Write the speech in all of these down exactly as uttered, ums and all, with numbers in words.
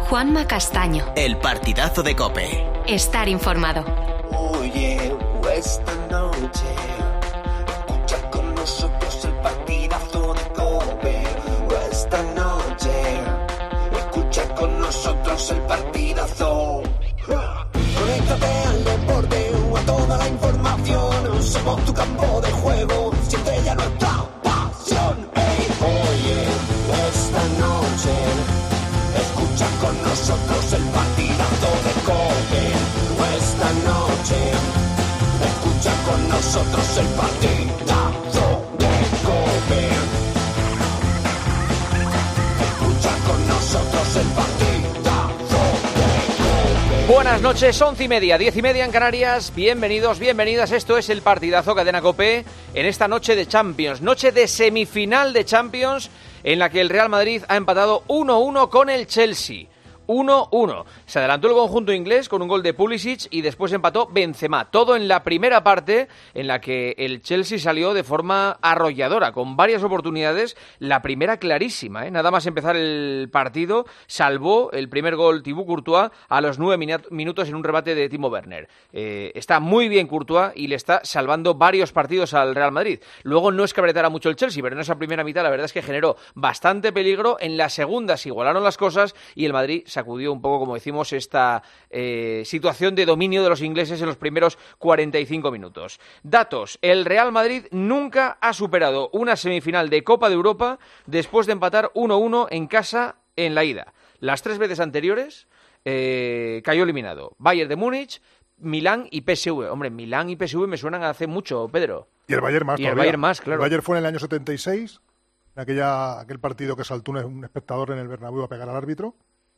Juanma Castaño. El partidazo de COPE. Estar informado. Oye, esta noche escucha con nosotros el partidazo de COPE. Esta noche escucha con nosotros el partidazo. Conéctate al deporte o a toda la información. Somos tu campo de juego, siempre ya nuestra pasión. Hey, oye, esta noche escucha con nosotros el partidazo de COPE. Esta noche escucha con nosotros el partidazo de COPE. Escucha con nosotros el partidazo de COPE. Buenas noches, once y media, diez y media en Canarias. Bienvenidos, bienvenidas. Esto es el partidazo Cadena COPE en esta noche de Champions, noche de semifinal de Champions, en la que el Real Madrid ha empatado uno a uno con el Chelsea. uno uno. Se adelantó el conjunto inglés con un gol de Pulisic y después empató Benzema. Todo en la primera parte, en la que el Chelsea salió de forma arrolladora, con varias oportunidades. La primera clarísima, ¿eh? Nada más empezar el partido, salvó el primer gol Thibaut Courtois a los nueve minutos en un remate de Timo Werner. Eh, está muy bien Courtois y le está salvando varios partidos al Real Madrid. Luego no es que apretara mucho el Chelsea, pero en esa primera mitad la verdad es que generó bastante peligro. En la segunda se igualaron las cosas y el Madrid sacudió un poco, como decimos, esta eh, situación de dominio de los ingleses en los primeros cuarenta y cinco minutos. Datos: el Real Madrid nunca ha superado una semifinal de Copa de Europa después de empatar uno uno en casa en la ida. Las tres veces anteriores eh, cayó eliminado Bayern de Múnich, Milán y P S V. Hombre, Milán y P S V me suenan a hace mucho, Pedro. Y el Bayern más Y todavía. el Bayern más, claro. El Bayern fue en el año setenta y seis, en aquella, aquel partido que saltó un, un espectador en el Bernabéu a pegar al árbitro.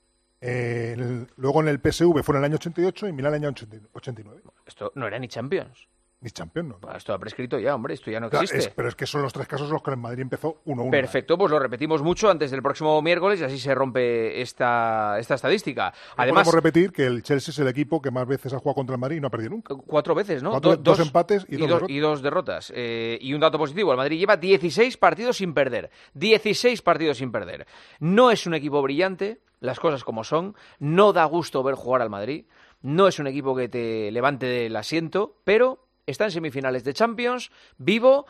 Eh, el, luego en el P S V fue en el año ochenta y ocho y en Milán en el año ochenta y nueve. Esto no era ni Champions. Ni Champions, no. Bah, esto ha prescrito ya, hombre, esto ya no O sea, existe. es, pero es que son los tres casos en los que el Madrid empezó uno uno. Perfecto, pues lo repetimos mucho antes del próximo miércoles y así se rompe esta, esta estadística. Además, Además, podemos repetir que el Chelsea es el equipo que más veces ha jugado contra el Madrid y no ha perdido nunca. cuatro veces, ¿no? Cuatro, Do- dos empates y, y, dos dos, derrotas. y dos derrotas. Eh, y un dato positivo, el Madrid lleva dieciséis partidos sin perder. dieciséis partidos sin perder. No es un equipo brillante, las cosas como son. No da gusto ver jugar al Madrid. No es un equipo que te levante del asiento, pero está en semifinales de Champions, vivo,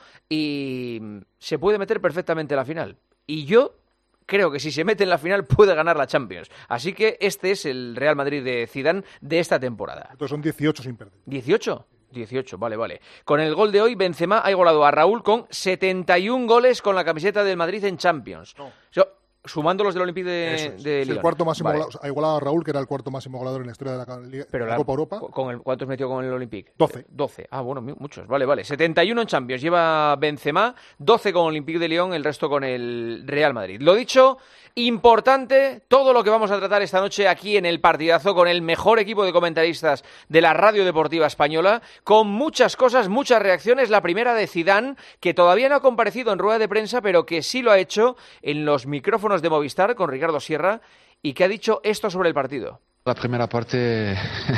y se puede meter perfectamente en la final. Y yo creo que si se mete en la final puede ganar la Champions. Así que este es el Real Madrid de Zidane de esta temporada. Entonces son dieciocho sin perder. ¿dieciocho? dieciocho, vale, vale. Con el gol de hoy, Benzema ha igualado a Raúl con setenta y un goles con la camiseta del Madrid en Champions. No. So, sumando los del Olympique de, Eso es. de Es el Lyon. cuarto máximo Vale. goleador. Ha igualado a Raúl, que era el cuarto máximo goleador en la historia de la, Liga, Pero la la, Copa Europa. Con el, ¿cuántos metió con el Olympique? doce. doce. Ah, bueno, muchos. Vale, vale. setenta y uno en Champions lleva Benzema, doce con Olympique de Lyon, el resto con el Real Madrid. Lo dicho, importante todo lo que vamos a tratar esta noche aquí en el partidazo con el mejor equipo de comentaristas de la radio deportiva española, con muchas cosas, muchas reacciones. La primera de Zidane, que todavía no ha comparecido en rueda de prensa, pero que sí lo ha hecho en los micrófonos de Movistar con Ricardo Sierra, y que ha dicho esto sobre el partido. La primera parte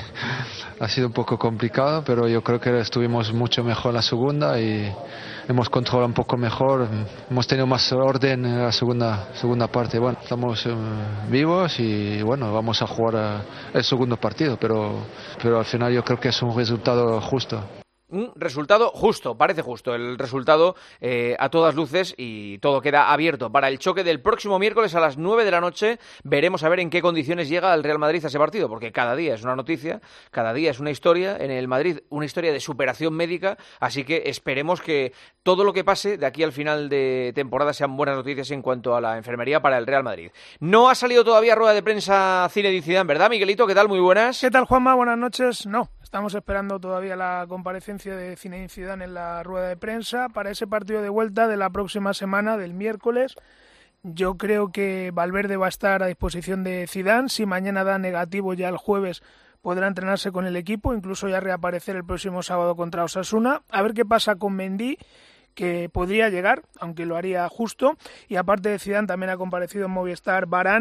ha sido un poco complicada, pero yo creo que estuvimos mucho mejor en la segunda y hemos controlado un poco mejor, hemos tenido más orden en la segunda segunda parte. Bueno, estamos eh, vivos y bueno, vamos a jugar a el segundo partido, pero, pero al final yo creo que es un resultado justo. Un resultado justo, parece justo el resultado eh, a todas luces, y todo queda abierto para el choque del próximo miércoles a las nueve de la noche. Veremos a ver en qué condiciones llega el Real Madrid a ese partido, porque cada día es una noticia, cada día es una historia en el Madrid, una historia de superación médica, así que esperemos que todo lo que pase de aquí al final de temporada sean buenas noticias en cuanto a la enfermería para el Real Madrid. No ha salido todavía rueda de prensa Zinedine Zidane, ¿verdad, Miguelito? ¿Qué tal? Muy buenas. ¿Qué tal, Juanma? Buenas noches. No, estamos esperando todavía la comparecencia de Zinedine Zidane en la rueda de prensa para ese partido de vuelta de la próxima semana, del miércoles. Yo creo que Valverde va a estar a disposición de Zidane. Si mañana da negativo, ya el jueves podrá entrenarse con el equipo, incluso ya reaparecer el próximo sábado contra Osasuna. A ver qué pasa con Mendy, que podría llegar, aunque lo haría justo. Y aparte de Zidane, también ha comparecido en Movistar Varane,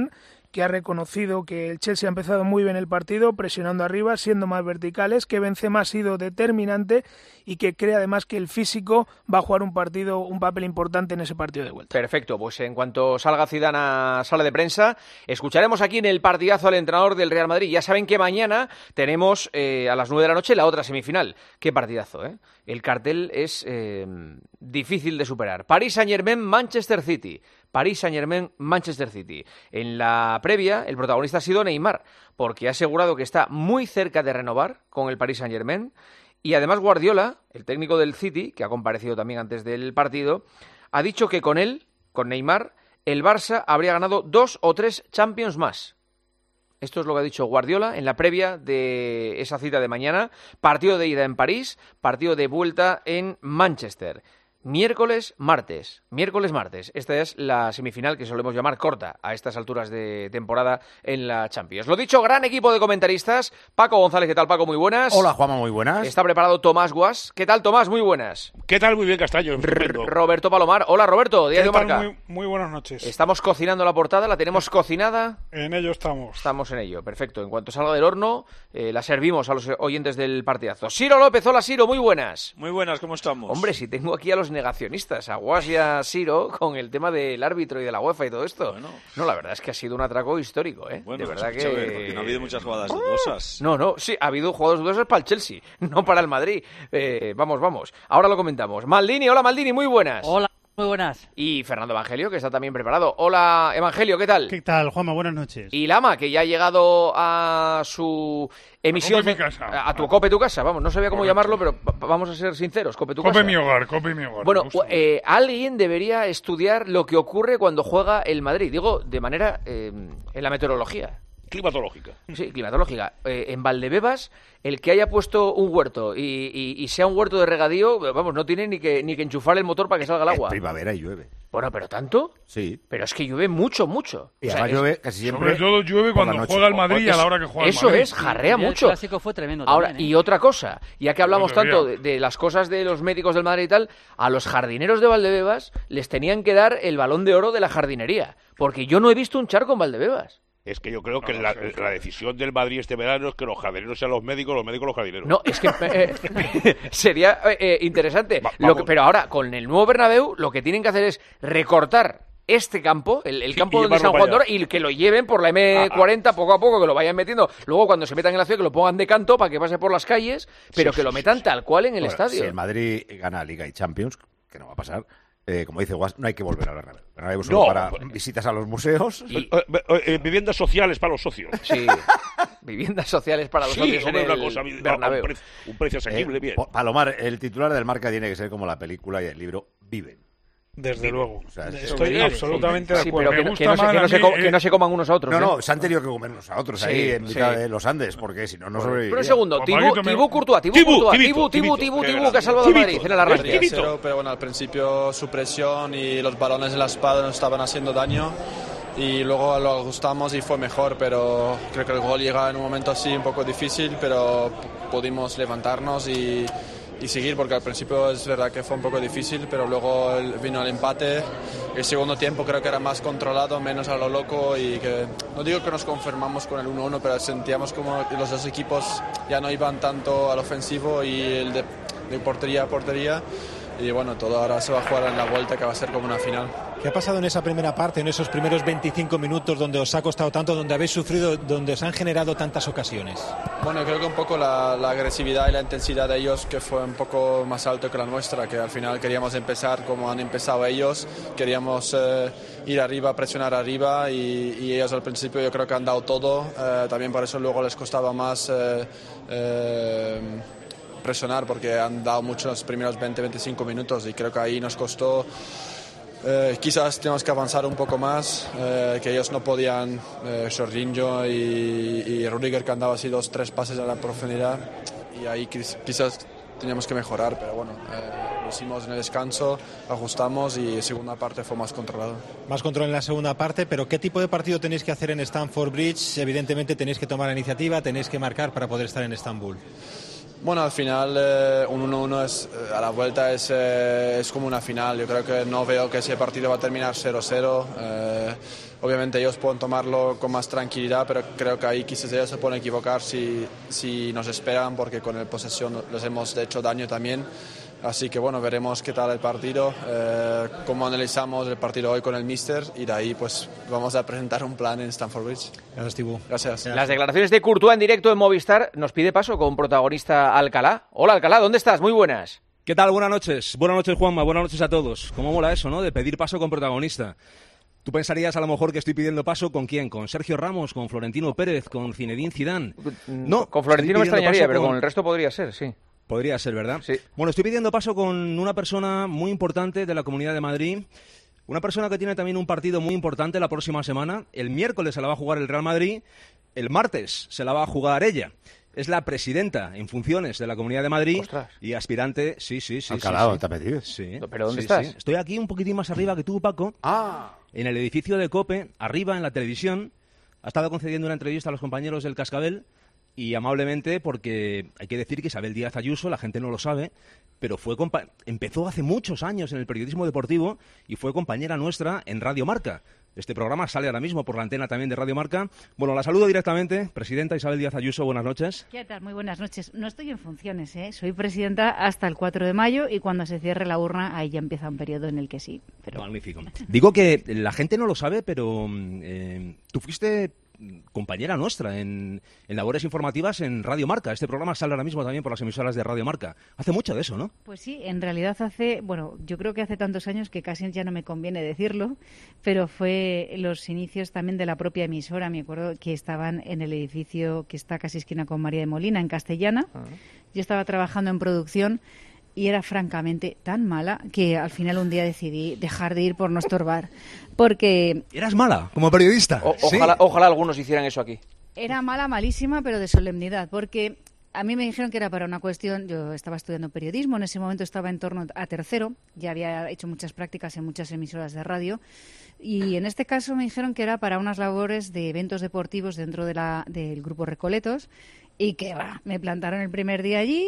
que ha reconocido que el Chelsea ha empezado muy bien el partido, presionando arriba, siendo más verticales, que Benzema ha sido determinante y que cree además que el físico va a jugar un partido, un papel importante en ese partido de vuelta. Perfecto, pues en cuanto salga Zidane a sala de prensa, escucharemos aquí en el partidazo al entrenador del Real Madrid. Ya saben que mañana tenemos eh, a las nueve de la noche la otra semifinal. Qué partidazo, ¿eh? El cartel es eh, difícil de superar. Paris Saint-Germain, Manchester City. Paris Saint-Germain, Manchester City. En la previa, el protagonista ha sido Neymar, porque ha asegurado que está muy cerca de renovar con el Paris Saint-Germain. Y además Guardiola, el técnico del City, que ha comparecido también antes del partido, ha dicho que con él, con Neymar, el Barça habría ganado dos o tres Champions más. Esto es lo que ha dicho Guardiola en la previa de esa cita de mañana. Partido de ida en París, partido de vuelta en Manchester. Miércoles, martes. Miércoles, martes. Esta es la semifinal que solemos llamar corta a estas alturas de temporada en la Champions. Lo dicho, gran equipo de comentaristas. Paco González, ¿qué tal, Paco? Muy buenas. Hola, Juanma, muy buenas. Está preparado Tomás Guas. ¿Qué tal, Tomás? Muy buenas. ¿Qué tal? Muy bien, Castaño. R- Roberto Palomar. Hola, Roberto. Diario ¿Qué tal? Marca. Muy, muy buenas noches. Estamos cocinando la portada. ¿La tenemos cocinada? En ello estamos. Estamos en ello. Perfecto. En cuanto salga del horno, eh, la servimos a los oyentes del partidazo. Siro López. Hola, Siro. Muy buenas. Muy buenas. ¿Cómo estamos? Hombre, si tengo aquí a los negacionistas, a Guas y a Siro, con el tema del árbitro y de la UEFA y todo esto. Bueno. No, la verdad es que ha sido un atraco histórico, ¿eh? Bueno, de verdad que... porque no ha habido muchas jugadas dudosas. No, no, sí, ha habido jugadas dudosas para el Chelsea, no para el Madrid. Eh, vamos, vamos. Ahora lo comentamos. Maldini, hola Maldini, muy buenas. Hola, muy buenas. Y Fernando Evangelio, que está también preparado. Hola, Evangelio, ¿qué tal? ¿Qué tal, Juanma? Buenas noches. Y Lama, que ya ha llegado a su emisión... Cope mi casa. A tu Cope tu casa, vamos, no sabía cómo llamarlo, pero vamos a ser sinceros, Cope tu Cope casa. mi hogar, Cope mi hogar. Bueno, eh, alguien debería estudiar lo que ocurre cuando juega el Madrid, digo, de manera... Eh, en la meteorología. Climatológica. Sí, climatológica. Eh, en Valdebebas, el que haya puesto un huerto y, y, y sea un huerto de regadío, vamos, no tiene ni que ni que enchufar el motor para que salga el agua. En primavera y llueve. Bueno, ¿pero tanto? Sí. Pero es que llueve mucho, mucho. Y O sea, además es- llueve casi siempre. Sobre todo llueve por la cuando noche. juega el Madrid y a es- la hora que juega el Eso Madrid. es, jarrea Y mucho. El clásico fue tremendo Ahora, también, ¿eh? y otra cosa, ya que hablamos Pues tanto debería. de, de las cosas de los médicos del Madrid y tal, a los jardineros de Valdebebas les tenían que dar el balón de oro de la jardinería, porque yo no he visto un charco en Valdebebas. Es que yo creo que No, la, sí, sí. la decisión del Madrid este verano es que los jardineros sean los médicos, los médicos los jardineros. No, es que eh, sería eh, eh, interesante. Va- Lo vamos. que, pero ahora, con el nuevo Bernabéu, lo que tienen que hacer es recortar este campo, el, el Sí, campo y de San llevarlo Juan para de Oro, allá. y que lo lleven por la M cuarenta poco a poco, que lo vayan metiendo. Luego, cuando se metan en la ciudad, que lo pongan de canto para que pase por las calles, pero Sí, que sí, lo sí, metan sí. tal cual en el Bueno, estadio. Si el Madrid gana Liga y Champions, que no va a pasar, eh, como dice Guas, no hay que volver a Bernabéu. Bernabéu solo No, para pero- visitas a los museos. Y- Eh, eh, eh, viviendas sociales para los socios. Sí, viviendas sociales para los Sí, socios en hombre, una el cosa, a un Bernabéu. precio, un precio asequible, Eh, bien. Po- Palomar, el titular del Marca tiene que ser como la película y el libro Viven. Desde luego. O sea, es- Estoy Sobrevive, absolutamente de Sí, acuerdo. pero que, Me no- que gusta no se, más que no a se mí, co- eh, que no se coman unos a otros. No, ¿eh? no, se han tenido que comernos a otros Sí, ahí en mitad sí. de los Andes, porque si no, no Pero un sobrevivirían. segundo, Juan Tibú, Paquito, me- Tibú Courtois, Tibú Tibú, Courtois, Tibito, Tibú, Tibú, Tibito, Tibú, qué Tibú, grande. que ha salvado a Tibito, Madrid en el arranque. Tibito. Cero, pero bueno, al principio su presión y los balones en la espalda nos estaban haciendo daño y luego lo ajustamos y fue mejor, pero creo que el gol llega en un momento así un poco difícil, pero p- pudimos levantarnos y, y seguir, porque al principio es verdad que fue un poco difícil, pero luego el- vino el empate. El segundo tiempo creo que era más controlado, menos a lo loco, y que no digo que nos conformamos con el uno uno, pero sentíamos como que los dos equipos ya no iban tanto al ofensivo y el de, de portería a portería. Y bueno, todo ahora se va a jugar en la vuelta, que va a ser como una final. ¿Qué ha pasado en esa primera parte, en esos primeros veinticinco minutos donde os ha costado tanto, donde habéis sufrido, donde os han generado tantas ocasiones? Bueno, creo que un poco la, la agresividad y la intensidad de ellos, que fue un poco más alto que la nuestra, que al final queríamos empezar como han empezado ellos, queríamos eh, ir arriba, presionar arriba, y, y ellos al principio yo creo que han dado todo, eh, también por eso luego les costaba más eh, eh, presionar, porque han dado mucho los primeros veinte a veinticinco minutos, y creo que ahí nos costó. Eh, quizás tenemos que avanzar un poco más, eh, que ellos no podían, eh, Jorginho y, y Rudiger, que han dado así dos, tres pases a la profundidad, y ahí quiz- quizás teníamos que mejorar, pero bueno, eh, lo hicimos en el descanso, ajustamos, y la segunda parte fue más controlado. Más control en la segunda parte, pero ¿qué tipo de partido tenéis que hacer en Stamford Bridge? Evidentemente tenéis que tomar la iniciativa, tenéis que marcar para poder estar en Estambul. Bueno, al final eh, un uno uno es, eh, a la vuelta es, eh, es como una final. Yo creo que no veo que ese partido va a terminar cero cero. Eh, obviamente ellos pueden tomarlo con más tranquilidad, pero creo que ahí quizás ellos se pueden equivocar si, si nos esperan, porque con el posesión les hemos hecho daño también. Así que bueno, veremos qué tal el partido, eh, cómo analizamos el partido hoy con el míster, y de ahí pues vamos a presentar un plan en Stamford Bridge. Gracias, Tibu. Gracias. Las declaraciones de Courtois en directo en Movistar nos pide paso con protagonista Alcalá. Hola Alcalá, ¿dónde estás? Muy buenas. ¿Qué tal? Buenas noches. Buenas noches, Juanma. Buenas noches a todos. ¿Cómo mola eso, no? De pedir paso con protagonista. Tú pensarías a lo mejor que estoy pidiendo paso ¿con quién? ¿Con Sergio Ramos? ¿Con Florentino Pérez? ¿Con Zinedine Zidane? No, con Florentino me extrañaría, pero con el resto podría ser, sí. Podría ser, ¿verdad? Sí. Bueno, estoy pidiendo paso con una persona muy importante de la Comunidad de Madrid, una persona que tiene también un partido muy importante la próxima semana. El miércoles se la va a jugar el Real Madrid, el martes se la va a jugar ella. Es la presidenta en funciones de la Comunidad de Madrid. Ostras. Y aspirante, sí, sí, sí. Alcalá, sí, sí. ¿te has metido? Sí. ¿Pero dónde sí, estás? sí. Estoy aquí un poquitín más arriba que tú, Paco. Ah. En el edificio de COPE, arriba en la televisión. Ha estado concediendo una entrevista a los compañeros del Cascabel. Y amablemente, porque hay que decir que Isabel Díaz Ayuso, la gente no lo sabe, pero fue compa- empezó hace muchos años en el periodismo deportivo y fue compañera nuestra en Radio Marca. Este programa sale ahora mismo por la antena también de Radio Marca. Bueno, la saludo directamente. Presidenta Isabel Díaz Ayuso, buenas noches. ¿Qué tal? Muy buenas noches. No estoy en funciones, ¿eh? Soy presidenta hasta el cuatro de mayo y cuando se cierre la urna, ahí ya empieza un periodo en el que sí. Pero... Magnífico. Digo que la gente no lo sabe, pero eh, tú fuiste compañera nuestra en, en labores informativas en Radio Marca. Este programa sale ahora mismo también por las emisoras de Radio Marca. Hace mucho de eso, ¿no? Pues sí, en realidad hace, bueno, yo creo que hace tantos años que casi ya no me conviene decirlo, pero fue los inicios también de la propia emisora. Me acuerdo que estaban en el edificio que está casi esquina con María de Molina, en Castellana. Uh-huh. Yo estaba trabajando en producción y era francamente tan mala que al final un día decidí dejar de ir por no estorbar. Porque... ¿Eras mala como periodista? O, ojalá, ¿Sí? ojalá algunos hicieran eso aquí. Era mala, malísima, pero de solemnidad, porque a mí me dijeron que era para una cuestión... Yo estaba estudiando periodismo, en ese momento estaba en torno a tercero, ya había hecho muchas prácticas en muchas emisoras de radio, y en este caso me dijeron que era para unas labores de eventos deportivos dentro de la, del Grupo Recoletos, y que bah, me plantaron el primer día allí...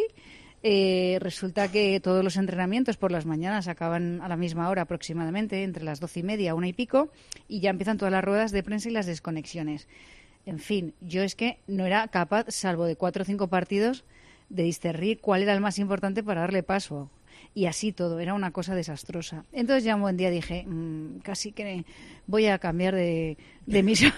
Eh, resulta que todos los entrenamientos por las mañanas acaban a la misma hora aproximadamente, entre las doce y media, una y pico, y ya empiezan todas las ruedas de prensa y las desconexiones. En fin, yo es que no era capaz, salvo de cuatro o cinco partidos, de discernir cuál era el más importante para darle paso. Y así todo, era una cosa desastrosa. Entonces ya un buen día dije, mmm, casi que voy a cambiar de, de misión.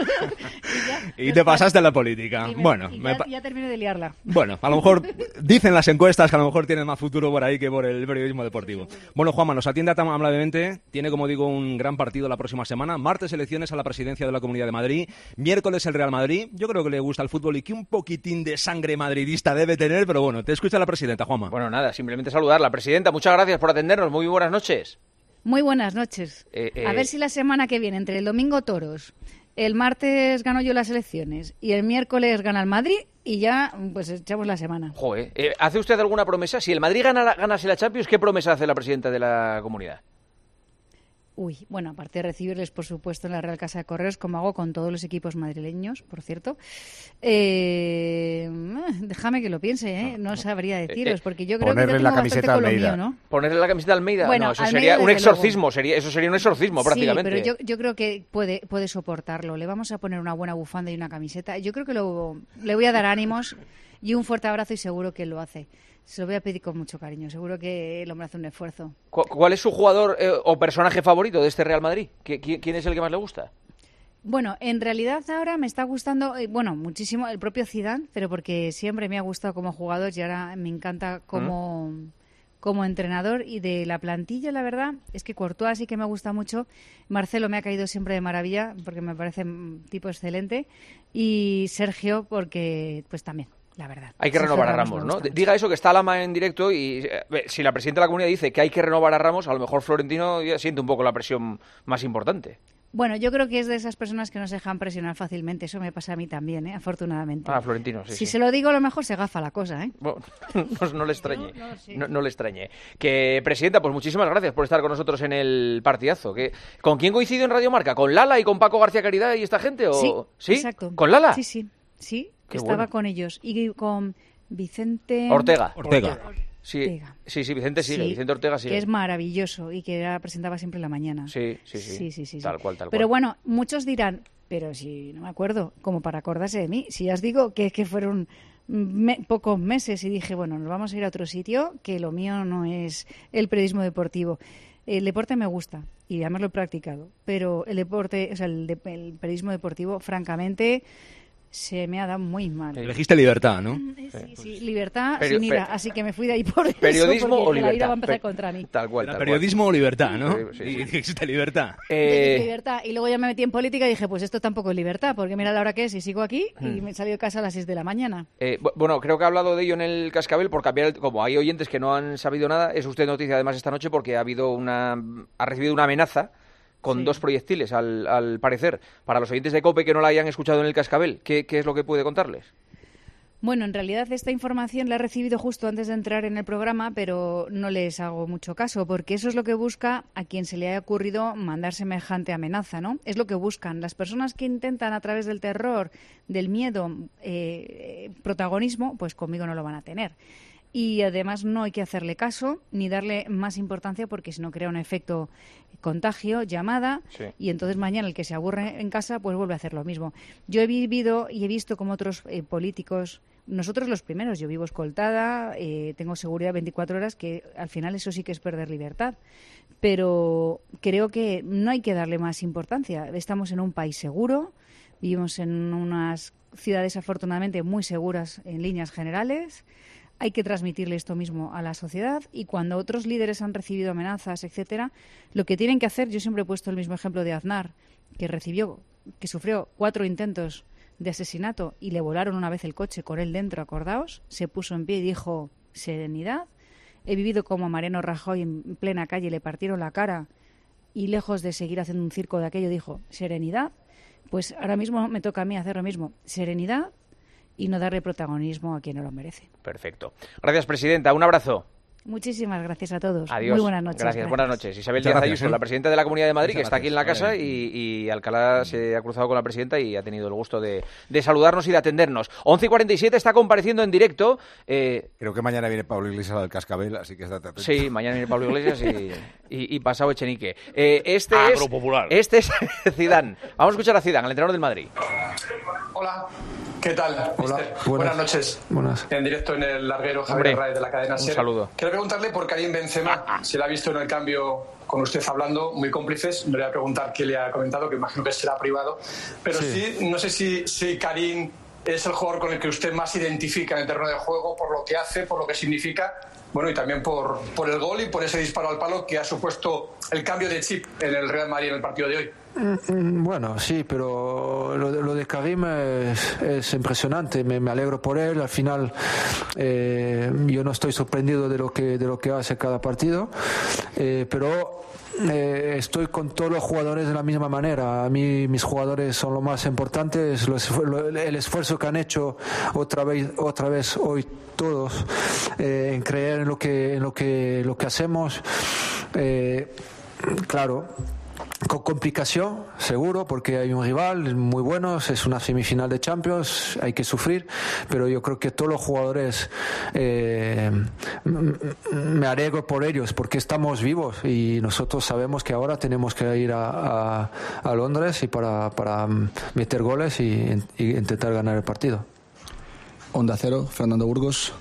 y, y te pasaste a la política. Y me, bueno, y me ya, pa- ya terminé de liarla. Bueno, a lo mejor dicen las encuestas que a lo mejor tienen más futuro por ahí que por el periodismo deportivo. Bueno, Juanma, nos atiende tan amablemente. Tiene, como digo, un gran partido la próxima semana. Martes, elecciones a la presidencia de la Comunidad de Madrid. Miércoles, el Real Madrid. Yo creo que le gusta el fútbol y que un poquitín de sangre madridista debe tener, pero bueno, te escucha la presidenta, Juanma. Bueno, nada, simplemente saludarla. Presidenta, muchas gracias por atendernos. Muy buenas noches. Muy buenas noches. Eh, eh... A ver si la semana que viene, entre el domingo toros, el martes gano yo las elecciones y el miércoles gana el Madrid y ya pues echamos la semana. Joder, eh, ¿hace usted alguna promesa? Si el Madrid gana, ganase la Champions, ¿qué promesa hace la presidenta de la comunidad? Uy, bueno, aparte de recibirles, por supuesto, en la Real Casa de Correos, como hago con todos los equipos madrileños, por cierto, eh, déjame que lo piense, ¿eh? No sabría deciros, porque yo creo que tengo la camiseta bastante con lo mío, Almeida. ¿no? Ponerle la camiseta a Almeida, bueno, no, eso Almeida, sería un desde exorcismo, luego. sería, eso sería un exorcismo prácticamente. Sí, pero yo, yo creo que puede, puede soportarlo. Le vamos a poner una buena bufanda y una camiseta. Yo creo que lo, le voy a dar ánimos y un fuerte abrazo y seguro que él lo hace. Se lo voy a pedir con mucho cariño. Seguro que el hombre hace un esfuerzo. ¿Cuál es su jugador eh, o personaje favorito de este Real Madrid? ¿Quién es el que más le gusta? Bueno, en realidad ahora me está gustando, eh, bueno, muchísimo el propio Zidane, pero porque siempre me ha gustado como jugador y ahora me encanta como, ¿Mm? como entrenador. Y de la plantilla, la verdad, es que Courtois sí que me gusta mucho. Marcelo me ha caído siempre de maravilla porque me parece un tipo excelente. Y Sergio porque, pues también. La verdad. Hay que renovar a Ramos, ¿no? Diga eso, que está Lama en directo y eh, si la presidenta de la comunidad dice que hay que renovar a Ramos, a lo mejor Florentino ya siente un poco la presión más importante. Bueno, yo creo que es de esas personas que no se dejan presionar fácilmente. Eso me pasa a mí también, ¿eh? Afortunadamente. Ah, Florentino, sí. Si sí. se lo digo, a lo mejor se gafa la cosa, ¿eh? Bueno, no, no le extrañe. No, no, sí. no, no le extrañe. Que, presidenta, pues muchísimas gracias por estar con nosotros en el partidazo. Que, ¿con quién coincidió en Radio Marca? ¿Con Lala y con Paco García Caridad y esta gente? ¿O... Sí, ¿Sí? exacto. ¿Con Lala? Sí, sí. Sí, Qué estaba bueno. con ellos. Y con Vicente... Ortega. Ortega. Sí, Ortega. sí, sí, Vicente sigue, Sí, Vicente Ortega sigue. que es maravilloso y que la presentaba siempre en la mañana. Sí, sí, sí. Sí, sí, sí, Tal sí. cual, tal Pero cual. bueno, muchos dirán, pero si no me acuerdo, como para acordarse de mí, si ya os digo que, que fueron me- pocos meses y dije, bueno, nos vamos a ir a otro sitio, que lo mío no es el periodismo deportivo. El deporte me gusta y además lo he practicado, pero el deporte, o sea, el, de- el periodismo deportivo, francamente, se me ha dado muy mal. Elegiste libertad, ¿no? Sí, sí, libertad Perio- sin ira, pe- así que me fui de ahí por eso, ¿Periodismo porque o la ira libertad? va a empezar Pe- Era contra mí. Tal cual, tal cual. periodismo o libertad, ¿no? Sí, sí, sí. Y existe libertad. Eh, Libertad. Y luego ya me metí en política y dije, pues esto tampoco es libertad, porque mira la hora que es y sigo aquí y Hmm. me he salido de casa a las seis de la mañana. Eh, bu- bueno, creo que ha hablado de ello en el Cascabel, por cambiar el- como hay oyentes que no han sabido nada, es usted noticia además esta noche porque ha habido una ha recibido una amenaza con Sí. dos proyectiles, al, al parecer. Para los oyentes de COPE que no la hayan escuchado en el Cascabel, ¿qué, qué es lo que puede contarles? Bueno, en realidad esta información la he recibido justo antes de entrar en el programa, pero no les hago mucho caso, porque eso es lo que busca a quien se le haya ocurrido mandar semejante amenaza, ¿no? Es lo que buscan. Las personas que intentan a través del terror, del miedo, eh, protagonismo, pues conmigo no lo van a tener. Y además no hay que hacerle caso ni darle más importancia porque si no crea un efecto contagio, llamada, Sí. y entonces mañana el que se aburre en casa pues vuelve a hacer lo mismo. Yo he vivido y he visto como otros eh, políticos, nosotros los primeros, yo vivo escoltada, eh, tengo seguridad veinticuatro horas, que al final eso sí que es perder libertad. Pero creo que no hay que darle más importancia. Estamos en un país seguro, vivimos en unas ciudades afortunadamente muy seguras en líneas generales. Hay que transmitirle esto mismo a la sociedad y cuando otros líderes han recibido amenazas, etcétera, lo que tienen que hacer, yo siempre he puesto el mismo ejemplo de Aznar, que recibió, que sufrió cuatro intentos de asesinato y le volaron una vez el coche con él dentro, acordaos, se puso en pie y dijo serenidad. He vivido como a Mariano Rajoy en plena calle, le partieron la cara y lejos de seguir haciendo un circo de aquello dijo serenidad. Pues ahora mismo me toca a mí hacer lo mismo, serenidad y no darle protagonismo a quien no lo merece. Perfecto. Gracias, presidenta. Un abrazo. Muchísimas gracias a todos. Adiós. Muy buenas noches. Gracias, buenas noches. Isabel Muchas Díaz gracias, Ayuso, ¿eh? la presidenta de la Comunidad de Madrid, Muchas que está aquí en la gracias. casa y, y Alcalá se ha cruzado con la presidenta y ha tenido el gusto de, de saludarnos y de atendernos. once y cuarenta y siete está compareciendo en directo. Eh, Creo que mañana viene Pablo Iglesias del Cascabel, así que estate atento. sí, mañana viene Pablo Iglesias y, y, y pasado Echenique. Eh, este Ah, es Grupo Popular. Este es Zidane. Vamos a escuchar a Zidane, el entrenador del Madrid. Hola, ¿qué tal? Hola, mister? buenas. Buenas noches. Buenas. En directo en el larguero Hombre, Javier Arraez de la cadena un SER. saludo. Quiero preguntarle por Karim Benzema, si la ha visto en el cambio con usted hablando, muy cómplices. No le voy a preguntar qué le ha comentado, que imagino que será privado. Pero sí, Sí. no sé si, si Karim es el jugador con el que usted más identifica en el terreno de juego, por lo que hace, por lo que significa. Bueno, y también por, por el gol y por ese disparo al palo que ha supuesto el cambio de chip en el Real Madrid en el partido de hoy. Mm, Bueno, sí, pero lo, de- lo de Karim es, es impresionante. Me, me alegro por él. Al final, eh, yo no estoy sorprendido de lo que de lo que hace cada partido, eh, pero eh, estoy con todos los jugadores de la misma manera. A mí mis jugadores son lo más importantes. Los esfu- lo- el esfuerzo que han hecho otra vez otra vez hoy todos eh, en creer en lo que en lo que lo que hacemos. Eh, claro. Con complicación, seguro, porque hay un rival muy bueno, es una semifinal de Champions, hay que sufrir, pero yo creo que todos los jugadores eh, m- m- me alegro por ellos, porque estamos vivos y nosotros sabemos que ahora tenemos que ir a, a, a Londres y para, para meter goles y, y intentar ganar el partido. Onda Cero, Fernando Burgos.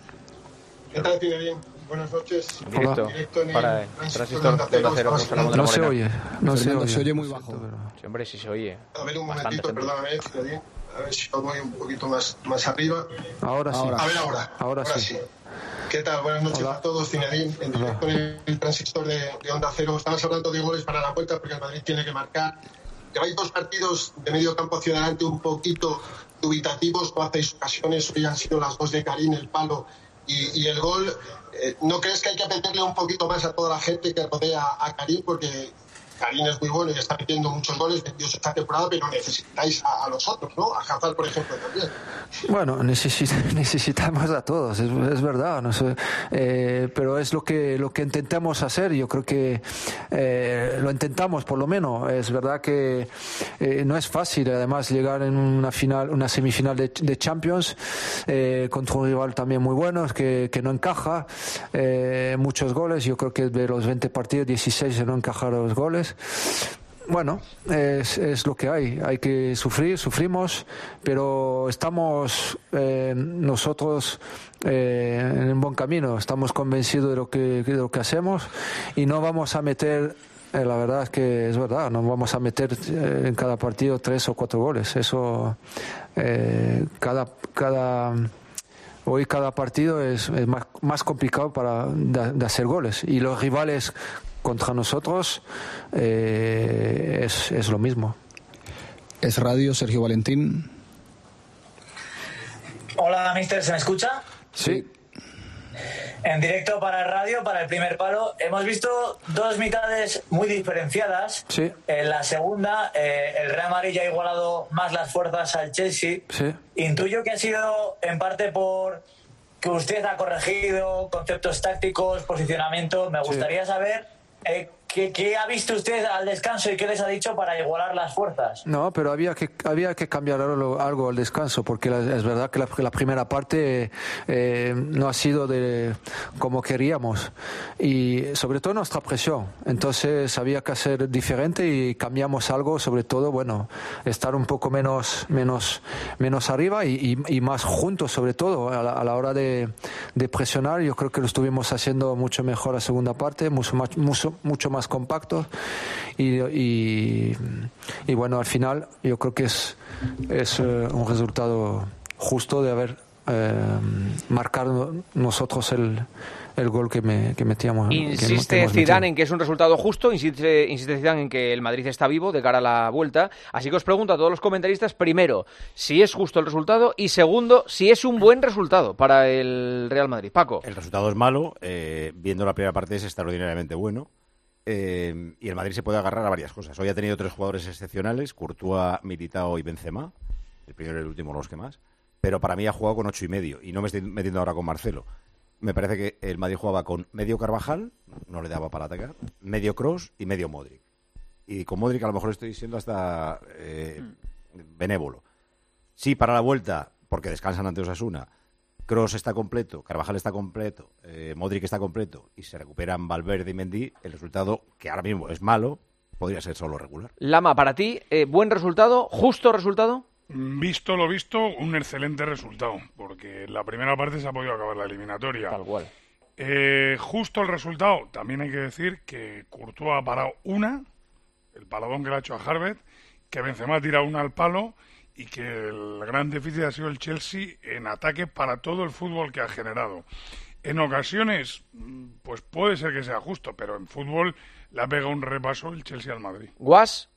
¿Qué tal, Zinedine? Buenas noches. En directo, Directo en el para transistor Transistor de Onda de Onda Cero, Cero, con Ramón de la No se Morena. oye, no se Fernando, oye. se oye muy bajo. Sí, hombre, sí se oye. A ver, un Bastante, momentito, Fernando. perdóname, Zinedine. A ver si os voy un poquito más, más arriba. Ahora sí. A ver, ahora. Ahora sí. ¿Qué tal? Buenas noches Hola. a todos, Zinedine. En directo en el transistor de, de Onda Cero. Estabas hablando de goles para la vuelta porque el Madrid tiene que marcar. Lleváis dos partidos de medio campo hacia adelante un poquito dubitativos, no hacéis ocasiones. Hoy han sido las dos de Karim, el palo y, y el gol. Eh, ¿No crees que hay que meterle un poquito más a toda la gente que rodea a Karim? Porque Karim es muy bueno y está metiendo muchos goles, vendidos esta temporada, pero necesitáis a, a los otros, ¿no? A Hazard, por ejemplo, también. Bueno, necesitamos, necesitamos a todos, es, es verdad, no sé, eh, pero es lo que lo que intentamos hacer. Yo creo que eh, lo intentamos, por lo menos. Es verdad que eh, no es fácil, además, llegar en una final, una semifinal de, de Champions eh, contra un rival también muy bueno, que, que no encaja eh, muchos goles. Yo creo que de los veinte partidos, dieciséis no encajaron los goles. Bueno, es, es lo que hay. Hay que sufrir, sufrimos, pero estamos eh, nosotros eh, en un buen camino. Estamos convencidos de lo que, de lo que hacemos y no vamos a meter, eh, la verdad es que es verdad, no vamos a meter eh, en cada partido tres o cuatro goles. Eso, eh, cada, cada, hoy cada partido es, es más, más complicado para de, de hacer goles. Y los rivales contra nosotros eh, es, es lo mismo. Es Radio, Sergio Valentín. Hola, mister, ¿se me escucha? Sí. En directo para el radio, para el primer palo. Hemos visto dos mitades muy diferenciadas. Sí. En la segunda, eh, el Real Madrid ya ha igualado más las fuerzas al Chelsea. Sí. Intuyo que ha sido en parte por que usted ha corregido conceptos tácticos, posicionamiento. Me gustaría sí. saber eh, ¿qué, ¿qué ha visto usted al descanso y qué les ha dicho para igualar las fuerzas? No, pero había que había que cambiar algo, algo al descanso, porque la, es verdad que la, la primera parte eh, no ha sido de como queríamos, y sobre todo nuestra presión. Entonces había que hacer diferente y cambiamos algo, sobre todo, bueno, estar un poco menos menos menos arriba y, y, y más juntos, sobre todo a la, a la hora de, de presionar. Yo creo que lo estuvimos haciendo mucho mejor la segunda parte, mucho más, mucho, mucho más compactos y, y, y bueno, al final yo creo que es, es uh, un resultado justo de haber eh, marcado nosotros el, el gol que, me, que metíamos. Insiste que Zidane en que es un resultado justo, insiste, insiste Zidane en que el Madrid está vivo de cara a la vuelta, así que os pregunto a todos los comentaristas, primero, si es justo el resultado y segundo, si es un buen resultado para el Real Madrid. Paco. El resultado es malo, eh, viendo la primera parte es extraordinariamente bueno. Eh, y el Madrid se puede agarrar a varias cosas. Hoy ha tenido tres jugadores excepcionales, Courtois, Militao y Benzema, el primero y el último los que más, pero para mí ha jugado con ocho y medio, y no me estoy metiendo ahora con Marcelo. Me parece que el Madrid jugaba con medio Carvajal, no le daba para atacar, medio Kroos y medio Modric. Y con Modric a lo mejor estoy siendo hasta eh, benévolo. Sí, para la vuelta, porque descansan ante Osasuna, Kroos está completo, Carvajal está completo, eh, Modric está completo y se recuperan Valverde y Mendy, el resultado, que ahora mismo es malo, podría ser solo regular. Lama, para ti, eh, ¿buen resultado? ¿Justo resultado? Visto lo visto, un excelente resultado, porque en la primera parte se ha podido acabar la eliminatoria. Tal cual. Eh, justo el resultado, también hay que decir que Courtois ha parado una, el paladón que le ha hecho a Harvard, que Benzema ha tirado una al palo, y que el gran déficit ha sido el Chelsea en ataque para todo el fútbol que ha generado. En ocasiones, pues puede ser que sea justo, pero en fútbol le ha pegado un repaso el Chelsea al Madrid. ¿Guas?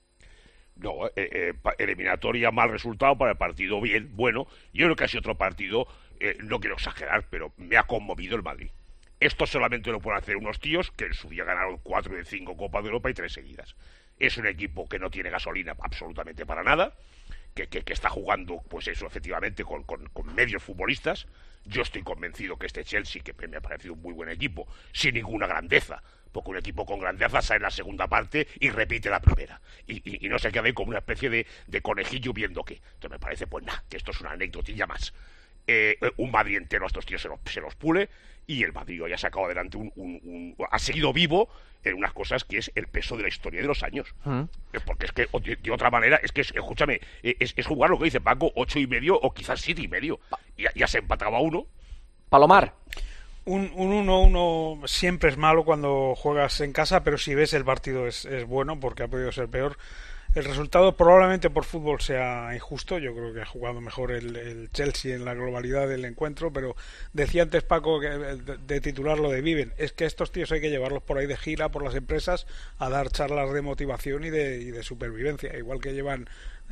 No, eh, eh, eliminatoria, mal resultado, para el partido bien, bueno. Yo creo que ha sido otro partido, eh, no quiero exagerar, pero me ha conmovido el Madrid. Esto solamente lo pueden hacer unos tíos que en su día ganaron cuatro de cinco Copas de Europa y tres seguidas. Es un equipo que no tiene gasolina absolutamente para nada, Que, que, que está jugando, pues eso, efectivamente, con, con, con medios futbolistas. Yo estoy convencido que este Chelsea, que me ha parecido un muy buen equipo, sin ninguna grandeza, porque un equipo con grandeza sale en la segunda parte y repite la primera, y, y, y no se queda ahí como una especie de, de conejillo viendo que. Entonces me parece, pues nada, que esto es una anécdotilla más. Eh, un Madrid entero a estos tíos se los, se los pule, y el Madrid hoy ha sacado adelante un, un, un ha seguido vivo en unas cosas que es el peso de la historia de los años. Uh-huh. Porque es que de, de otra manera es que es, escúchame, es, es jugar lo que dice Paco, ocho y medio o quizás siete y medio, y ya se empataba uno. Palomar. Un uno uno siempre es malo cuando juegas en casa, pero si ves el partido es, es bueno, porque ha podido ser peor. El resultado probablemente por fútbol sea injusto. Yo creo que ha jugado mejor el, el Chelsea en la globalidad del encuentro, pero decía antes Paco que, de, de titular lo de Viven. Es que estos tíos hay que llevarlos por ahí de gira por las empresas a dar charlas de motivación y de, y de supervivencia, igual que llevan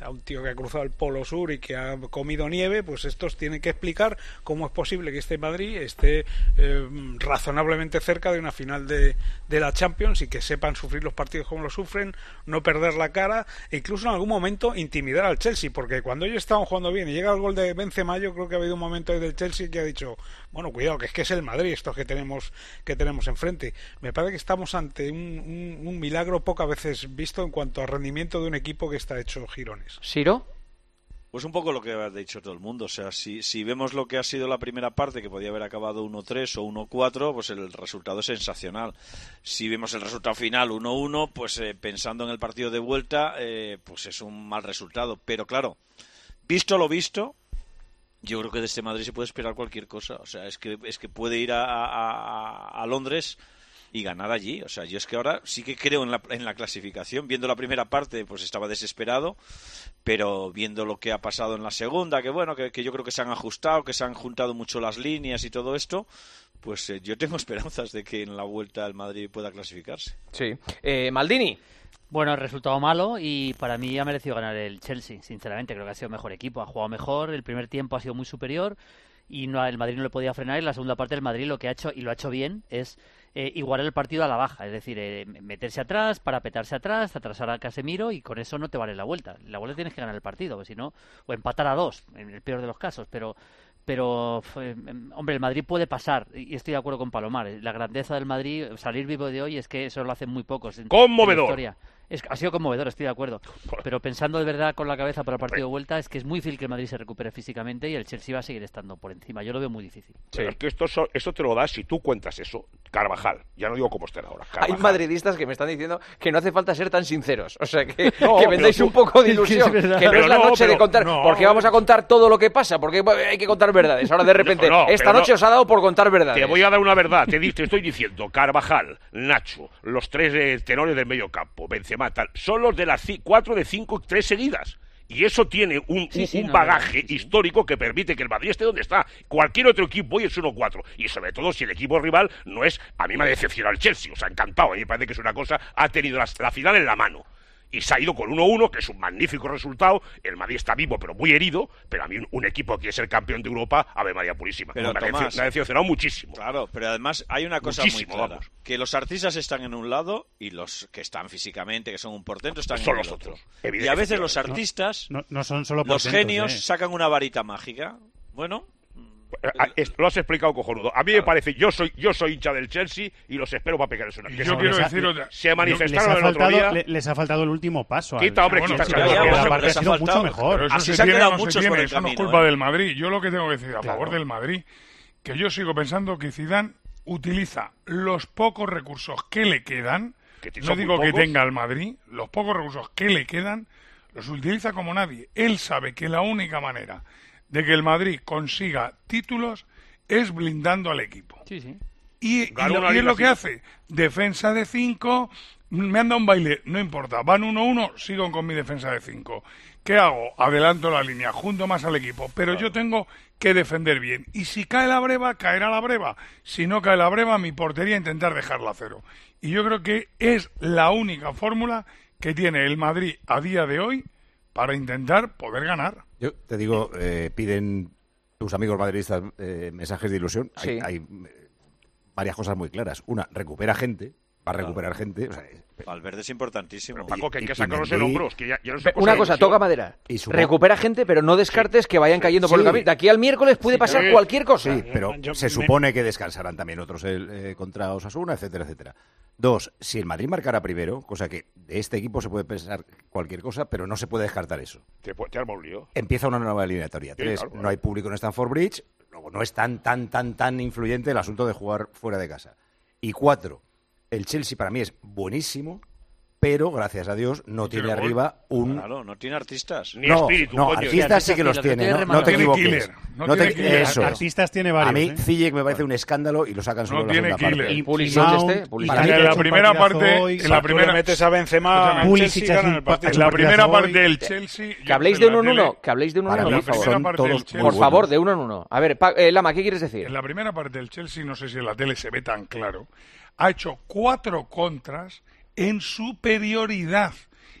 a un tío que ha cruzado el Polo Sur y que ha comido nieve, pues estos tienen que explicar cómo es posible que este Madrid esté eh, razonablemente cerca de una final de, de la Champions y que sepan sufrir los partidos como lo sufren, no perder la cara e incluso en algún momento intimidar al Chelsea, porque cuando ellos estaban jugando bien y llega el gol de Benzema, yo creo que ha habido un momento del Chelsea que ha dicho, bueno, cuidado, que es que es el Madrid estos que tenemos que tenemos enfrente. Me parece que estamos ante un, un, un milagro pocas veces visto en cuanto a rendimiento de un equipo que está hecho girones. ¿Siro? Pues un poco lo que ha dicho todo el mundo. O sea, si, si vemos lo que ha sido la primera parte, que podía haber acabado uno tres o uno cuatro, pues el resultado es sensacional. Si vemos el resultado final uno uno, pues eh, pensando en el partido de vuelta, eh, pues es un mal resultado. Pero claro, visto lo visto, yo creo que de este Madrid se puede esperar cualquier cosa. O sea, es que, es que puede ir a, a, a Londres y ganar allí. O sea, yo es que ahora sí que creo en la, en la clasificación. Viendo la primera parte, pues estaba desesperado, pero viendo lo que ha pasado en la segunda, que bueno, que, que yo creo que se han ajustado, que se han juntado mucho las líneas y todo esto, pues eh, yo tengo esperanzas de que en la vuelta el Madrid pueda clasificarse. Sí. Eh, Maldini. Bueno, el resultado malo y para mí ha merecido ganar el Chelsea, sinceramente. Creo que ha sido mejor equipo, ha jugado mejor, el primer tiempo ha sido muy superior y no, el Madrid no le podía frenar, y la segunda parte el Madrid lo que ha hecho, y lo ha hecho bien, es eh, igualar el partido a la baja, es decir, eh, meterse atrás, parapetarse atrás, atrasar a Casemiro, y con eso no te vale la vuelta. La vuelta tienes que ganar el partido, porque si no, o empatar a dos, en el peor de los casos, pero... Pero, eh, hombre, el Madrid puede pasar, y estoy de acuerdo con Palomar. La grandeza del Madrid, salir vivo de hoy, es que eso lo hacen muy pocos. En, ¡Conmovedor! En la historia. Es, ha sido conmovedor, estoy de acuerdo. Pero pensando de verdad con la cabeza para el partido de vuelta, es que es muy difícil que el Madrid se recupere físicamente y el Chelsea va a seguir estando por encima. Yo lo veo muy difícil. Pero es que esto, esto te lo das si tú cuentas eso. Carvajal, ya no digo cómo estén ahora. Carvajal. Hay madridistas que me están diciendo que no hace falta ser tan sinceros. O sea, que, no, que vendáis tú, un poco de ilusión. Que, que no es la no, noche pero, de contar, no, porque vamos a contar todo lo que pasa, porque hay que contar verdades. Ahora de repente, no, no, esta noche no, os ha dado por contar verdades. Te voy a dar una verdad, te, te estoy diciendo, Carvajal, Nacho, los tres eh, tenores del medio campo, Benzema, tal, son los de las cuatro de cinco, tres seguidas. Y eso tiene un, sí, sí, un no, bagaje no, sí, histórico que permite que el Madrid esté donde está. Cualquier otro equipo hoy es uno cuatro. Y sobre todo si el equipo rival no es... A mí me ha decepcionado el Chelsea, o sea, encantado. A mí me parece que es una cosa... Ha tenido la, la final en la mano. Y se ha ido con uno uno, que es un magnífico resultado. El Madrid está vivo, pero muy herido. Pero a mí un, un equipo que es el campeón de Europa, Ave María Purísima. Pero, me, Tomás, ha decepcionado muchísimo. Claro, pero además hay una cosa muchísimo, muy clara. Vamos. Que los artistas están en un lado y los que están físicamente, que son un portento, están son en el los otro. otros. Y a veces los artistas, no, no, no son solo los portentos, genios, eh. sacan una varita mágica. Bueno... Lo has explicado cojonudo. A mí me parece, yo soy yo soy hincha del Chelsea y los espero para pegar eso. Yo no, quiero decir otra. Se manifestaron el otro día. Le, les ha faltado el último paso. Quita, hombre, bueno, quita, pero, quita, pero, la parte les ha ha sido faltado, mucho mejor. Pero eso Así se se han tiene, quedado no se muchos tiene, por el eso camino, no es culpa ¿eh? del Madrid. Yo lo que tengo que decir a Claro. favor del Madrid, que yo sigo pensando que Zidane utiliza los pocos recursos que le quedan. Que No digo que tenga el Madrid, los pocos recursos que le quedan los utiliza como nadie. Él sabe que la única manera de que el Madrid consiga títulos es blindando al equipo. Sí, sí. Y, y, Ganó lo, una y es liga lo que así. hace. Defensa de cinco, me han dado un baile, no importa. Van uno uno, sigo con mi defensa de cinco. ¿Qué hago? Adelanto la línea, junto más al equipo. Pero Claro. yo tengo que defender bien. Y si cae la breva, caerá la breva. Si no cae la breva, mi portería intentar dejarla a cero. Y yo creo que es la única fórmula que tiene el Madrid a día de hoy para intentar poder ganar. Yo te digo, eh, piden tus amigos madridistas eh, mensajes de ilusión. Sí. Hay, hay eh, varias cosas muy claras. Una, recupera gente, va a recuperar gente. O sea, Valverde es importantísimo. Pero Paco, que hay y- que y sacarlos Mendy- en hombros. Que ya, ya no es Ve, cosa Una de cosa, ilusión. toca madera. Y su- Recupera gente, pero no descartes que vayan cayendo por el Sí. camino. De aquí al miércoles puede pasar Sí. cualquier cosa. Sí, pero Yo- se me- supone que descansarán también otros el, eh, contra Osasuna, etcétera, etcétera. Dos, si el Madrid marcara primero, cosa que de este equipo se puede pensar cualquier cosa, pero no se puede descartar eso. Te, te arma un lío. Empieza una nueva eliminatoria. Sí, Tres, claro, claro. no hay público en Stamford Bridge. Luego, no es tan, tan, tan, tan influyente el asunto de jugar fuera de casa. Y cuatro, el Chelsea para mí es buenísimo, pero gracias a Dios no tiene tiene gol. arriba un... Claro, no tiene artistas. Ni no, espíritu, no, coño. artistas sí que los Lo que tiene, tiene no, rematado. no te No tiene equivoques. killer, no No te- tiene killer. eso es. Artistas tiene varios. A mí ¿eh? Ziyech me parece un escándalo y lo sacan solo No en la tiene segunda parte. killer. Y Y Pulisic Mount, este, y Pulisic. Para mí En que ha la hecho un primera partidazo parte, hoy. en la Tú le primera, metes a Benzema al Pulisic Chelsea y ha ganan hecho el partido. en la primera partidazo parte hoy. del Chelsea... Que yo habléis en de la uno en tele- uno, que habléis de uno en Para uno, mí por favor. son parte todos del muy Chelsea. Por buenos. favor, de uno en uno. A ver, Pa- eh, Lama, ¿qué quieres decir? En la primera parte del Chelsea, no sé si en la tele se ve tan claro, ha hecho cuatro contras en superioridad.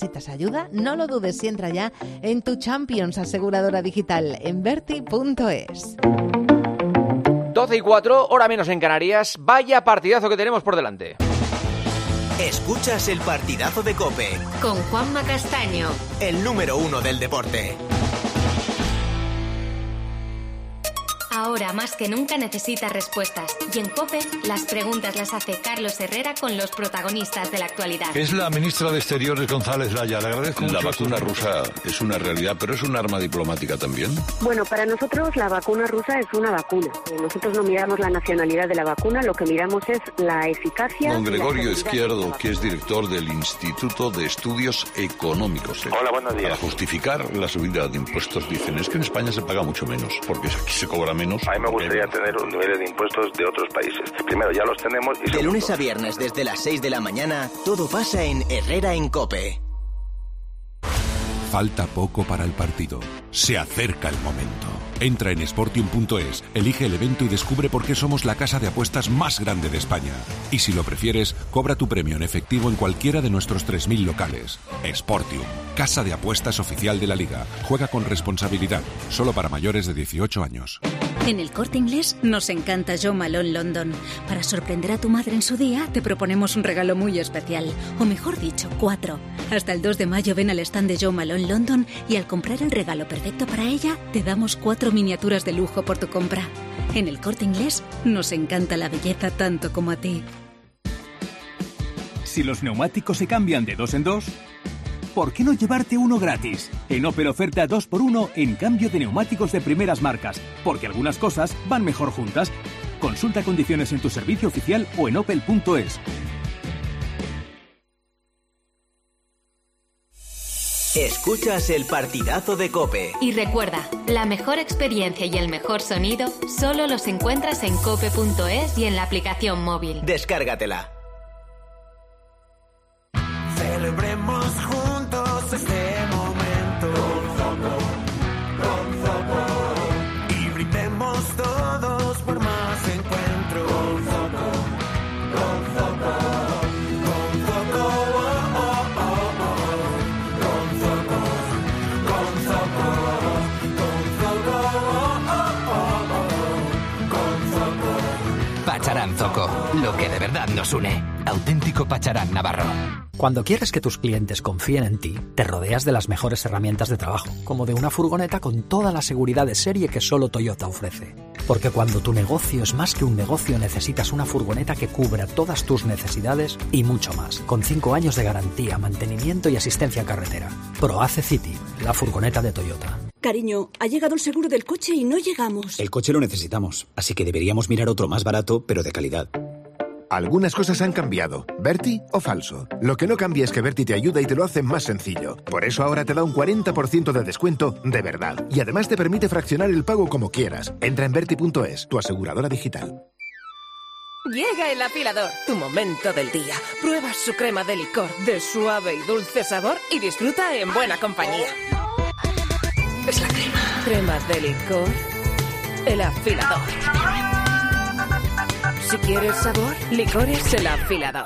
necesitas ayuda, no lo dudes y entra ya en tu Champions aseguradora digital en Berti punto es. doce y cuatro, hora menos en Canarias. Vaya partidazo que tenemos por delante. Escuchas el partidazo de COPE con Juanma Castaño, el número uno del deporte. Ahora más que nunca necesitas respuestas. Y en COPE, las preguntas las hace Carlos Herrera con los protagonistas de la actualidad. Es la ministra de Exteriores, González Laya. Le agradezco mucho. La vacuna rusa es una realidad, pero es un arma diplomática también. Bueno, para nosotros la vacuna rusa es una vacuna. Nosotros no miramos la nacionalidad de la vacuna, lo que miramos es la eficacia. Don Gregorio Izquierdo, que es director del Instituto de Estudios Económicos. Hola, buenos días. Para justificar la subida de impuestos dicen, es que en España se paga mucho menos, porque aquí se cobra menos. A mí me gustaría tener un nivel de impuestos de otros países. Primero, ya los tenemos y... De lunes a viernes, desde las seis de la mañana, todo pasa en Herrera en COPE. Falta poco para el partido. Se acerca el momento. Entra en Sportium punto es, elige el evento y descubre por qué somos la casa de apuestas más grande de España. Y si lo prefieres, cobra tu premio en efectivo en cualquiera de nuestros tres mil locales. Sportium, casa de apuestas oficial de la Liga. Juega con responsabilidad, solo para mayores de dieciocho años. En el Corte Inglés nos encanta Jo Malone London. Para sorprender a tu madre en su día, te proponemos un regalo muy especial. O mejor dicho, cuatro. Hasta el dos de mayo ven al stand de Jo Malone London y al comprar el regalo perfecto para ella, te damos cuatro miniaturas de lujo por tu compra. En el Corte Inglés nos encanta la belleza tanto como a ti. Si los neumáticos se cambian de dos en dos, ¿por qué no llevarte uno gratis? En Opel oferta dos por uno en cambio de neumáticos de primeras marcas, porque algunas cosas van mejor juntas. Consulta condiciones en tu servicio oficial o en opel punto es. Escuchas el partidazo de COPE. Y recuerda, la mejor experiencia y el mejor sonido solo los encuentras en cope punto es y en la aplicación móvil. Descárgatela. Celebremos juntos este momento con Zoco, con Zoco, y brindemos todos por más encuentro con Zoco, con Zoco, con Zoco, oh, oh, oh, oh. Con Zoco, con Zoco, con Zoco, oh, oh, oh, oh. Con Zoco. Pacharán Zoco, lo que de verdad nos une. Auténtico Pacharán Navarro. Cuando quieres que tus clientes confíen en ti, te rodeas de las mejores herramientas de trabajo, como de una furgoneta con toda la seguridad de serie que solo Toyota ofrece. Porque cuando tu negocio es más que un negocio, necesitas una furgoneta que cubra todas tus necesidades y mucho más, con cinco años de garantía, mantenimiento y asistencia en carretera. ProAce City, la furgoneta de Toyota. Cariño, ha llegado el seguro del coche y no llegamos. El coche lo necesitamos, así que deberíamos mirar otro más barato, pero de calidad. Algunas cosas han cambiado. ¿Berti o falso? Lo que no cambia es que Berti te ayuda y te lo hace más sencillo. Por eso ahora te da un cuarenta por ciento de descuento de verdad. Y además te permite fraccionar el pago como quieras. Entra en berti punto es, tu aseguradora digital. Llega el afilador, tu momento del día. Prueba su crema de licor de suave y dulce sabor y disfruta en buena compañía. Es la crema. Crema de licor. El afilador. Si quieres sabor, licores El Afilador.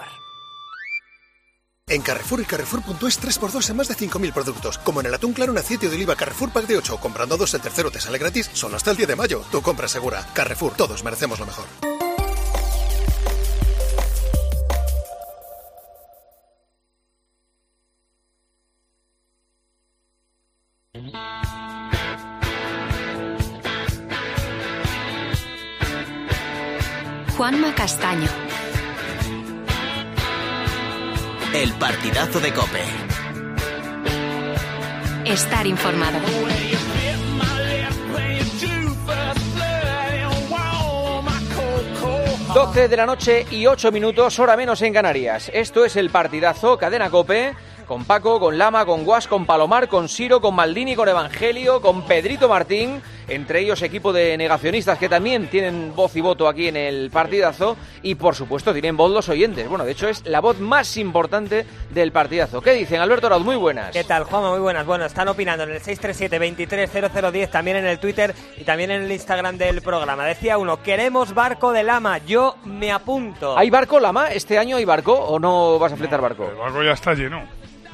En Carrefour y Carrefour punto es tres por dos en más de cinco mil productos. Como en el atún claro en aceite de oliva Carrefour Pack de ocho. Comprando dos, el tercero te sale gratis. Solo hasta el diez de mayo. Tu compra segura. Carrefour, todos merecemos lo mejor. Juanma Castaño. El partidazo de COPE. Estar informado. doce de la noche y ocho minutos, hora menos en Canarias. Esto es el partidazo, Cadena COPE, con Paco, con Lama, con Guas, con Palomar, con Siro, con Maldini, con Evangelio, con Pedrito Martín, entre ellos equipo de negacionistas que también tienen voz y voto aquí en el partidazo, y por supuesto tienen voz los oyentes. Bueno, de hecho es la voz más importante del partidazo. ¿Qué dicen? Alberto Raud, muy buenas. ¿Qué tal, Juanma? Muy buenas. Bueno, están opinando en el seis tres siete, veintitrés cero cero diez, también en el Twitter y también en el Instagram del programa. Decía uno, queremos barco de Lama, yo me apunto. ¿Hay barco, Lama? ¿Este año hay barco o no vas a fletar barco? El barco ya está lleno.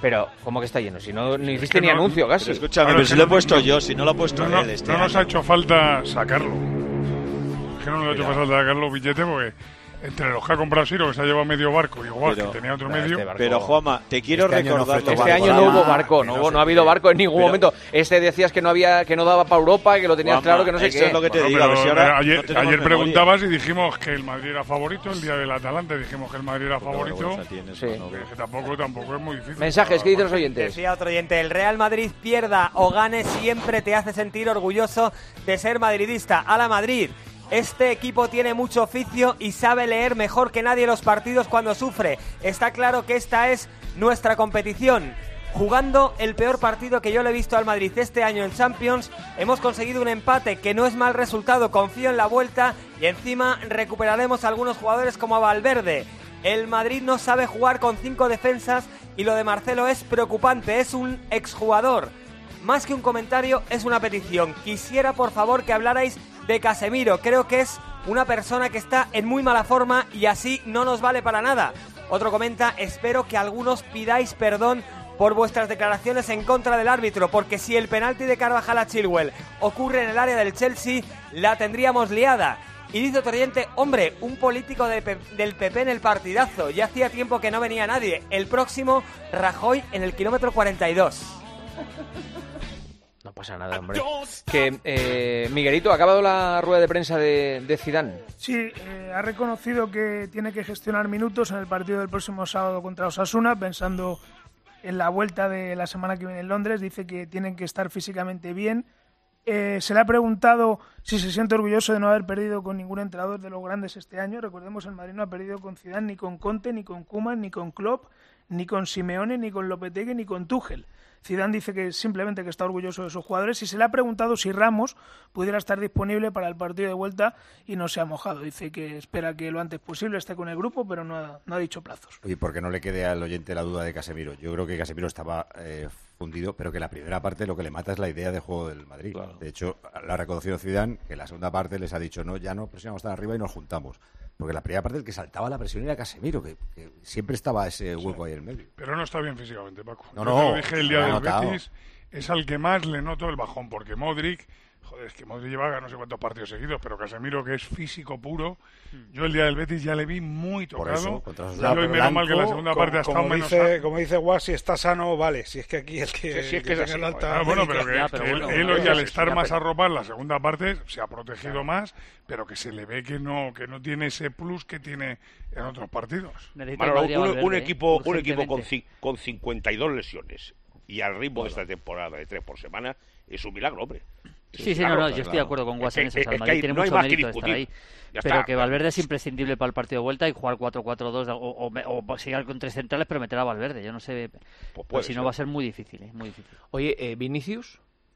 Pero, ¿cómo que está lleno? Si no, no hiciste que ni no, anuncio casi. Pero escúchame, pero si lo he puesto yo, si no lo ha puesto no, él este no nos año. ha hecho falta sacarlo. Es que no nos ha hecho falta sacarlo billete porque entre los que ha comprado Siro, que se ha llevado medio barco, igual Pero- que tenía otro no, medio. este barco- Pero, Juanma, te quiero Este año no recordar fue lo Este que- año no hubo barco, que no, no hubo- se no ha habido cree. barco en ningún Pero- momento. Este decías que no había, que no daba para Europa, que lo tenías Juanma, claro, que no sé eso qué. es lo que te Bueno, digo, a ver pero, si ahora eh, ayer, no tenemos ayer memoria. preguntabas y dijimos que el Madrid era favorito, el día del Atalanta dijimos que el Madrid era favorito. vergüenza tienes, Sí. no, Que tampoco, tampoco es muy difícil. Mensajes, ¿qué dicen los oyentes? Decía otro oyente, el Real Madrid pierda o gane siempre te hace sentir orgulloso de ser madridista. A la Madrid. Este equipo tiene mucho oficio y sabe leer mejor que nadie los partidos cuando sufre. Está claro que esta es nuestra competición. Jugando el peor partido que yo le he visto al Madrid este año en Champions, hemos conseguido un empate que no es mal resultado. Confío en la vuelta y encima recuperaremos a algunos jugadores como a Valverde. El Madrid no sabe jugar con cinco defensas y lo de Marcelo es preocupante. Es un exjugador. Más que un comentario, es una petición. Quisiera, por favor, que hablarais de Casemiro. Creo que es una persona que está en muy mala forma y así no nos vale para nada. Otro comenta, espero que algunos pidáis perdón por vuestras declaraciones en contra del árbitro, porque si el penalti de Carvajal a Chilwell ocurre en el área del Chelsea, la tendríamos liada. Y dice otro oyente, hombre, un político de Pe- del P P en el partidazo. Ya hacía tiempo que no venía nadie. El próximo, Rajoy en el kilómetro cuarenta y dos. No pasa nada, hombre. Que, eh, Miguelito, ¿ha acabado la rueda de prensa de, de Zidane? Sí, eh, ha reconocido que tiene que gestionar minutos en el partido del próximo sábado contra Osasuna, pensando en la vuelta de la semana que viene en Londres. Dice que tienen que estar físicamente bien. Eh, se le ha preguntado si se siente orgulloso de no haber perdido con ningún entrenador de los grandes este año. Recordemos, el Madrid no ha perdido con Zidane, ni con Conte, ni con Koeman, ni con Klopp, ni con Simeone, ni con Lopetegui, ni con Tuchel. Zidane dice que simplemente que está orgulloso de sus jugadores y se le ha preguntado si Ramos pudiera estar disponible para el partido de vuelta y no se ha mojado. Dice que espera que lo antes posible esté con el grupo, pero no ha, no ha dicho plazos. Oye, porque no le quede al oyente la duda de Casemiro. Yo creo que Casemiro estaba eh, fundido, pero que la primera parte lo que le mata es la idea de juego del Madrid. Claro. De hecho, lo ha reconocido Zidane, que en la segunda parte les ha dicho, no, ya no presionamos tan arriba y nos juntamos. Porque la primera parte el que saltaba la presión era Casemiro, que, que siempre estaba ese hueco sí. ahí en medio. Pero no está bien físicamente, Paco. No, Yo no, te lo dije el día del notado. Betis, es al que más le noto el bajón, porque Modric, joder, es que Modric lleva no sé cuántos partidos seguidos, pero Casemiro, que es físico puro, yo el día del Betis ya le vi muy tocado. Por eso, contra y hoy menos mal que la segunda como, parte ha estado como menos... dice, como dice Guas, si está sano, vale. Si es que aquí el que, Sí, sí, es que que es así, tenga el alta ah, bueno, pero que, médica- que Ya, pero él, bueno, él bueno, hoy al sí, estar sí, más pero- arropado en la segunda parte se ha protegido claro. más, pero que se le ve que no que no tiene ese plus que tiene en otros partidos. Manolo, un, un equipo un equipo con, ci- con cincuenta y dos lesiones y al ritmo de esta temporada de tres por semana es un milagro, hombre. Es Sí, un sí, no, milagro. no, yo estoy de acuerdo con Guas en Es ese. que- El es que Madrid hay- tiene no hay mucho más que mérito de estar ahí. discutir. Ya Pero está. que Valverde es imprescindible para el partido de vuelta y jugar cuatro cuatro dos o, o, o seguir con tres centrales, pero meter a Valverde. Yo no sé. Pues pero si ser. no va a ser muy difícil, ¿eh? Muy difícil. Oye, eh, ¿Vinicius?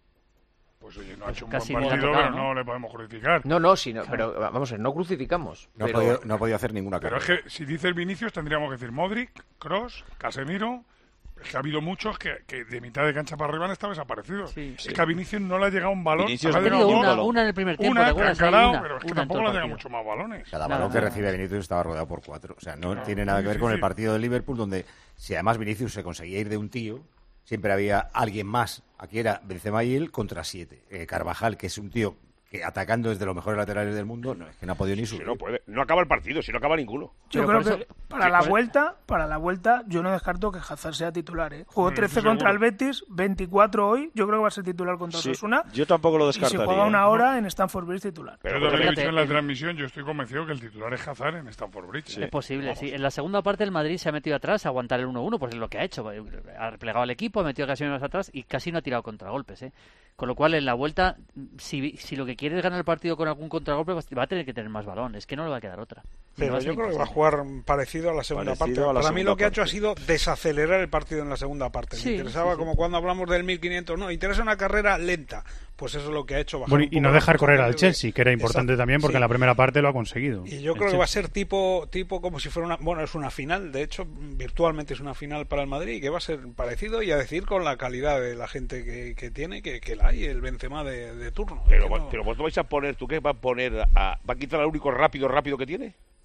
Pues oye, no ha hecho un Casi buen ni le ha partido, tocado, pero ¿no? no le podemos crucificar. No, no, sí, no, pero vamos a ver, no crucificamos. No, pero... ha podido, no ha podido hacer ninguna Pero carrera. es que si dices Vinicius tendríamos que decir Modric, Kroos, Casemiro. Es que ha habido muchos que, que de mitad de cancha para arriba han estado desaparecidos. Sí, es sí. que a Vinicius no le ha llegado un balón. Vinicius le ha ha llegado tenido dos. una, una en el primer tiempo, Una, ¿te acuerdas? que ha calado, Una, pero es que una en tampoco todo le el ha llegado partido. mucho más balones. Cada Nada, balón que nada. recibe Vinicius estaba rodeado por cuatro. O sea, no, No, tiene nada que ver sí, con sí. el partido de Liverpool, donde si además Vinicius se conseguía ir de un tío, siempre había alguien más. Aquí era Benzema y él contra siete. Eh, Carvajal, que es un tío que atacando desde los mejores laterales del mundo, no, es que no ha podido ni Si subir. no puede, no acaba el partido, si no acaba ninguno. Yo Pero creo por que eso- para sí, la por- vuelta, para la vuelta, yo no descarto que Hazard sea titular, ¿eh? Jugó Mm, trece seguro. contra el Betis, veinticuatro hoy, yo creo que va a ser titular contra Sí, Osasuna. yo tampoco lo Y si descartaría. juega una hora en Stamford Bridge titular. Pero Pero también he fíjate, dicho en la el- transmisión, yo estoy convencido que el titular es Hazard en Stamford Bridge. Es posible, sí. En la segunda parte el Madrid se ha metido atrás a aguantar el uno uno, pues es lo que ha hecho. Ha replegado al equipo, ha metido casi menos atrás y casi no ha tirado contragolpes, ¿eh? Con lo cual, en la vuelta, si, si lo que quiere es ganar el partido con algún contragolpe, va a tener que tener más balón. Es que no le va a quedar otra. Pero No va a yo ser creo que va a imposible. jugar parecido a la segunda Parecido parte. a la Para mí segunda lo que ha hecho ha parte. sido desacelerar el partido en la segunda parte. Sí, Me interesaba, sí, sí. como cuando hablamos del mil quinientos, no, interesa una carrera lenta. Pues eso es lo que ha hecho. bajar Bueno, un y poco no las dejar correr al prestaciones de- Chelsea, que era importante Exacto, también, porque sí. en la primera parte lo ha conseguido. Y yo el creo que va a Chelsea. ser tipo tipo como si fuera una... Bueno, es una final, de hecho, virtualmente es una final para el Madrid, y que va a ser parecido, y a decir con la calidad de la gente que, que tiene, que, que la hay, el Benzema de, de turno. Pero, Es que no- pero vosotros vais a poner, ¿tú qué vas a poner? A, ¿Va a quitar al único rápido, rápido que tiene?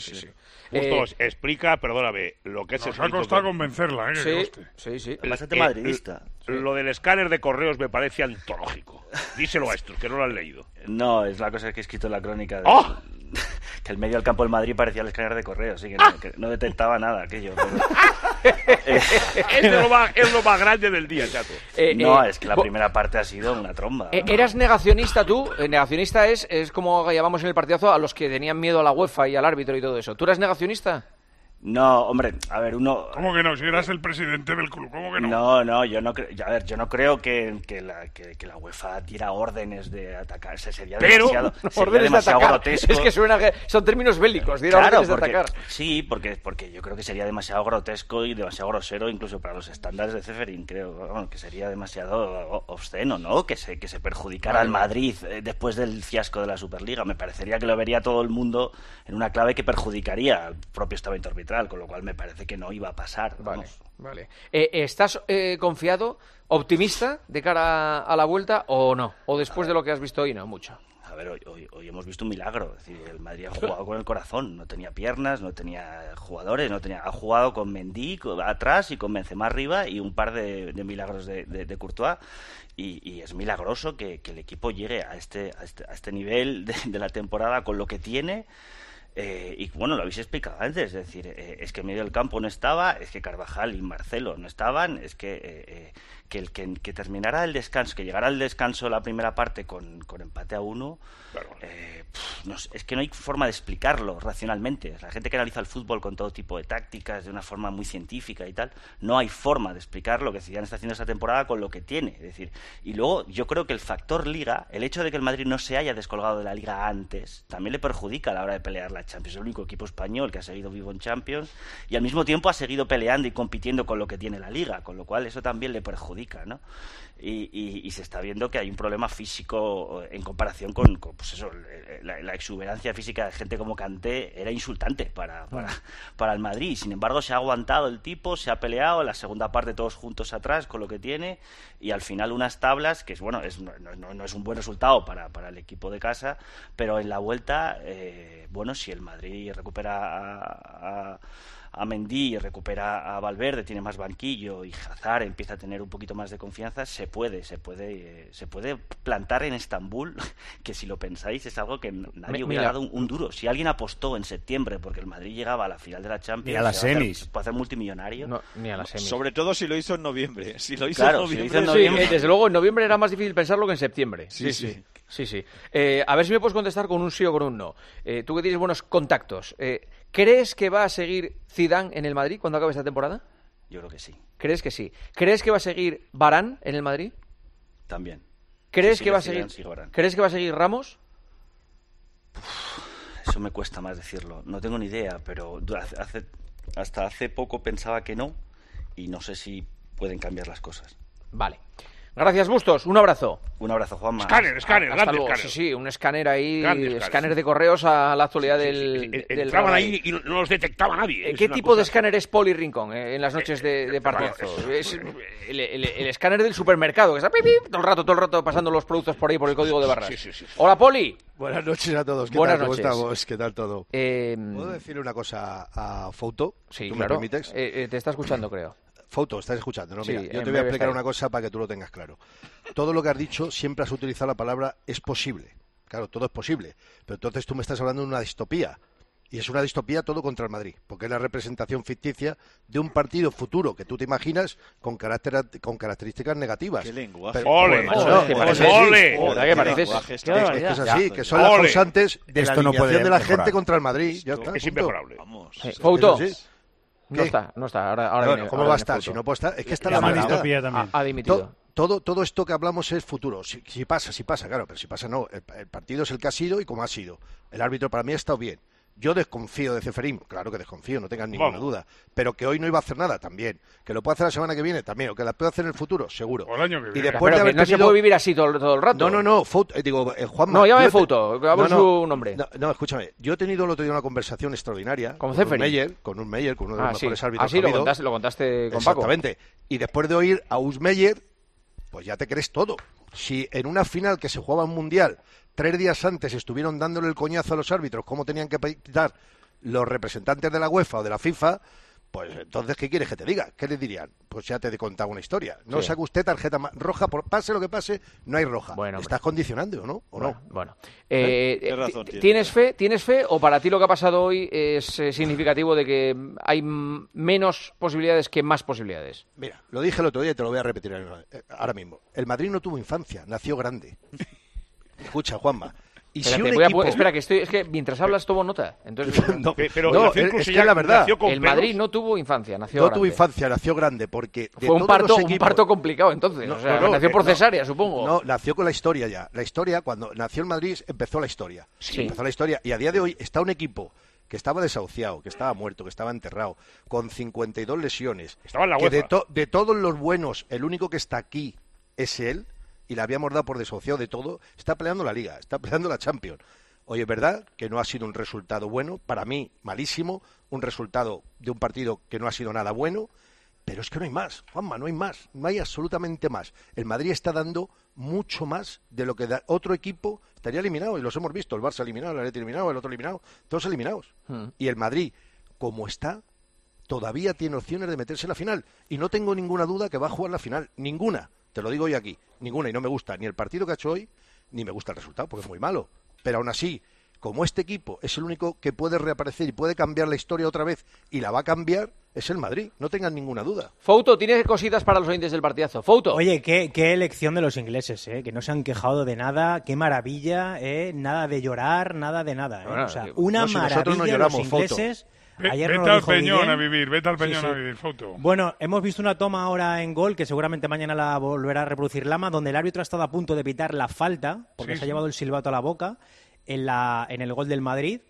sí, sí. Bustos eh, explica, perdóname, lo que es nos el ha costado convencerla, ¿eh? Sí, sí, sí. El, Bastante el, madridista. Lo del escáner de correos me parece antológico. Díselo a estos, que no lo han leído. No, es la cosa que he escrito en la crónica. De... ¡Oh! Que el medio del campo del Madrid parecía el escáner de correos, así que no, que no detectaba nada aquello. Pero... es, lo más, es lo más grande del día, chato. Eh, no, eh, es que la primera parte ha sido una tromba. Eh, ¿Eras negacionista tú? Eh, negacionista es, es como llamamos en el partidazo a los que tenían miedo a la UEFA y al árbitro y todo eso. ¿Tú eras negacionista? No, hombre, a ver, uno... ¿Cómo que no? Si eras el presidente del club, ¿cómo que no? No, no, yo no creo... A ver, yo no creo que, que, la, que, que la UEFA diera órdenes de atacar. Se sería Pero, demasiado, no, sería órdenes demasiado de atacar. grotesco. Es que suena, son términos bélicos, diera claro, órdenes porque, de atacar. Sí, porque, porque yo creo que sería demasiado grotesco y demasiado grosero incluso para los estándares de Ceferín, creo. Bueno, que sería demasiado obsceno, ¿no? Que se, que se perjudicara vale, al Madrid eh, después del fiasco de la Superliga. Me parecería que lo vería todo el mundo en una clave que perjudicaría al propio estamento arbitral, con lo cual me parece que no iba a pasar. Vale, vale. Eh, ¿Estás eh, confiado, optimista de cara a la vuelta o no? ¿O después de lo que has visto hoy no mucho? A ver, hoy, hoy, hoy hemos visto un milagro. Es decir, el Madrid ha jugado con el corazón. No tenía piernas, no tenía jugadores, no tenía. Ha jugado con Mendy atrás y con Benzema arriba y un par de, de milagros de, de, de Courtois. Y, y es milagroso que, que el equipo llegue a este, a este, a este nivel de, de la temporada con lo que tiene. Eh, y bueno, lo habéis explicado antes, es decir, eh, es que en medio del campo no estaba, es que Carvajal y Marcelo no estaban, es que, eh, eh, que el que, que terminara el descanso, que llegara el descanso la primera parte con, con empate a uno, claro. eh, pff, no sé, es que no hay forma de explicarlo racionalmente. La gente que analiza el fútbol con todo tipo de tácticas, de una forma muy científica y tal, no hay forma de explicar lo que Zidane está haciendo esta temporada con lo que tiene. Es decir, y luego yo creo que el factor Liga, el hecho de que el Madrid no se haya descolgado de la Liga antes, también le perjudica a la hora de pelear la Champions. Es el único equipo español que ha seguido vivo en Champions y al mismo tiempo ha seguido peleando y compitiendo con lo que tiene la Liga, con lo cual eso también le perjudica, ¿no? Y, y, y se está viendo que hay un problema físico en comparación con, con pues eso, la, la exuberancia física de gente como Kanté era insultante para, para, para el Madrid. Sin embargo, se ha aguantado el tipo, se ha peleado, en la segunda parte todos juntos atrás con lo que tiene y al final unas tablas que es bueno, es, no, no, no es un buen resultado para, para el equipo de casa, pero en la vuelta, eh, bueno, si el Madrid recupera a, a a Mendy, recupera a Valverde, tiene más banquillo y Hazard empieza a tener un poquito más de confianza, se puede, se puede, eh, se puede plantar en Estambul, que si lo pensáis es algo que nadie Me, hubiera mira. dado un, un duro. Si alguien apostó en septiembre porque el Madrid llegaba a la final de la Champions, ni a las semis, puede hacer multimillonario. No, ni a las semis. Sobre todo si lo hizo en noviembre. Si lo hizo, claro, en, noviembre, si lo hizo en noviembre, sí, desde luego en noviembre era más difícil pensarlo que en septiembre. Sí, sí. sí. Sí, sí. Eh, a ver si me puedes contestar con un sí o con un no. Eh, tú que tienes buenos contactos, eh, ¿crees que va a seguir Zidane en el Madrid cuando acabe esta temporada? Yo creo que sí. ¿Crees que sí? ¿Crees que va a seguir Varane en el Madrid? También. ¿Crees sí, que va a seguir? seguir? ¿Crees que va a seguir Ramos? Uf, eso me cuesta más decirlo. No tengo ni idea, pero hace, hasta hace poco pensaba que no y no sé si pueden cambiar las cosas. Vale. Gracias, Bustos. Un abrazo. Un abrazo, Juanma. Escáner, escáner, Hasta luego. escáner. Sí, sí, un escáner ahí, escáner. escáner de correos a la actualidad sí, sí, sí, sí. Eh, del... Entraban del ahí y no los detectaba nadie. ¿Qué tipo cosa... de escáner es Poli Rincón eh, en las noches de, de partidazo? Es el, el, el escáner del supermercado, que está pip, pip, todo el rato, todo el rato pasando los productos por ahí por el código de barras. Sí, sí, sí, sí. Hola, Poli. Buenas noches a todos. ¿Qué Buenas tal? noches. ¿Cómo estamos? ¿Qué tal todo? Eh... ¿Puedo decirle una cosa a Fouto? Sí, ¿Tú claro. me permites? Eh, eh, te está escuchando, creo. Fouto, estás escuchando, ¿no? Sí, Mira, yo te voy a explicar una cosa para que tú lo tengas claro. Todo lo que has dicho, siempre has utilizado la palabra es posible. Claro, todo es posible. Pero entonces tú me estás hablando de una distopía. Y es una distopía todo contra el Madrid. Porque es la representación ficticia de un partido futuro que tú te imaginas con, carácter, con características negativas. ¡Qué lenguaje! Pero, ¡Ole! Pues, ¡Ole! no, ¡Ole! sí, ¡Ole! ¡Ole! ¿Qué pareces? Es, es que es así, ya, que son ¡Ole! las causantes de Esto la no alineación puede de la mejorar. gente contra el Madrid. Ya está, Es punto. inmejorable. Vamos. Eh, Fouto. Sí. No ¿Qué? está, no está. Ahora, ahora Bueno, viene, ¿cómo ahora va a viene estar? Fouto. Si no puede estar, es que está La la maldita maldad. distopía también. Ha, ha dimitido. To- Todo, todo esto que hablamos es futuro. Si, si pasa, si pasa, claro, pero si pasa no. El, el partido es el que ha sido y como ha sido. El árbitro para mí ha estado bien. Yo desconfío de Ceferín, claro que desconfío, no tengan ninguna Vamos. duda. Pero que hoy no iba a hacer nada, también. Que lo puede hacer la semana que viene, también. O que la puede hacer en el futuro, seguro. O el año que Y viene. después Pero de que haber no se tenido- puede vivir así todo, todo el rato. No, no, no, Fout- eh, digo, eh, Juanma. No, llámame yo te- Fouto, hagamos no, no, su nombre. No, no, escúchame. Yo he tenido el otro día una conversación extraordinaria ¿Con un Ceferín? Meyer, con un Meyer, con uno de los Ah, sí. mejores árbitros Ah, sí, que ha lo habido. contaste, lo contaste con Paco. Exactamente. Y después de oír a Usmeyer, pues ya te crees todo. Si en una final que se jugaba un mundial, tres días antes estuvieron dándole el coñazo a los árbitros, cómo tenían que pitar los representantes de la UEFA o de la FIFA, Pues entonces, ¿qué quieres que te diga? ¿Qué le dirían? Pues ya te he contado una historia. No Sí. saca usted tarjeta ma- roja, por pase lo que pase, no hay roja. Bueno, ¿Estás condicionando o no? ¿O Bueno, no? bueno. Eh, Tienes eh, razón, ti- tienes ¿Tienes fe? ¿Tienes fe? ¿O para ti lo que ha pasado hoy es eh, significativo de que hay m- menos posibilidades que más posibilidades? Mira, lo dije el otro día y te lo voy a repetir ahora mismo. El Madrid no tuvo infancia, nació grande. Escucha, Juanma. Y Espérate, si un voy a equipo... pu- espera, que estoy, es que mientras hablas tomo nota. Entonces, No, Pe- pero no, nació es, incluso es que ya- es la verdad. nació con el pelos. Madrid no tuvo infancia, nació No grande. tuvo infancia, nació grande, porque de Fue un todos parto, los un equipos... parto complicado entonces. No, o sea, no, no, nació eh, por no. cesárea, supongo. No, nació con la historia ya. La historia, cuando nació el Madrid, empezó la historia. Sí. Empezó la historia. Y a día de hoy está un equipo que estaba desahuciado, que estaba muerto, que estaba enterrado, con cincuenta y dos lesiones. Estaba en la que de, UEFA. to- de todos los buenos, el único que está aquí es él, y la habíamos dado por desahuciado de todo. Está peleando la Liga, está peleando la Champions. Oye, es verdad que no ha sido un resultado bueno, para mí malísimo, un resultado de un partido que no ha sido nada bueno, pero es que no hay más, Juanma, no hay más, no hay absolutamente más. El Madrid está dando mucho más de lo que da otro equipo estaría eliminado, y los hemos visto, el Barça eliminado, el Atleti eliminado, el otro eliminado, todos eliminados. Hmm. Y el Madrid, como está, todavía tiene opciones de meterse en la final, y no tengo ninguna duda que va a jugar la final, ninguna, te lo digo hoy aquí, ninguna, y no me gusta ni el partido que ha hecho hoy, ni me gusta el resultado, porque es muy malo. Pero aún así, como este equipo es el único que puede reaparecer y puede cambiar la historia otra vez, y la va a cambiar, es el Madrid, no tengan ninguna duda. Fouto, ¿tienes cositas para los oyentes del partidazo? Fouto. Oye, qué, qué elección de los ingleses, ¿eh? Que no se han quejado de nada, qué maravilla, ¿eh? Nada de llorar, nada de nada, ¿eh? Bueno, o sea, que- una no, si nosotros maravilla no los lloramos, Fouto. ingleses. Ve- Ayer vete nos lo al dijo Peñón Guillén. a vivir, vete al Sí, Peñón sí. a vivir, foto. Bueno, hemos visto una toma ahora en Gol, que seguramente mañana la volverá a reproducir Lama, donde el árbitro ha estado a punto de pitar la falta, porque Sí, se ha sí. llevado el silbato a la boca en, la, en el gol del Madrid.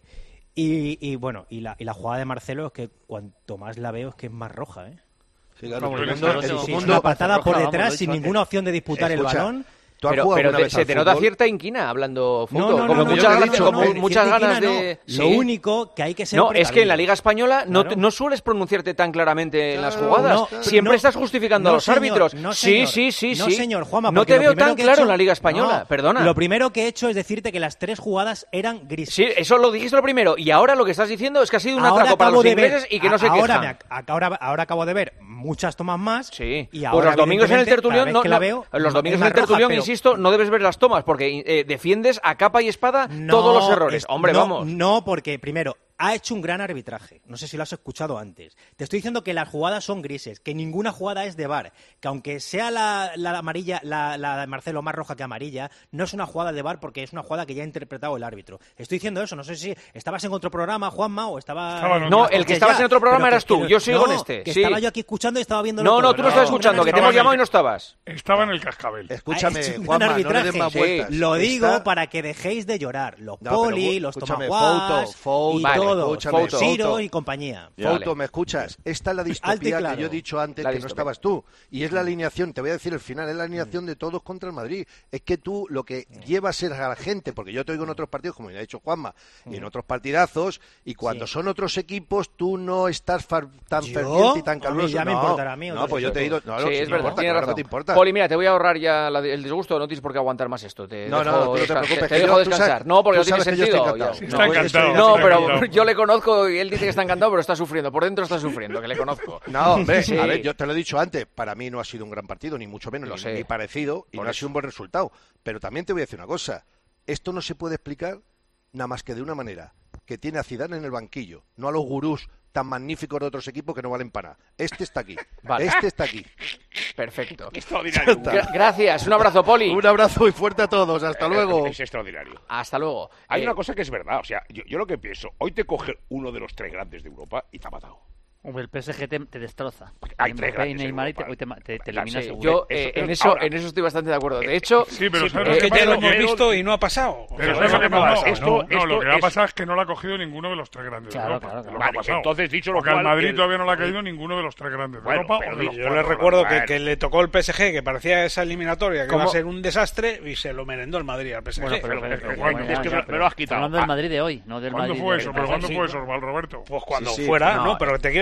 Y, y bueno, y la, y la jugada de Marcelo es que cuanto más la veo es que es más roja, ¿eh? Sí, claro, Vamos, el el mundo- mundo- el sí, sí, mundo- una patada por roja, detrás vamos, sin lo he dicho ninguna antes. opción de disputar el Escucha, balón. ¿tú has Pero, jugado pero alguna te- vez se al te nota fútbol? cierta inquina hablando Fouto, No, no, como no, no, muchas, yo no he ganas, dicho, como no, muchas cierta ganas inquina de... no. Lo único que hay que ser No, es que en la precavido. Liga Española no, Claro. no sueles pronunciarte tan claramente en las Claro, jugadas. no, Siempre no, estás justificando no, a los señor, árbitros. no, sí, señor. sí, sí, No, sí. señor, Juanma, no porque te lo veo primero tan que he claro hecho- en la Liga Española, No, perdona. Lo primero que he hecho es decirte que las tres jugadas eran grises. Sí, eso lo dijiste lo primero. Y ahora lo que estás diciendo es que ha sido un Ahora atraco para acabo los de ver- ingleses y que no se ahora, quejan. me ac- ahora, ahora acabo de ver muchas tomas más. Sí. Y Pues ahora, los domingos en el evidentemente, cada tertulión, vez no, que la no, veo, los domingos es en más el tertulión, roja, pero- insisto, no debes ver las tomas porque eh, defiendes a capa y espada No, todos los errores. es- Hombre, no, vamos. No, porque primero, ha hecho un gran arbitraje. No sé si lo has escuchado antes. Te estoy diciendo que las jugadas son grises, que ninguna jugada es de V A R, que aunque sea la, la amarilla, la, la de Marcelo más roja que amarilla, no es una jugada de V A R porque es una jugada que ya ha interpretado el árbitro. Estoy diciendo eso, no sé si estabas en otro programa, Juanma, o estaba... Estaba en otro. No, el que estabas en otro programa eras tú, yo sigo en este, Que sí. estaba yo aquí escuchando y estaba viendo... el No, otro. no, tú no estabas escuchando, que te hemos llamado y no estabas. Estaba en el cascabel. Escúchame, Ha hecho un Juanma, gran no le des arbitraje. más Sí. vueltas. Lo digo Está- para que dejéis de llorar. Los No, pero poli, gu- los escúchame, tomaguas Fouto, Fouto, y vale, todo. escúchame, Ciro Fouto. y compañía. Fouto, ¿me escuchas? Esta es la Alto y distopía claro. que yo he dicho antes, La que no distopía. estabas tú. Y es la alineación, te voy a decir el final, es la alineación de todos contra el Madrid. Es que tú lo que llevas es a la gente, porque yo te oigo en otros partidos, como ya ha dicho Juanma, y en otros partidazos, y cuando son otros equipos, tú no estás far- tan ¿Yo? ferviente y tan A mí caluroso. ya me no, importará a mí, no, o pues yo te he ido... No, Sí, no, es si no verdad, importa, tienes claro, razón. no te importa. Poli, mira, te voy a ahorrar ya la- el disgusto, no tienes por qué aguantar más esto. Te No, dejo no, tú no te descansar. preocupes, Te que dejo yo- tú descansar. sabes- No, porque tú no tiene sabes que yo estoy sentido. encantado. Ya. Está No, encantado, No, está pero encantado. yo le conozco y él dice que está encantado, pero está sufriendo. Por dentro está sufriendo, que le conozco. No, hombre, Sí. a ver, yo te lo he dicho antes, para mí no ha sido un gran partido, ni mucho menos, Lo ni, sé. ni parecido, y Por no ha eso. sido un buen resultado. Pero también te voy a decir una cosa, esto no se puede explicar nada más que de una manera, que tiene a Zidane en el banquillo, no a los gurús tan magníficos de otros equipos que no valen para nada. Este está aquí, Vale. este está aquí. Perfecto. Extraordinario. Gra- gracias, un abrazo, Poli. Un abrazo muy fuerte a todos, hasta luego. Es extraordinario. Hasta luego. Hay Eh, una cosa que es verdad, o sea, yo, yo lo que pienso, hoy te coge uno de los tres grandes de Europa y te ha matado. Hombre, el P S G te, te destroza. Hay Mbappé tres y grandes en Neymar y te, Europa. hoy te, ma- te, te Claro, elimina sí, seguro. yo Eso, eh, pero en eso ahora- en eso estoy bastante de acuerdo. De hecho, Sí, pero Sí, ¿sabes pero lo Es que que pasa? ya lo hemos pero- visto y no ha pasado. Pero Pero ¿sabes eso lo que no pasa? pasa. Esto- No, no, esto lo que ha es- pasado es que no lo ha cogido ninguno de los tres grandes Claro, de Europa. claro, que es lo claro. que ha pasado. Entonces, dicho lo Porque al cual, Madrid el- todavía no le ha caído ninguno de los tres grandes de Bueno, Europa. pero o de los Yo cuatro. les recuerdo que, Bueno. que le tocó el P S G, que parecía esa eliminatoria, que ¿Cómo? iba a ser un desastre, y se lo merendó el Madrid al P S G. Bueno, pero, pero- pero- pero- pero- ¿cuándo? bueno, es que ya, me- pero- me lo has quitado. Hablando del Ah. Madrid de hoy, no del ¿Cuándo Madrid fue de- eso? del ¿Pero cuándo Madrid. fue eso, Osvaldo Roberto? Pues cuando Sí, sí, fuera, no, ¿no? Pero te quiero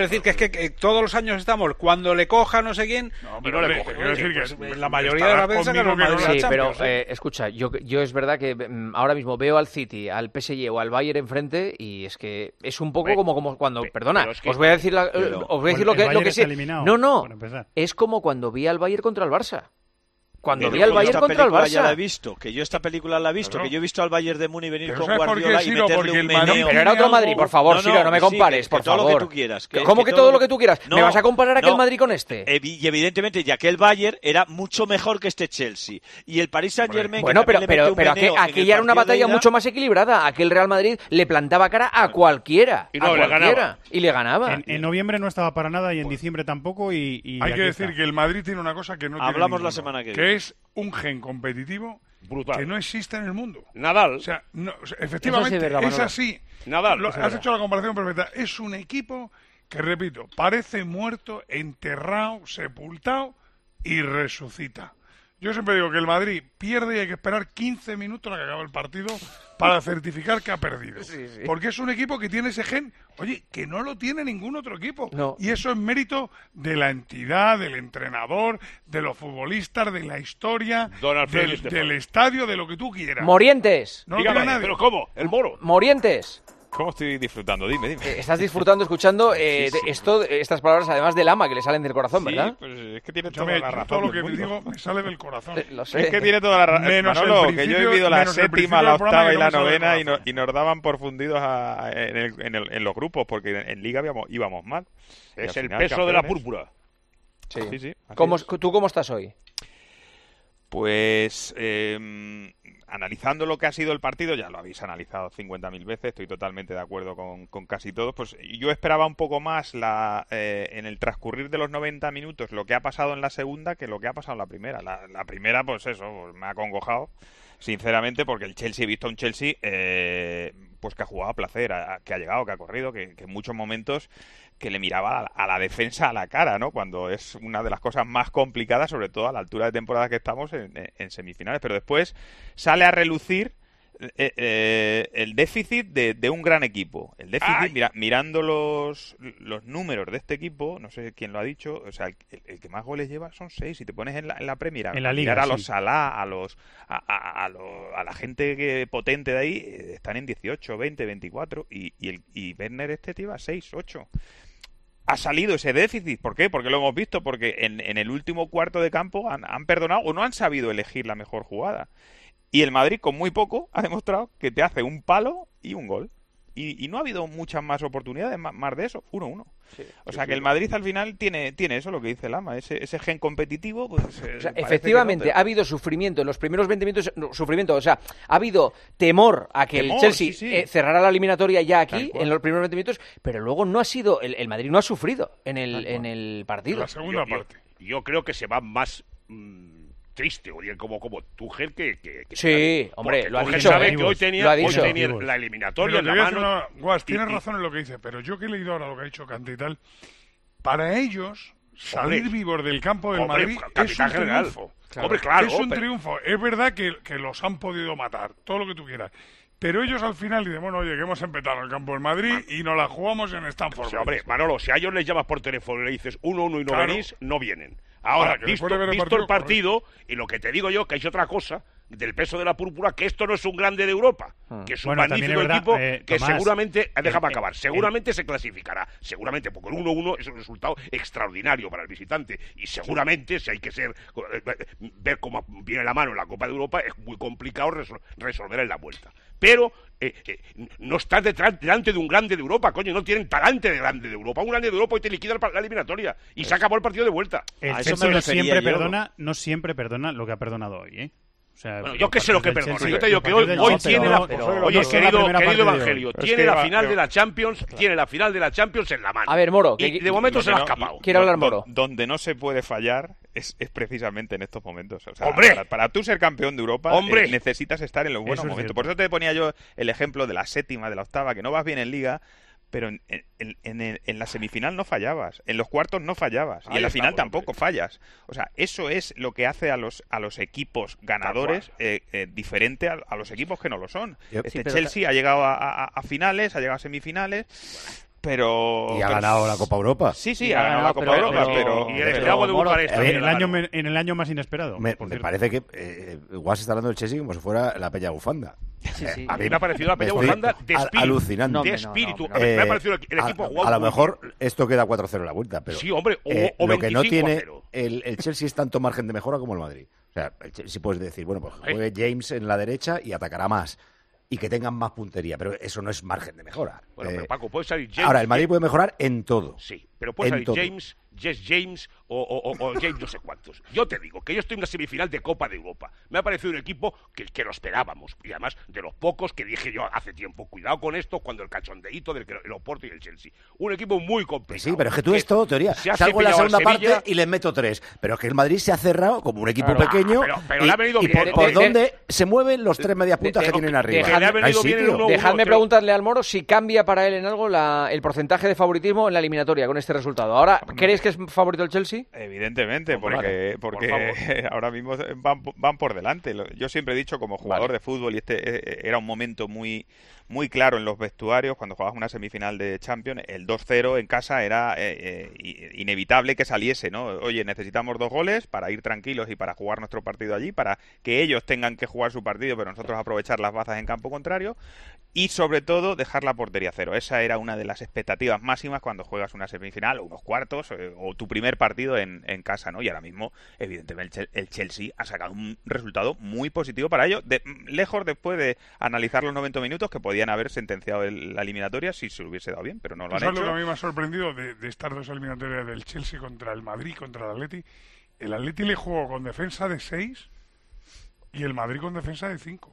decir que es que, que todos los años estamos, cuando le coja no sé quién, no, y no le coge. Quiero decir que pues, la mayoría de las veces sacan los Madrid Sí, la pero Champions, ¿eh? eh, escucha, yo, yo es verdad que mm, ahora mismo veo al City, al P S G o al Bayern enfrente y es que es un poco Hombre, como, como cuando, pero perdona, es que- os voy a decir, la, pero- os voy a decir el lo que, lo Bayern que está sí. eliminado, No, no, para empezar. es como cuando vi al Bayern contra el Barça. Cuando Pero vi al yo Bayern esta contra el película ya la he Barça. visto, que yo esta película la he visto, Claro. que yo he visto al Bayern de Múnich venir Pero con ¿sabes por qué, Guardiola y Siro? meterle Porque un el Madrid meneo. Pero era otro algo- Madrid, por favor, No, Siro, no, no me sí, compares, que- por que todo lo favor. que tú quieras, que- ¿Cómo que que todo todo lo- lo que tú quieras? ¿Me No, vas a comparar aquel no. Madrid con este? Evi- Y evidentemente, ya que el Bayern era mucho mejor que este Chelsea. Y el Paris Saint-Germain... Bueno, que pero, también le pero, metió un pero meneo aqu- en el aquella era una partido de batalla ida. mucho más equilibrada. Aquel Real Madrid le plantaba cara a cualquiera. Y no, a le cualquiera. ganaba. Y le ganaba. En, en noviembre no estaba para nada y en diciembre tampoco. Y, y Hay aquí que decir está. que el Madrid tiene una cosa que no tiene Hablamos la ninguno, semana que que viene. es un gen competitivo Brutal. que no existe en el mundo. Nadal. O sea, no, o sea, efectivamente, es verdad, es Manolo. así. Nadal. Lo- Eso es has verdad. hecho la comparación perfecta. Es un equipo que, repito, parece muerto, enterrado, sepultado y resucita. Yo siempre digo que el Madrid pierde y hay que esperar quince minutos a que acabe el partido para certificar que ha perdido. Sí, sí. Porque es un equipo que tiene ese gen, oye, que no lo tiene ningún otro equipo. No. Y eso es mérito de la entidad, del entrenador, de los futbolistas, de la historia, Don Alfredo del, Estefan. del estadio, de lo que tú quieras. Morientes. No lo Dígame, tiene nadie. pero ¿cómo? El Moro. Morientes. ¿Cómo estoy disfrutando? Dime, dime. Eh, Estás disfrutando escuchando eh, Sí, sí. de- esto, estas palabras, además del ama, que le salen del corazón, Sí, ¿verdad? pues es que tiene Escúchame, toda la yo razón. todo lo del que mundo. digo me sale del corazón. Eh, Lo sé. Es que tiene toda la razón. Menos el Manolo, que yo principio- he vivido la menos el séptima, principio la del programa octava y que la no me sale del novena y, no- corazón. y nos daban por fundidos a- en, el- en el- en los grupos porque en, en Liga íbamos, íbamos mal. Y Es al el final, peso de la campeones. púrpura. Sí. Sí, sí, así ¿Cómo, es. ¿Tú cómo estás hoy? Pues eh, analizando lo que ha sido el partido, ya lo habéis analizado cincuenta mil veces, estoy totalmente de acuerdo con, con casi todos, pues yo esperaba un poco más la, eh, en el transcurrir de los noventa minutos lo que ha pasado en la segunda que lo que ha pasado en la primera. La, la primera, pues eso, pues me ha acongojado, sinceramente, porque el Chelsea, he visto a un Chelsea eh, pues que ha jugado a placer, a- a- que ha llegado, que ha corrido, que, que en muchos momentos que le miraba a la, a la defensa a la cara, ¿no? Cuando es una de las cosas más complicadas, sobre todo a la altura de temporada que estamos en, en- en semifinales. Pero después sale a relucir eh, eh, el déficit de, de un gran equipo. El déficit, ¡Ay! mira, mirando los, los números de este equipo, no sé quién lo ha dicho, o sea, el, el que más goles lleva son seis. Si te pones en la, en la Premier, a En la mirar Liga, a los sí. Salah, a los a, a- a lo- a la gente que potente de ahí, eh, están en dieciocho, veinte, veinticuatro y, y, el, y Werner este lleva seis, ocho. Ha salido ese déficit. ¿Por qué? Porque lo hemos visto. Porque en, en el último cuarto de campo han, han perdonado o no han sabido elegir la mejor jugada. Y el Madrid, con muy poco, ha demostrado que te hace un palo y un gol. Y, y no ha habido muchas más oportunidades, más, más de eso. uno uno. O sea que el Madrid al final tiene, tiene eso, lo que dice Lama, ese, ese gen competitivo. Pues, eh, O sea, parece efectivamente, que no, ha habido sufrimiento en los primeros veinte minutos, no, sufrimiento, o sea, ha habido temor a que Temor, el Chelsea sí, sí. eh, cerrara la eliminatoria ya Tal aquí, cual. en los primeros veinte minutos, pero luego no ha sido, el, el Madrid no ha sufrido en el, en el partido. La segunda Yo- yo- parte. Yo creo que se va más mm, triste, o bien como, como Tuchel que, que, que Sí, hombre, porque lo ha Tuchel dicho, sabe ¿eh? que hoy tenía, Lo ha hoy dicho. tenía la Pero eliminatoria te en la voy a decir mano. una- Guas, y- tienes y- razón en lo que dice, pero yo que he leído ahora lo que ha dicho Cante y tal, para ellos salir Hombre, vivos del campo del hombre, Madrid es capitán un general. triunfo. Claro. Hombre, claro, es un pero- triunfo. Es verdad que, que los han podido matar, todo lo que tú quieras. Pero ellos al final dicen, bueno, oye, que hemos empezado en el campo del Madrid y nos la jugamos en Stamford O sea, hombre, Bridge. Manolo, si a ellos les llamas por teléfono y le dices uno uno y no Claro. venís, no vienen. Ahora, Ahora, que visto, después de ver el visto el partido, partido, y lo que te digo yo, que hay otra cosa, del peso de la púrpura, que esto no es un grande de Europa, Ah. que es un Bueno, también magnífico es verdad, equipo eh, que Tomás, seguramente, el- déjame el- acabar, seguramente se clasificará, seguramente, porque el uno uno es un resultado extraordinario para el visitante, y seguramente, si hay que ser, eh, ver cómo viene la mano en la Copa de Europa, es muy complicado resol- resolver en la vuelta. Pero eh, eh, no estás detrás, delante de un grande de Europa, coño, no tienen talante de grande de Europa. Un grande de Europa y te liquida la eliminatoria, y se acabó el partido de vuelta. El A eso me Chelsea no refería siempre yo. perdona, no siempre perdona lo que ha perdonado hoy, ¿eh? O sea, Bueno, los yo qué sé lo que partidos del perdona. Chelsea- Yo te digo los que hoy, partidos del hoy Chelsea, tiene la... pero- Oye, no son la querido, primera querido parte de hoy. Evangelio, Pero es tiene que la va- final pero- de la Champions, tiene la final de la Champions en la mano. A ver, Moro, Y que- de momento se la ha Donde no- escapado. Quiero hablar, do- Moro. Donde no se puede fallar es, es precisamente en estos momentos. O sea, ¡Hombre! Para, para tú ser campeón de Europa, ¡Hombre! eh, necesitas estar en los buenos Eso es momentos. cierto. Por eso te ponía yo el ejemplo de la séptima, de la octava, que no vas bien en Liga, pero en, en- en- en- en la semifinal no fallabas, en los cuartos no fallabas, y Ahí en la estamos, final hombre. tampoco fallas. O sea, eso es lo que hace a los a los equipos ganadores eh, eh, diferente a, a los equipos que no lo son. Yo- Este Sí, pero Chelsea ha llegado a, a- a finales, ha llegado a semifinales. Pero... Y ha pero- ganado la Copa Europa. Sí, sí, ha ganado la Copa Europa, pero... Y el esclavo de Bucarest En también el, la año, ganó. me- en el año más inesperado. Me, por me cierto. parece que eh, igual se está hablando del Chelsea como si fuera la Peña Bufanda. Sí, sí. A mí me ha parecido la Peña estoy Bufanda de al- espíritu. alucinante. No, de hombre, no, espíritu. no, A ver, me ha Eh, parecido el, el equipo a, jugado a lo muy mejor bien. esto queda cuatro cero en la vuelta, pero Sí, hombre, o- eh, o lo que no veinticinco a tiene cero. el, el Chelsea es tanto margen de mejora como el Madrid. O sea, el Chelsea puedes decir, bueno, pues juegue James en la derecha y atacará más y que tengan más puntería, pero eso no es margen de mejora. Bueno, Eh, pero Paco, puede salir James. ahora, el Madrid puede mejorar en todo. Sí, pero puede En salir todo. James, Jess James o, o- o- o James no sé cuántos. Yo te digo que yo estoy en una semifinal de Copa de Europa. Me ha parecido un equipo que, que lo esperábamos. Y además, de los pocos que dije yo hace tiempo, cuidado con esto, cuando el cachondeíto del el Oporto y el Chelsea. Un equipo muy complicado. Sí, pero es que tú es todo teoría. se ha Salgo en la cepillado al segunda Sevilla. parte y les meto tres. Pero es que el Madrid se ha cerrado como un equipo Pero, pequeño. ah, pero- pero y, le ha venido y bien. por, De- por de- dónde se mueven los tres medias de- puntas de- que tienen arriba. dejadme- le ha Hay venido bien sitio. el uno- Dejadme pero- preguntarle al Moro si cambia para él en algo la- el porcentaje de favoritismo en la eliminatoria con este resultado. Ahora, ¿crees que es favorito el Chelsea? Evidentemente, Hombre, porque, por porque favor. ahora mismo van, van por delante. Lo- Yo siempre he dicho como jugador de fútbol, y este eh, era un momento muy muy claro en los vestuarios, cuando jugabas una semifinal de Champions, el dos cero en casa era eh, eh, inevitable que saliese, ¿no? Oye, necesitamos dos goles para ir tranquilos y para jugar nuestro partido allí, para que ellos tengan que jugar su partido, pero nosotros aprovechar las bazas en campo contrario, y sobre todo dejar la portería cero. Esa era una de las expectativas máximas cuando juegas una semifinal o unos cuartos eh, o tu primer partido en, en casa, ¿no? Y ahora mismo, evidentemente, el, Chel- el Chelsea ha sacado un resultado muy positivo para ello, de, lejos después de analizar los noventa minutos que podían haber sentenciado el- la eliminatoria si se lo hubiese dado bien, pero no lo han Eso es lo hecho. que a mí me ha sorprendido de, de estas dos eliminatorias del Chelsea contra el Madrid, contra el Atleti. El Atleti le jugó con defensa de seis y el Madrid con defensa de cinco.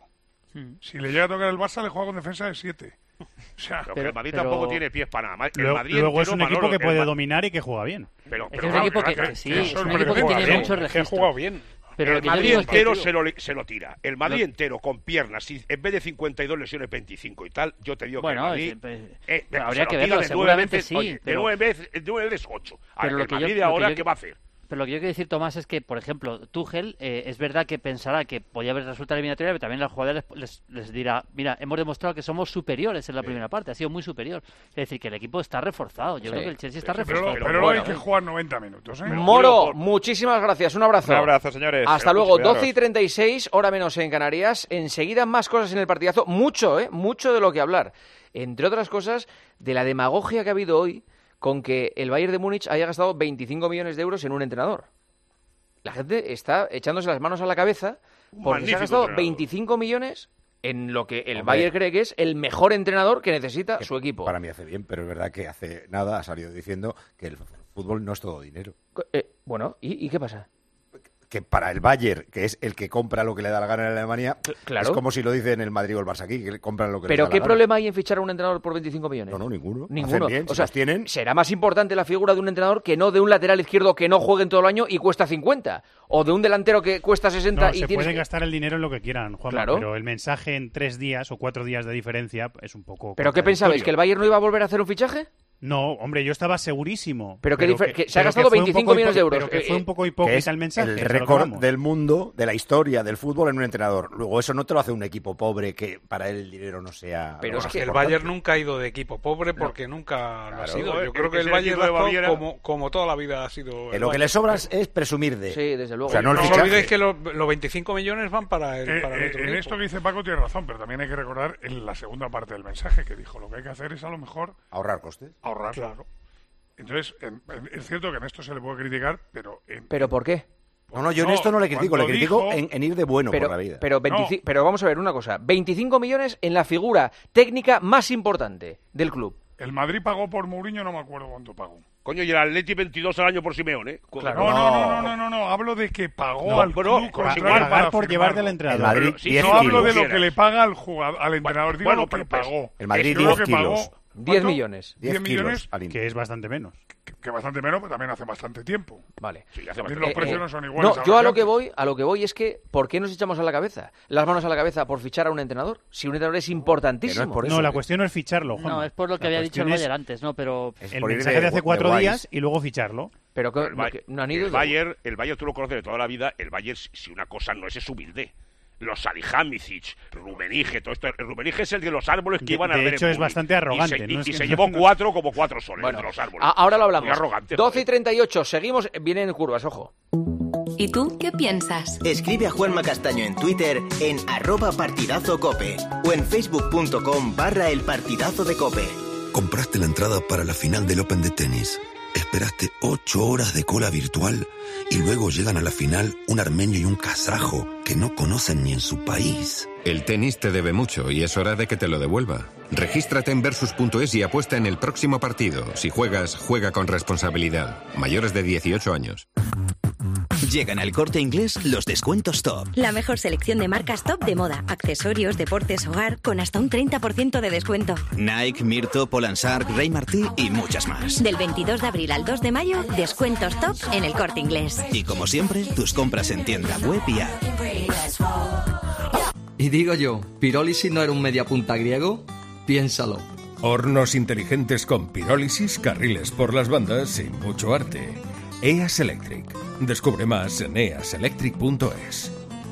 Si le llega a tocar el Barça, le juega con defensa de siete. O sea, Pero, Pero- el Madrid pero- tampoco tiene pies para nada. El Luego, Madrid luego es entero, un equipo Manolo, que el puede Ma- dominar y que juega bien. Pero, Es pero que es un claro, equipo que, claro, que sí, que es eso un es equipo que juega tiene bien, mucho que ha registro. jugado bien. Pero lo el que yo Madrid digo es que- entero se lo, se lo tira. El Madrid Lo- entero con piernas, y en vez de cincuenta y dos lesiones, veinticinco y tal, yo te digo Bueno, que el Madrid... es- pues, eh, pero se habría lo que tira verlo, de seguramente nueve veces, sí, oye, de pero- nueve veces, de nueve veces ocho. Ahora, Pero lo el que yo- Madrid de lo que ahora, yo- ¿qué va a hacer? Pero lo que yo quiero decir, Tomás, es que, por ejemplo, Tuchel eh, es verdad que pensará que podía haber resultado eliminatoria, pero también a los jugadores les, les dirá, mira, hemos demostrado que somos superiores en la primera parte, ha sido muy superior. Es decir, que el equipo está reforzado. Yo Sí. creo que el Chelsea está pero, reforzado. pero luego bueno, hay que jugar noventa minutos. ¿eh? Moro, muchísimas gracias. Un abrazo. Un abrazo, señores. Hasta Cuidaros, luego. cuidaros. doce y treinta y seis, hora menos en Canarias. Enseguida más cosas en el partidazo. Mucho, ¿eh? Mucho de lo que hablar. Entre otras cosas, de la demagogia que ha habido hoy con que el Bayern de Múnich haya gastado veinticinco millones de euros en un entrenador. La gente está echándose las manos a la cabeza Un porque se ha magnífico gastado entrenador. veinticinco millones en lo que el Hombre. Bayern cree que es el mejor entrenador que necesita su equipo. Para mí hace bien, pero es verdad que hace nada ha salido diciendo que el fútbol no es todo dinero. Eh, bueno, ¿y, ¿y qué pasa? Que para el Bayern, que es el que compra lo que le da la gana en Alemania, claro. es como si lo dicen el Madrid o el Barça aquí, que compran lo que les ¿Pero da qué la gana. problema hay en fichar a un entrenador por veinticinco millones? No, no, ninguno. Ninguno. Hacen bien, o si sea, los tienen. será más importante la figura de un entrenador que no de un lateral izquierdo que no juegue en todo el año y cuesta cincuenta. O de un delantero que cuesta sesenta No, y se tienes pueden que... gastar el dinero en lo que quieran, Juanma, Claro. pero el mensaje en tres días o cuatro días de diferencia es un poco... ¿Pero qué pensabais? contradictorio. ¿Que el Bayern no iba a volver a hacer un fichaje? No, hombre, yo estaba segurísimo. Pero qué difer- que se ha pero gastado fue un veinticinco poco millones de hipo- euros. Pero que Eh, fue un poco Que hipócrita es el mensaje. el es a lo que récord vamos. del mundo, de la historia del fútbol en un entrenador. Luego eso no te lo hace un equipo pobre que para él el dinero no sea... Pero lo es más que el importante. Bayern nunca ha ido de equipo pobre porque nunca lo ha Claro, sido. es Yo creo que que es el el Bayern equipo de ha estado Baviera. como, como toda la vida ha sido. Que el lo que Bayern. le sobra es presumir de... Sí, desde luego. O sea, no el No os fichaje. olvidéis que los, los veinticinco millones van para el, Eh, para el eh, otro en equipo. esto que dice Paco tiene razón, pero también hay que recordar en la segunda parte del mensaje que dijo, lo que hay que hacer es a lo mejor Ahorrar costes. ahorrar. Claro. Entonces, en- en- es cierto que en esto se le puede criticar, pero... En, ¿Pero por qué? No, no, yo en esto no le critico, le cuando critico dijo- en, en ir de bueno Pero, por la vida. pero, veinticinco pero vamos a ver una cosa. veinticinco millones en la figura técnica más importante del club. El Madrid pagó por Mourinho, no me acuerdo cuánto pagó. Coño, y el Atleti veintidós al año por Simeone. No, no, no, no, no, no, no, hablo de que pagó No, al pero club por contrato igual, para pagar por firmarlo. llevar del entrenador. El Madrid, Sí, diez No hablo de kilos. lo que le paga al jugador, al entrenador, digo bueno, lo que pero pues, pagó. El Madrid Yo creo diez que pagó, kilos. diez ¿cuánto? millones. diez diez millones, kilos al Inter. Que es bastante menos. que, que bastante menos, pero también hace bastante tiempo. Vale. Sí, hace También bastante los precios Eh, no son iguales. No, yo a lo que que voy, a lo que voy es que ¿por qué nos echamos a la cabeza? Las manos a la cabeza por fichar a un entrenador. Si un entrenador es importantísimo. Que no es por No, eso, la que- cuestión no es ficharlo, Juanma. No, es por lo que La había dicho el cuestión es Bayern antes, ¿no? Pero es el por ir mensaje de, hace cuatro guays. días y luego ficharlo. Pero que, El, Ba- que no han ido. el Bayern, el Bayern tú lo conoces de toda la vida. El Bayern, si si una cosa no es, es humilde. los Salihamidzic, Rummenigge, todo esto. Rummenigge es el de los árboles que De- iban a de ver hecho, en es Múnich. bastante arrogante, Y se, ¿no? y- Es y que se no- llevó cuatro como cuatro soles Bueno, de los árboles. a- ahora lo hablamos. Muy arrogante. doce y treinta y ocho, seguimos, vienen curvas, ojo. ¿Y tú qué piensas? Escribe a Juanma Castaño en Twitter en arroba partidazo cope o en facebook.com barra el partidazo de cope. Compraste la entrada para la final del Open de tenis. Esperaste ocho horas de cola virtual y luego llegan a la final un armenio y un kazajo que no conocen ni en su país. El tenis te debe mucho y es hora de que te lo devuelva. Regístrate en versus punto es y apuesta en el próximo partido. Si juegas, juega con responsabilidad. Mayores de dieciocho años. Llegan al Corte Inglés los descuentos top. La mejor selección de marcas top de moda, accesorios, deportes, hogar, con hasta un treinta por ciento de descuento. Nike, Mirto, Polansark, Rey Martí y muchas más. Del veintidós de abril al dos de mayo, descuentos top en el Corte Inglés. Y como siempre, tus compras en tienda web y app. Y digo yo, ¿pirólisis no era un mediapunta griego? Piénsalo. Hornos inteligentes con pirólisis, carriles por las bandas y mucho arte. E A S Electric. Descubre más en e a s electric punto es.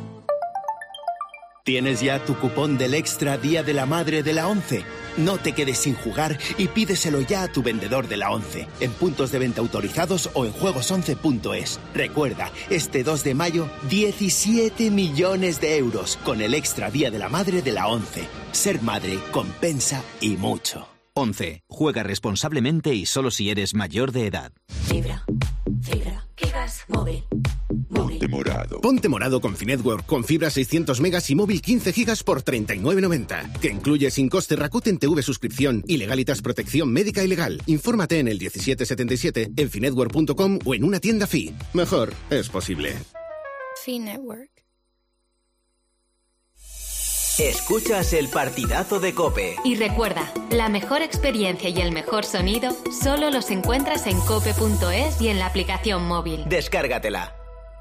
¿Tienes ya tu cupón del Extra Día de la Madre de la ONCE? No te quedes sin jugar y pídeselo ya a tu vendedor de la ONCE, en puntos de venta autorizados o en juegos once punto es. Recuerda, este dos de mayo, diecisiete millones de euros con el Extra Día de la Madre de la ONCE. Ser madre compensa y mucho. ONCE. Juega responsablemente y solo si eres mayor de edad. Fibra, fibra, gigas, móvil. Ponte morado. Ponte morado con Finetwork, con fibra seiscientos megas y móvil quince gigas por treinta y nueve noventa. Que incluye sin coste Rakuten T V suscripción y Legalitas protección médica y legal. Infórmate en el diecisiete setenta y siete, en finetwork punto com o en una tienda Fi. Mejor es posible. Finetwork. Escuchas el partidazo de COPE. Y recuerda, la mejor experiencia y el mejor sonido solo los encuentras en cope punto es y en la aplicación móvil. Descárgatela.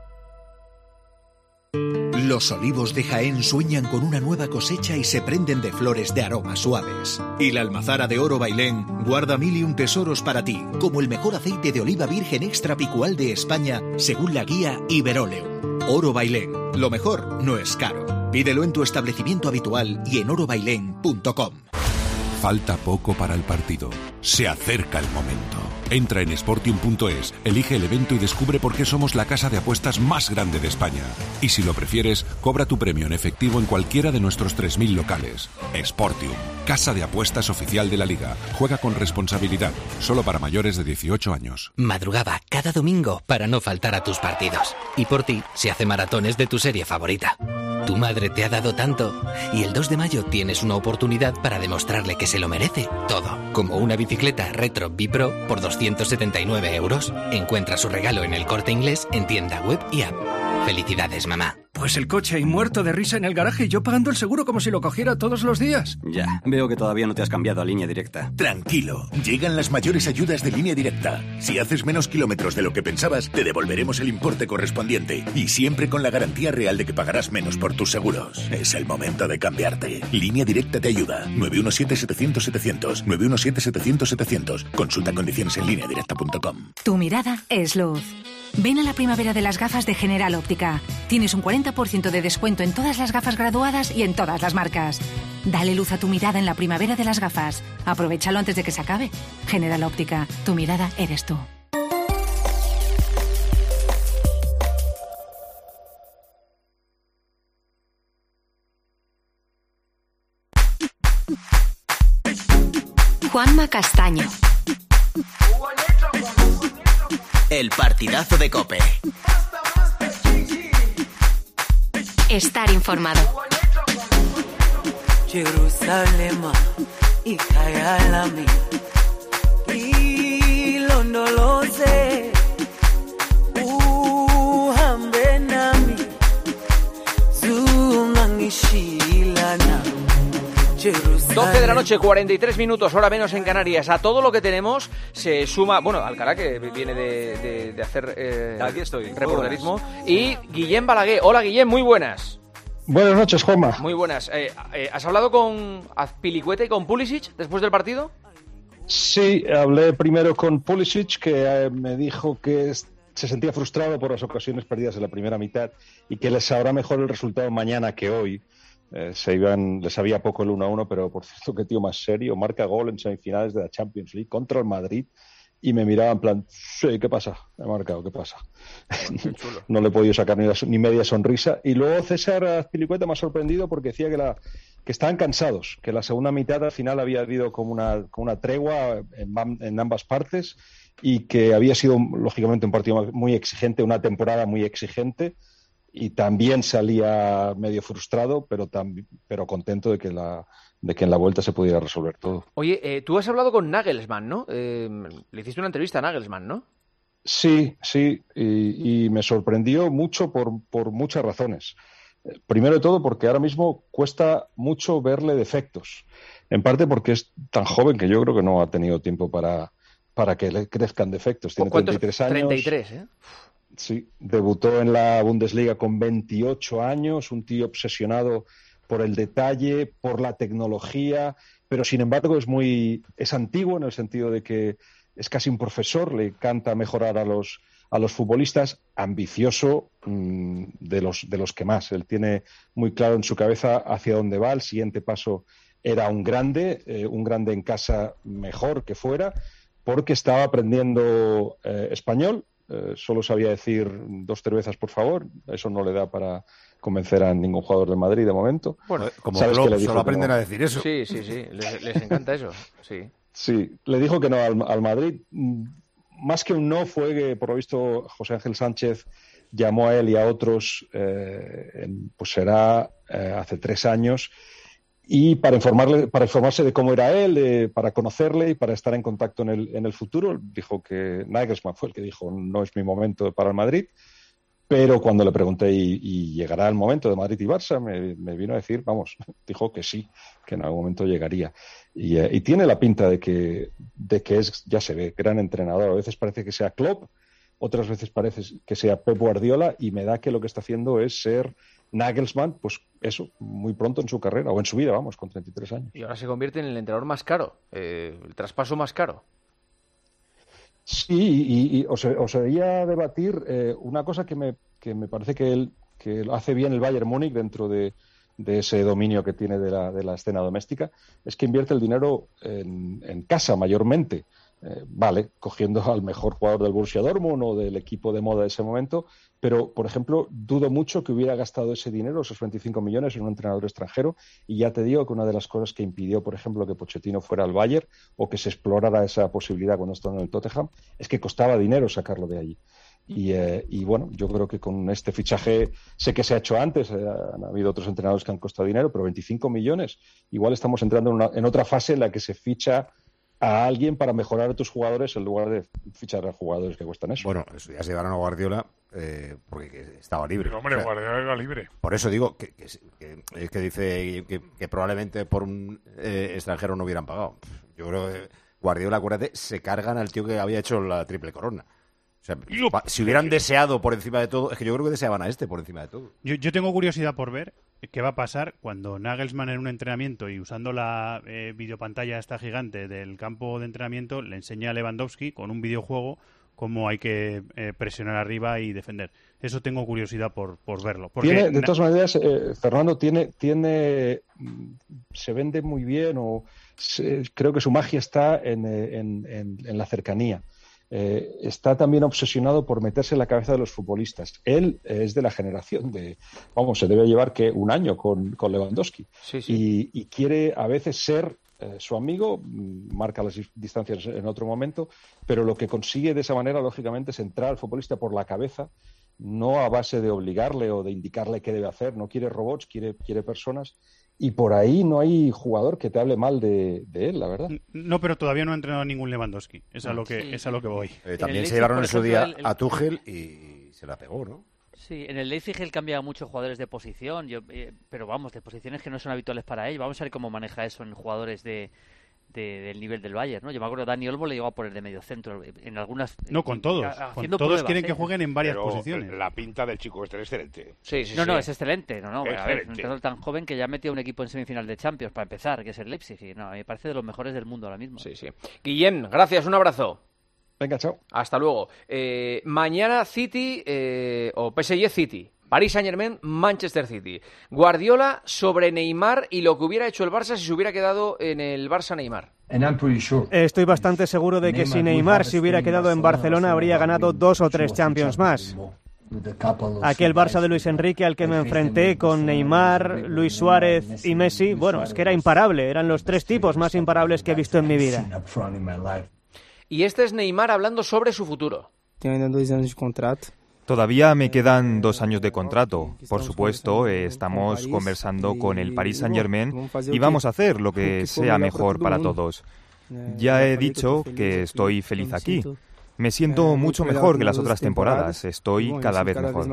Los olivos de Jaén sueñan con una nueva cosecha y se prenden de flores de aromas suaves. Y la almazara de Oro Bailén guarda mil y un tesoros para ti, como el mejor aceite de oliva virgen extra picual de España, según la guía Iberoleum. Oro Bailén, lo mejor no es caro. Pídelo en tu establecimiento habitual y en oro bailén punto com. Falta poco para el partido. Se acerca el momento. Entra en sportium punto es, elige el evento y descubre por qué somos la casa de apuestas más grande de España. Y si lo prefieres, cobra tu premio en efectivo en cualquiera de nuestros tres mil locales. Sportium, casa de apuestas oficial de la Liga. Juega con responsabilidad, solo para mayores de dieciocho años. Madrugaba cada domingo para no faltar a tus partidos. Y por ti, se hace maratones de tu serie favorita. Tu madre te ha dado tanto y el dos de mayo tienes una oportunidad para demostrarle que se lo merece todo, como una bicicleta Retro B-Pro por doscientos setenta y nueve euros. Encuentra su regalo en el Corte Inglés en tienda web y app. Felicidades, mamá. Pues el coche ahí muerto de risa en el garaje y yo pagando el seguro como si lo cogiera todos los días. Ya, veo que todavía no te has cambiado a Línea Directa. Tranquilo, llegan las mayores ayudas de Línea Directa. Si haces menos kilómetros de lo que pensabas, te devolveremos el importe correspondiente. Y siempre con la garantía real de que pagarás menos por tus seguros. Es el momento de cambiarte. Línea Directa te ayuda. nueve uno siete setecientos setecientos. nueve uno siete setecientos setecientos. Consulta condiciones en línea directa punto com. Tu mirada es luz. Ven a la primavera de las gafas de General Óptica. Tienes un cuarenta por ciento de descuento en todas las gafas graduadas y en todas las marcas. Dale luz a tu mirada en la primavera de las gafas. Aprovechalo antes de que se acabe. General Óptica, tu mirada eres tú. Juanma Castaño. El partidazo de COPE. Estar informado. Jerusalem, ikayalami, ilondoloze, uhambe nami, zungangishilana. doce de la noche, cuarenta y tres minutos, hora menos en Canarias. A todo lo que tenemos se suma, bueno, Alcalá, que viene de, de, de hacer eh, Aquí estoy. reporterismo, y Guillem Balaguer. Hola, Guillem, muy buenas. Buenas noches, Juanma. Muy buenas. Eh, eh, ¿Has hablado con Azpilicueta y con Pulisic después del partido? Sí, hablé primero con Pulisic, que eh, me dijo que se sentía frustrado por las ocasiones perdidas en la primera mitad y que les sabrá mejor el resultado mañana que hoy. Eh, se iban, les sabía poco el uno a uno, pero por cierto, qué tío más serio, marca gol en semifinales de la Champions League contra el Madrid y me miraba en plan, sí, ¿qué pasa? He marcado, ¿qué pasa? No le he podido sacar ni, la, ni media sonrisa. Y luego César Azpilicueta me ha sorprendido porque decía que, la, que estaban cansados, que la segunda mitad al final había habido como una, como una tregua en, en ambas partes y que había sido, lógicamente, un partido muy exigente, una temporada muy exigente, y también salía medio frustrado, pero, tam, pero contento de que la... de que en la vuelta se pudiera resolver todo. Oye, eh, tú has hablado con Nagelsmann, ¿no? Eh, le hiciste una entrevista a Nagelsmann, ¿no? Sí, sí, y, y me sorprendió mucho por, por muchas razones. Primero de todo porque ahora mismo cuesta mucho verle defectos. En parte porque es tan joven que yo creo que no ha tenido tiempo para, para que le crezcan defectos. Tiene treinta y tres años. treinta y tres, ¿eh? Sí, debutó en la Bundesliga con veintiocho años, un tío obsesionado por el detalle, por la tecnología, pero sin embargo es muy es antiguo en el sentido de que es casi un profesor, le encanta mejorar a los a los futbolistas, ambicioso mmm, de los de los que más. Él tiene muy claro en su cabeza hacia dónde va. El siguiente paso era un grande, eh, un grande en casa mejor que fuera, porque estaba aprendiendo eh, español. Eh, solo sabía decir dos cervezas, por favor. Eso no le da para convencer a ningún jugador del Madrid de momento. Bueno, como Klopp, solo aprenden no? a decir eso. Sí, sí, sí. Les, les encanta eso. Sí. Sí, le dijo que no al, al Madrid. Más que un no fue que, por lo visto, José Ángel Sánchez llamó a él y a otros, eh, en, pues será eh, hace tres años, y para informarle, para informarse de cómo era él, eh, para conocerle y para estar en contacto en el, en el futuro. Dijo que Nagelsmann fue el que dijo no es mi momento para el Madrid, pero cuando le pregunté y, y llegará el momento de Madrid y Barça, me, me vino a decir, vamos, dijo que sí, que en algún momento llegaría. Y, eh, y tiene la pinta de que, de que es, ya se ve, gran entrenador. A veces parece que sea Klopp, otras veces parece que sea Pep Guardiola, y me da que lo que está haciendo es ser Nagelsmann, pues eso, muy pronto en su carrera, o en su vida, vamos, con treinta y tres años. Y ahora se convierte en el entrenador más caro, eh, el traspaso más caro. Sí, y, y os, os oía debatir eh, una cosa que me, que me parece que, él, que hace bien el Bayern Múnich dentro de, de ese dominio que tiene de la, de la escena doméstica, es que invierte el dinero en, en casa mayormente. Eh, vale, cogiendo al mejor jugador del Borussia Dortmund o del equipo de moda de ese momento, pero, por ejemplo, dudo mucho que hubiera gastado ese dinero, esos veinticinco millones, en un entrenador extranjero, y ya te digo que una de las cosas que impidió, por ejemplo, que Pochettino fuera al Bayern o que se explorara esa posibilidad cuando estaba en el Tottenham, es que costaba dinero sacarlo de allí. Y, eh, y bueno, yo creo que con este fichaje, sé que se ha hecho antes, eh, han habido otros entrenadores que han costado dinero, pero veinticinco millones, igual estamos entrando en, una, en otra fase en la que se ficha a alguien para mejorar a tus jugadores en lugar de fichar a jugadores que cuestan eso. Bueno, eso ya se llevaron a Guardiola eh, porque estaba libre. Pero, hombre, o sea, Guardiola era libre. Por eso digo que, que, que, que dice que, que probablemente por un eh, extranjero no hubieran pagado. Yo creo que Guardiola, acuérdate, se cargan al tío que había hecho la triple corona. O sea, si hubieran deseado por encima de todo, es que yo creo que deseaban a este por encima de todo. Yo, yo tengo curiosidad por ver qué va a pasar cuando Nagelsmann en un entrenamiento y usando la eh, videopantalla esta gigante del campo de entrenamiento le enseña a Lewandowski con un videojuego cómo hay que eh, presionar arriba y defender. Eso tengo curiosidad por, por verlo. Porque tiene, de todas maneras, eh, Fernando, tiene, tiene, se vende muy bien o se, creo que su magia está en, en, en, en la cercanía. Eh, está también obsesionado por meterse en la cabeza de los futbolistas. Él eh, es de la generación de, vamos, se debe llevar que un año con, con Lewandowski. Sí, sí. Y, y quiere a veces ser eh, su amigo, marca las distancias en otro momento, pero lo que consigue de esa manera, lógicamente, es entrar al futbolista por la cabeza, no a base de obligarle o de indicarle qué debe hacer. No quiere robots, quiere, quiere personas. Y por ahí no hay jugador que te hable mal de, de él, la verdad. No, pero todavía no ha entrenado ningún Lewandowski. Es a lo que, sí. es a lo que voy. Eh, también se llevaron en su día el, el... a Tuchel y se la pegó, ¿no? Sí, en el Leipzig él cambia muchos jugadores de posición, yo, eh, pero vamos, de posiciones que no son habituales para él. Vamos a ver cómo maneja eso en jugadores de... De, del nivel del Bayern, ¿no? Yo me acuerdo que Dani Olmo le llegó a poner de medio centro en algunas... No, con todos. Con todos pruebas, quieren ¿eh? que jueguen en varias Pero posiciones. La pinta del chico este es excelente. Sí, sí, no, sí. no, es excelente. No, no, excelente. A ver, un entrenador tan joven que ya metió un equipo en semifinal de Champions para empezar, que es el Leipzig. Y no, me parece de los mejores del mundo ahora mismo. Sí, sí. Guillem, gracias, un abrazo. Venga, chao. Hasta luego. Eh, mañana City eh, o P S G City. Paris Saint-Germain, Manchester City. Guardiola sobre Neymar y lo que hubiera hecho el Barça si se hubiera quedado en el Barça Neymar. Estoy bastante seguro de que si Neymar se hubiera quedado en Barcelona habría ganado dos o tres Champions más. Aquel Barça de Luis Enrique al que me enfrenté con Neymar, Luis Suárez y Messi, bueno, es que era imparable, eran los tres tipos más imparables que he visto en mi vida. Y este es Neymar hablando sobre su futuro. Tengo dos años de contrato. Todavía me quedan dos años de contrato. Por supuesto, estamos conversando con el Paris Saint-Germain y vamos a hacer lo que sea mejor para todos. Ya he dicho que estoy feliz aquí. Me siento mucho mejor que las otras temporadas. Estoy cada vez mejor.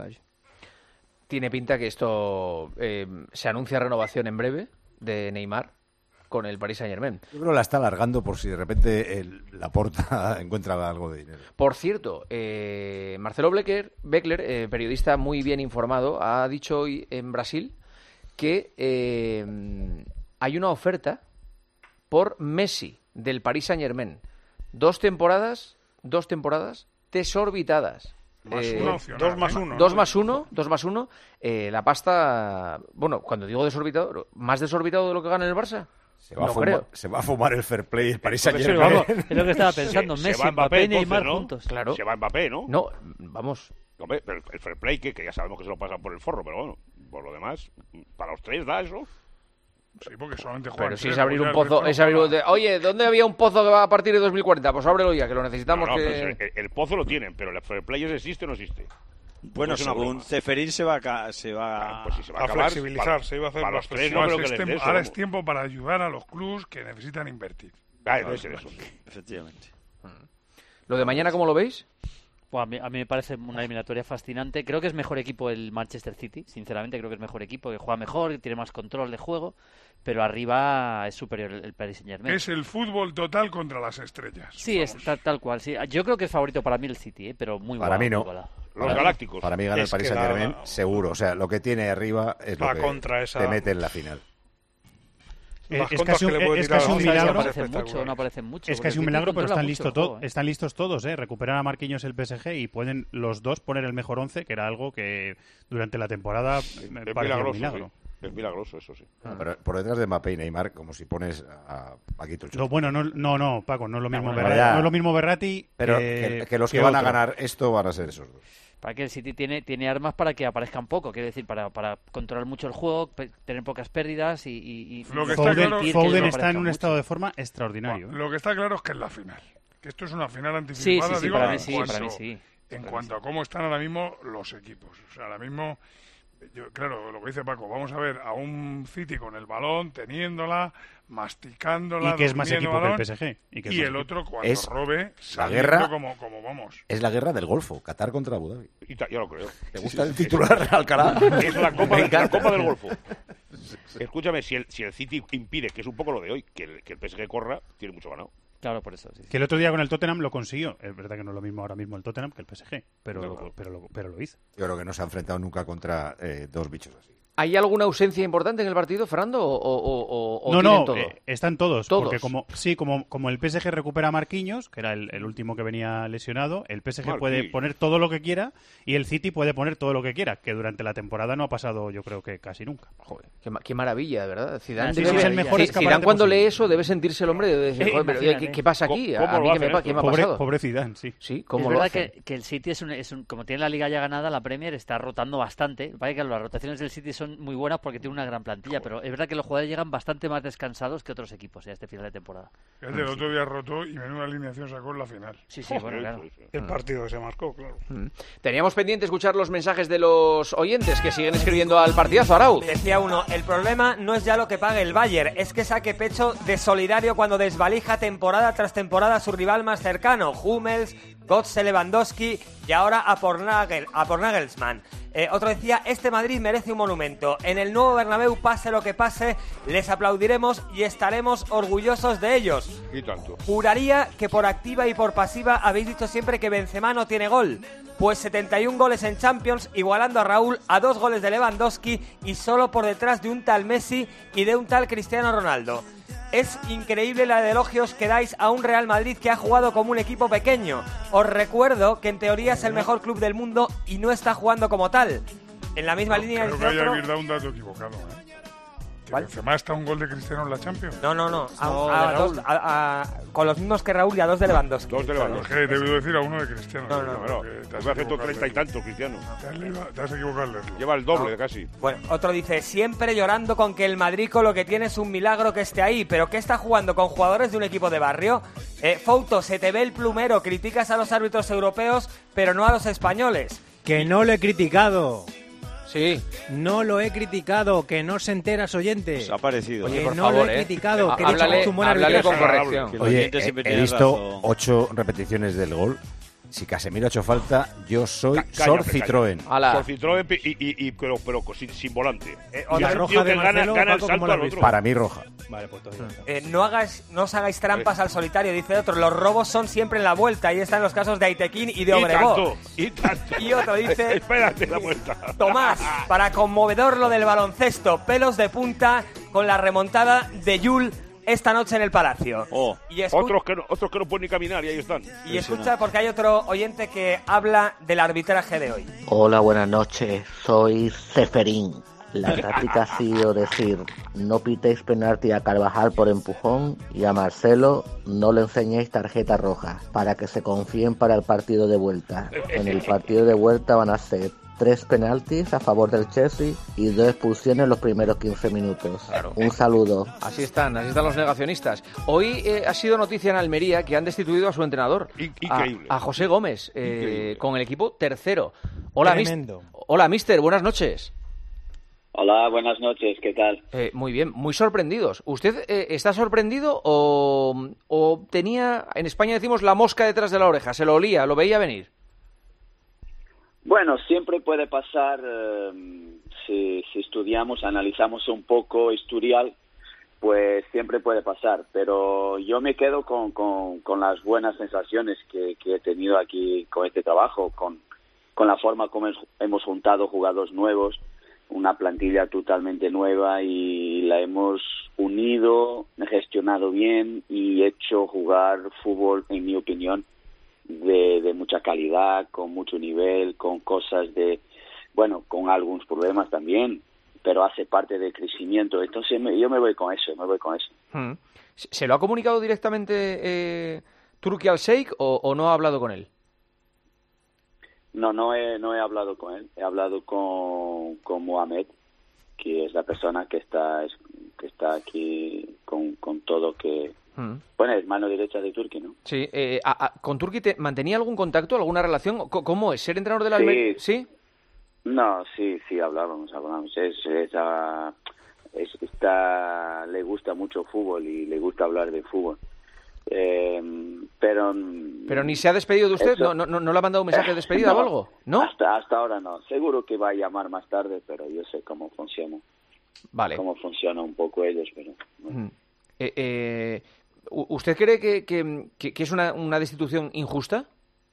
Tiene pinta que esto eh, se anuncia renovación en breve de Neymar con el Paris Saint-Germain. Yo creo que la está alargando por si de repente el, la Porta encuentra algo de dinero. Por cierto, eh, Marcelo Beckler, Beckler, eh, periodista muy bien informado, ha dicho hoy en Brasil que eh, hay una oferta por Messi del Paris Saint-Germain. Dos temporadas, dos temporadas desorbitadas. Más Eh, una opción, dos más uno. Dos ¿no? más uno, dos más uno. Eh, la pasta, bueno, cuando digo desorbitado, ¿más desorbitado de lo que gana el Barça? Se va, no a fumar, creo. se va a fumar el fair play el Paris Entonces, Saint-Germain. vamos, es lo que estaba pensando, Se- Messi, se va Mbappé, entonces, Neymar ¿no? juntos. Claro. Se va Mbappé, ¿no? No, vamos. Hombre, pero el fair play, que, que ya sabemos que se lo pasan por el forro, pero bueno, por lo demás, para los tres da eso. Sí, porque solamente juegan Pero si tres, es abrir pues un ya el pozo, resto es abrir no un... de- Oye, ¿dónde había un pozo que va a partir de dos mil cuarenta? Pues ábrelo ya, que lo necesitamos. No, no, que... pero el, el pozo lo tienen, pero el fair play ¿existe o no existe? Bueno, Es una según broma. Ceferín se va a... ca- Se va Ah, pues si se va a a acabar, flexibilizar, para- se iba a hacer para más los tres flexible. no creo que Es les dé tiempo- eso, Ahora vamos. es tiempo para ayudar a los clubs que necesitan invertir. Ah, debe ser eso. Efectivamente. ¿Lo de mañana cómo lo veis? Pues a, mí, a mí me parece una eliminatoria fascinante. Creo que es mejor equipo el Manchester City, sinceramente creo que es mejor equipo, que juega mejor, que tiene más control de juego, pero arriba es superior el, el Paris Saint-Germain. Es el fútbol total contra las estrellas. Sí, es tal, tal cual. Sí. Yo creo que es favorito para mí el City, ¿eh? Pero muy Para igualado, mí no. muy igualado. Los Para- galácticos. Para mí gana el Es Paris que Saint-Germain, la- seguro. O sea, lo que tiene arriba es lo Va que contra esa- te mete en la final. Eh, Las es contras casi un, que le puede es tirar casi a un Barça milagro. ya No parece aparecen mucho, espectacular. no aparecen mucho. Es porque casi el un City milagro, pero controla están, mucho listo el to- juego, ¿eh? están listos todos, ¿eh? Recuperan a Marquinhos el P S G y pueden los dos poner el mejor once, que era algo que durante la temporada me Es parecía un milagroso, milagro. sí. Es milagroso, eso sí. Pero por detrás de Mbappé y Neymar, como si pones a Paquito el Lo bueno, no, no, no, Paco, no es lo mismo, bueno, Berratti, ya. no es lo mismo Berratti Pero que, que, que los que, van a otro. ganar esto van a ser esos dos. Para que el City tiene, tiene armas para que aparezcan poco, quiero decir, para, para controlar mucho el juego, pe- tener pocas pérdidas y... y, y Lo que está Foden, claro- permitir que Foden no está en aparezcan un mucho. estado de forma extraordinario. ¿eh? Lo que está claro es que es la final. Que esto es una final Sí, anticipada, sí, sí, digo, para mí en sí, cuanto, para mí sí. en Para cuanto mí a cómo están ahora mismo los equipos. O sea, ahora mismo, yo, claro, lo que dice Paco, vamos a ver a un City con el balón, teniéndola, masticándola, Y que es más durmiendo equipo que el balón, P S G. Y, que es y más el equipo. otro cuando Es robe, la saliendo guerra- como, como vamos. Es la guerra del Golfo, Qatar contra Abu Dhabi. Y ta- yo lo creo. ¿Te gusta el titular, Alcalá? Es la Copa, Me de- la encanta. Copa del Golfo. Escúchame, si el, si el City impide, que es un poco lo de hoy, que el, que el P S G corra, tiene mucho ganado. Claro, por eso. Sí, sí. Que el otro día con el Tottenham lo consiguió. Es verdad que no es lo mismo ahora mismo el Tottenham que el P S G, pero, No, no. pero, lo, pero lo hizo. Yo creo que no se ha enfrentado nunca contra eh, dos bichos así. ¿Hay alguna ausencia importante en el partido, Fernando? ¿O, o- o- o No, tienen no, todo? eh, están todos, ¿Todos? porque como sí, como, como el P S G recupera a Marquinhos, que era el, el último que venía lesionado, el P S G puede Marquinhos. poner todo lo que quiera y el City puede poner todo lo que quiera, que durante la temporada no ha pasado, yo creo que casi nunca. Joder, qué, ma- qué maravilla, ¿verdad? Zidane, Ah, sí, debe- sí, es el mejor Ci- escaparate Zidane cuando posible. lee eso debe sentirse el hombre de decir, Eh, joder, pero, imagínate. ¿qué, qué pasa aquí? ¿Cómo ¿A lo mí qué me, hacen pa- esto? qué me ha Pobre, pasado? pobre Zidane, sí. Sí, Es ¿cómo lo verdad hacen? que, que el City es un, es un, como tiene la liga ya ganada, la Premier está rotando bastante. Parece que las rotaciones del City son muy buenas porque tiene una gran plantilla, pero es verdad que los jugadores llegan bastante más descansados que otros equipos a este final de temporada. Fíjate, el otro día rotó y menuda alineación sacó en la final. Sí, sí, bueno, claro. El partido que se marcó, claro. Mm. Teníamos pendiente escuchar los mensajes de los oyentes que siguen escribiendo al partidazo, Arau. Decía uno, el problema no es ya lo que pague el Bayern, es que saque pecho de solidario cuando desvalija temporada tras temporada a su rival más cercano, Hummels, Götze, Lewandowski y ahora a por, Nagel, a por Nagelsmann. Eh, otro decía, este Madrid merece un monumento. En el nuevo Bernabéu, pase lo que pase, les aplaudiremos y estaremos orgullosos de ellos. Y tanto. Juraría que por activa y por pasiva habéis dicho siempre que Benzema no tiene gol. Pues setenta y un goles en Champions, igualando a Raúl a dos goles de Lewandowski y solo por detrás de un tal Messi y de un tal Cristiano Ronaldo. es increíble la de elogios que dais a un Real Madrid que ha jugado como un equipo pequeño. Os recuerdo que en teoría es el mejor club del mundo y no está jugando como tal. En la misma no, línea creo dice que otro... habéis dado un dato equivocado, ¿eh? ¿Benzema está un gol de Cristiano en la Champions? No, no, no. A, No, a de dos, Raúl. a, a, con los mismos que Raúl y a dos de Lewandowski. Dos de Lewandowski. Es que he debido decir a uno de Cristiano. No, no, Yo no. creo que te has Te hace equivocado treinta y al leerlo. tantos, Cristiano. Te has, leído- te has equivocado al leerlo. Lleva el doble No. casi. Bueno, otro dice, siempre llorando con que el Madrid con lo que tiene es un milagro que esté ahí, pero ¿qué está jugando con jugadores de un equipo de barrio? Eh, Fouto, se te ve el plumero, criticas a los árbitros europeos, pero no a los españoles. Que no lo he criticado. Sí. No lo he criticado, que no se enteras, oyente. Se ha parecido. Oye, Que por no favor, lo he ¿eh? criticado, que he dicho que es un buen háblale arbitraje. con corrección. Que el Oye, oyente he, siempre he tiene visto razón. ocho repeticiones del gol. Si Casemiro ha hecho falta, yo soy Cállate, Sor cállate. Citroën. Sor Citroën y, y, y- pero, pero sin, sin volante. Eh, y la es un roja tío de que gana, Marcelo, gana el Paco, salto ¿cómo la al has otro. Para mí roja. Vale, pues todo Eh, no, hagas, no os hagáis trampas al solitario, dice otro. Los robos son siempre en la vuelta. Ahí están los casos de Aitequín y de Y Obregón. tanto, y tanto. Y otro dice... Espérate la vuelta. Tomás, para conmovedor lo del baloncesto, pelos de punta con la remontada de Yul esta noche en el Palacio. Oh, Y escu- otros, que no, otros que no pueden ni caminar y ahí están. Y escucha porque hay otro oyente que habla del arbitraje de hoy. Hola, buenas noches. Soy Ceferín. La táctica ha sido decir, no pitéis penalti a Carvajal por empujón y a Marcelo no le enseñéis tarjeta roja para que se confíen para el partido de vuelta. En el partido de vuelta van a ser tres penaltis a favor del Chelsea y dos expulsiones en los primeros quince minutos. Un saludo. Así están, así están los negacionistas. Hoy eh, ha sido noticia en Almería que han destituido a su entrenador, increíble. A, a José Gómez, eh, con el equipo tercero. Hola, mis- Tremendo. Hola, mister, buenas noches. Hola, buenas noches, ¿qué tal? Eh, muy bien, muy sorprendidos. ¿Usted eh, está sorprendido o, o tenía, en España decimos, la mosca detrás de la oreja? ¿Se lo olía, lo veía venir? Bueno, siempre puede pasar, eh, si, si estudiamos, analizamos un poco historial, pues siempre puede pasar, pero yo me quedo con, con, con las buenas sensaciones que, que he tenido aquí con este trabajo, con, con la forma como es- hemos juntado jugadores nuevos, una plantilla totalmente nueva y la hemos unido, gestionado bien y hecho jugar fútbol, en mi opinión, de, de mucha calidad, con mucho nivel, con cosas de, bueno, con algunos problemas también, pero hace parte del crecimiento. Entonces me- yo me voy con eso, me voy con eso. Hmm. ¿Se se lo ha comunicado directamente eh, Turki al Sheikh o, o no ha hablado con él? No, no he, no he hablado con él, he hablado con, con Mohamed, que es la persona que está, que está aquí con, con todo que... Hmm. Bueno, es mano derecha de Turki, ¿no? Sí, eh, a- a- ¿con Turki te- mantenía algún contacto, alguna relación? Co- ¿Cómo es? ¿Ser entrenador de la Sí. Almería? ¿Sí? No, sí, sí, hablábamos, hablábamos. Es, es, ah, es- está, le gusta mucho fútbol y le gusta hablar de fútbol. Eh, pero... ¿Pero ni se ha despedido de usted? Eso- ¿No, no, no, no le ha mandado un mensaje de despedida No, o algo? ¿No? Hasta, hasta ahora no. Seguro que va a llamar más tarde, pero yo sé cómo funciona. Vale. Cómo funciona un poco ellos, pero... Mm. Eh, eh, ¿u- ¿Usted cree que, que- que- que es una, una destitución injusta?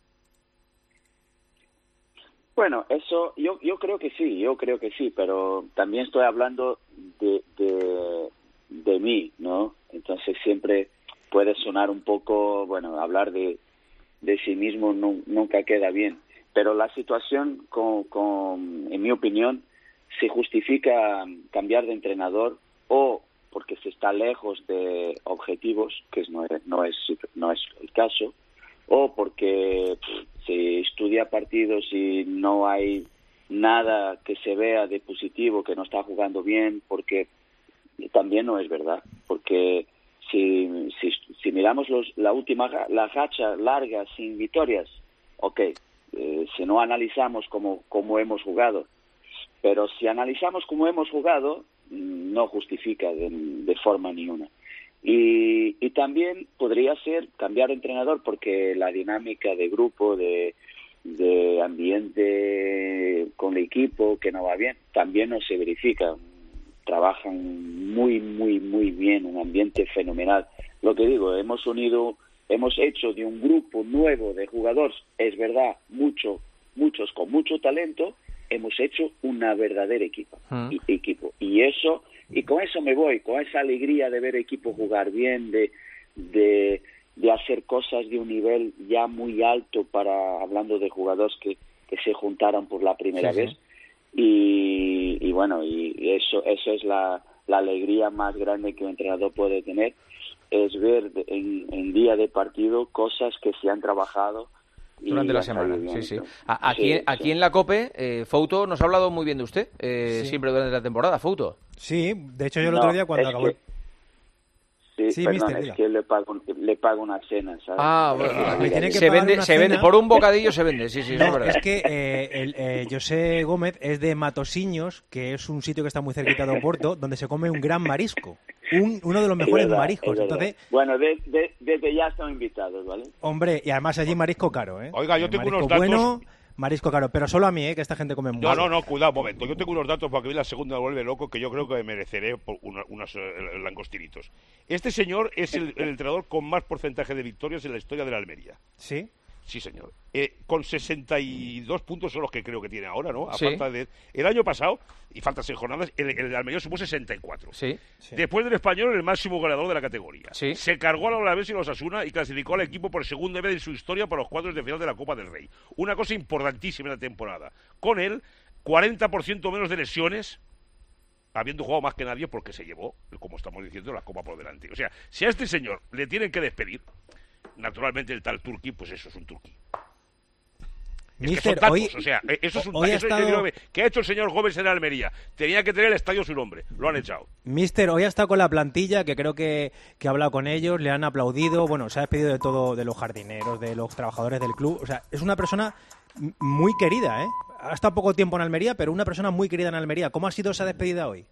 Bueno, eso yo yo creo que sí, yo creo que sí, pero también estoy hablando de, de, de mí, ¿no? Entonces siempre puede sonar un poco, bueno, hablar de, de sí mismo nu- nunca queda bien, pero la situación, con, con, en mi opinión, se justifica cambiar de entrenador o porque se está lejos de objetivos, que no es, no es, no es el caso, o porque pff, se estudia partidos y no hay nada que se vea de positivo, que no está jugando bien, porque también no es verdad, porque si, si, si miramos los, la última ra- la racha larga sin victorias, ok, eh, si no analizamos cómo, cómo hemos jugado, pero si analizamos cómo hemos jugado, mm, no justifica de, de forma ninguna. Y, y también podría ser cambiar de entrenador porque la dinámica de grupo, de, de ambiente con el equipo que no va bien, también no se verifica. Trabajan muy, muy, muy bien, un ambiente fenomenal. Lo que digo, hemos unido, hemos hecho de un grupo nuevo de jugadores, es verdad, mucho, muchos con mucho talento, hemos hecho una verdadera equipo. Mm. y, equipo. Y eso y con eso me voy, con esa alegría de ver equipo jugar bien, de, de, de hacer cosas de un nivel ya muy alto para, hablando de jugadores que, que se juntaron por la primera sí, vez, sí. Y, y bueno, y eso, eso es la, la alegría más grande que un entrenador puede tener, es ver en, en día de partido cosas que se han trabajado durante la semana. Sí, sí. A, aquí, sí, aquí sí. en la COPE, eh, Fouto nos ha hablado muy bien de usted, eh, sí. siempre durante la temporada, Fouto. Sí, de hecho yo el no, otro día cuando acabó... Que... Sí, sí, perdón, mister, es que le pago, le pago una cena, ¿sabes? Ah, bueno, me tiene que se vende, se vende, por un bocadillo se vende, sí, sí, no, es verdad. Es que eh, el, eh, José Gómez es de Matosiños, que es un sitio que está muy cerquita de Oporto, donde se come un gran marisco, un, uno de los mejores verdad, mariscos. Entonces, bueno, de, de, desde ya están invitados, ¿vale? Hombre, y además allí marisco caro, ¿eh? Oiga, yo tengo unos datos... Bueno, marisco caro, pero solo a mí, ¿eh? Que esta gente come mucho. No, no, no, cuidado un momento. Yo tengo unos datos para que la segunda me vuelve loco que yo creo que mereceré por una, unos eh, langostinitos. Este señor es el, el entrenador con más porcentaje de victorias en la historia de la Almería. ¿Sí? Sí, señor. Eh, con sesenta y dos puntos son los que creo que tiene ahora, ¿no? A sí. falta de... El año pasado, y faltan seis jornadas, el, el Almería sumó sesenta y cuatro. Sí. Sí. Después del Español, el máximo goleador de la categoría. Sí. Se cargó a la Alavés y los Osasuna y clasificó al equipo por segunda vez en su historia para los cuartos de final de la Copa del Rey. Una cosa importantísima en la temporada. Con él, cuarenta por ciento menos de lesiones, habiendo jugado más que nadie porque se llevó, como estamos diciendo, la Copa por delante. O sea, si a este señor le tienen que despedir, naturalmente el tal Turki, pues eso es un Turki. Es Mister, que son hoy, datos, o sea, eso es un hoy ha eso estado... es que ha hecho el señor Gómez en Almería. Tenía que tener el estadio a su nombre, lo han echado. Mister, hoy ha estado con la plantilla, que creo que, que ha hablado con ellos, le han aplaudido, bueno, se ha despedido de todo, de los jardineros, de los trabajadores del club. O sea, es una persona muy querida, ¿eh? Ha estado poco tiempo en Almería, pero una persona muy querida en Almería. ¿Cómo ha sido esa despedida hoy?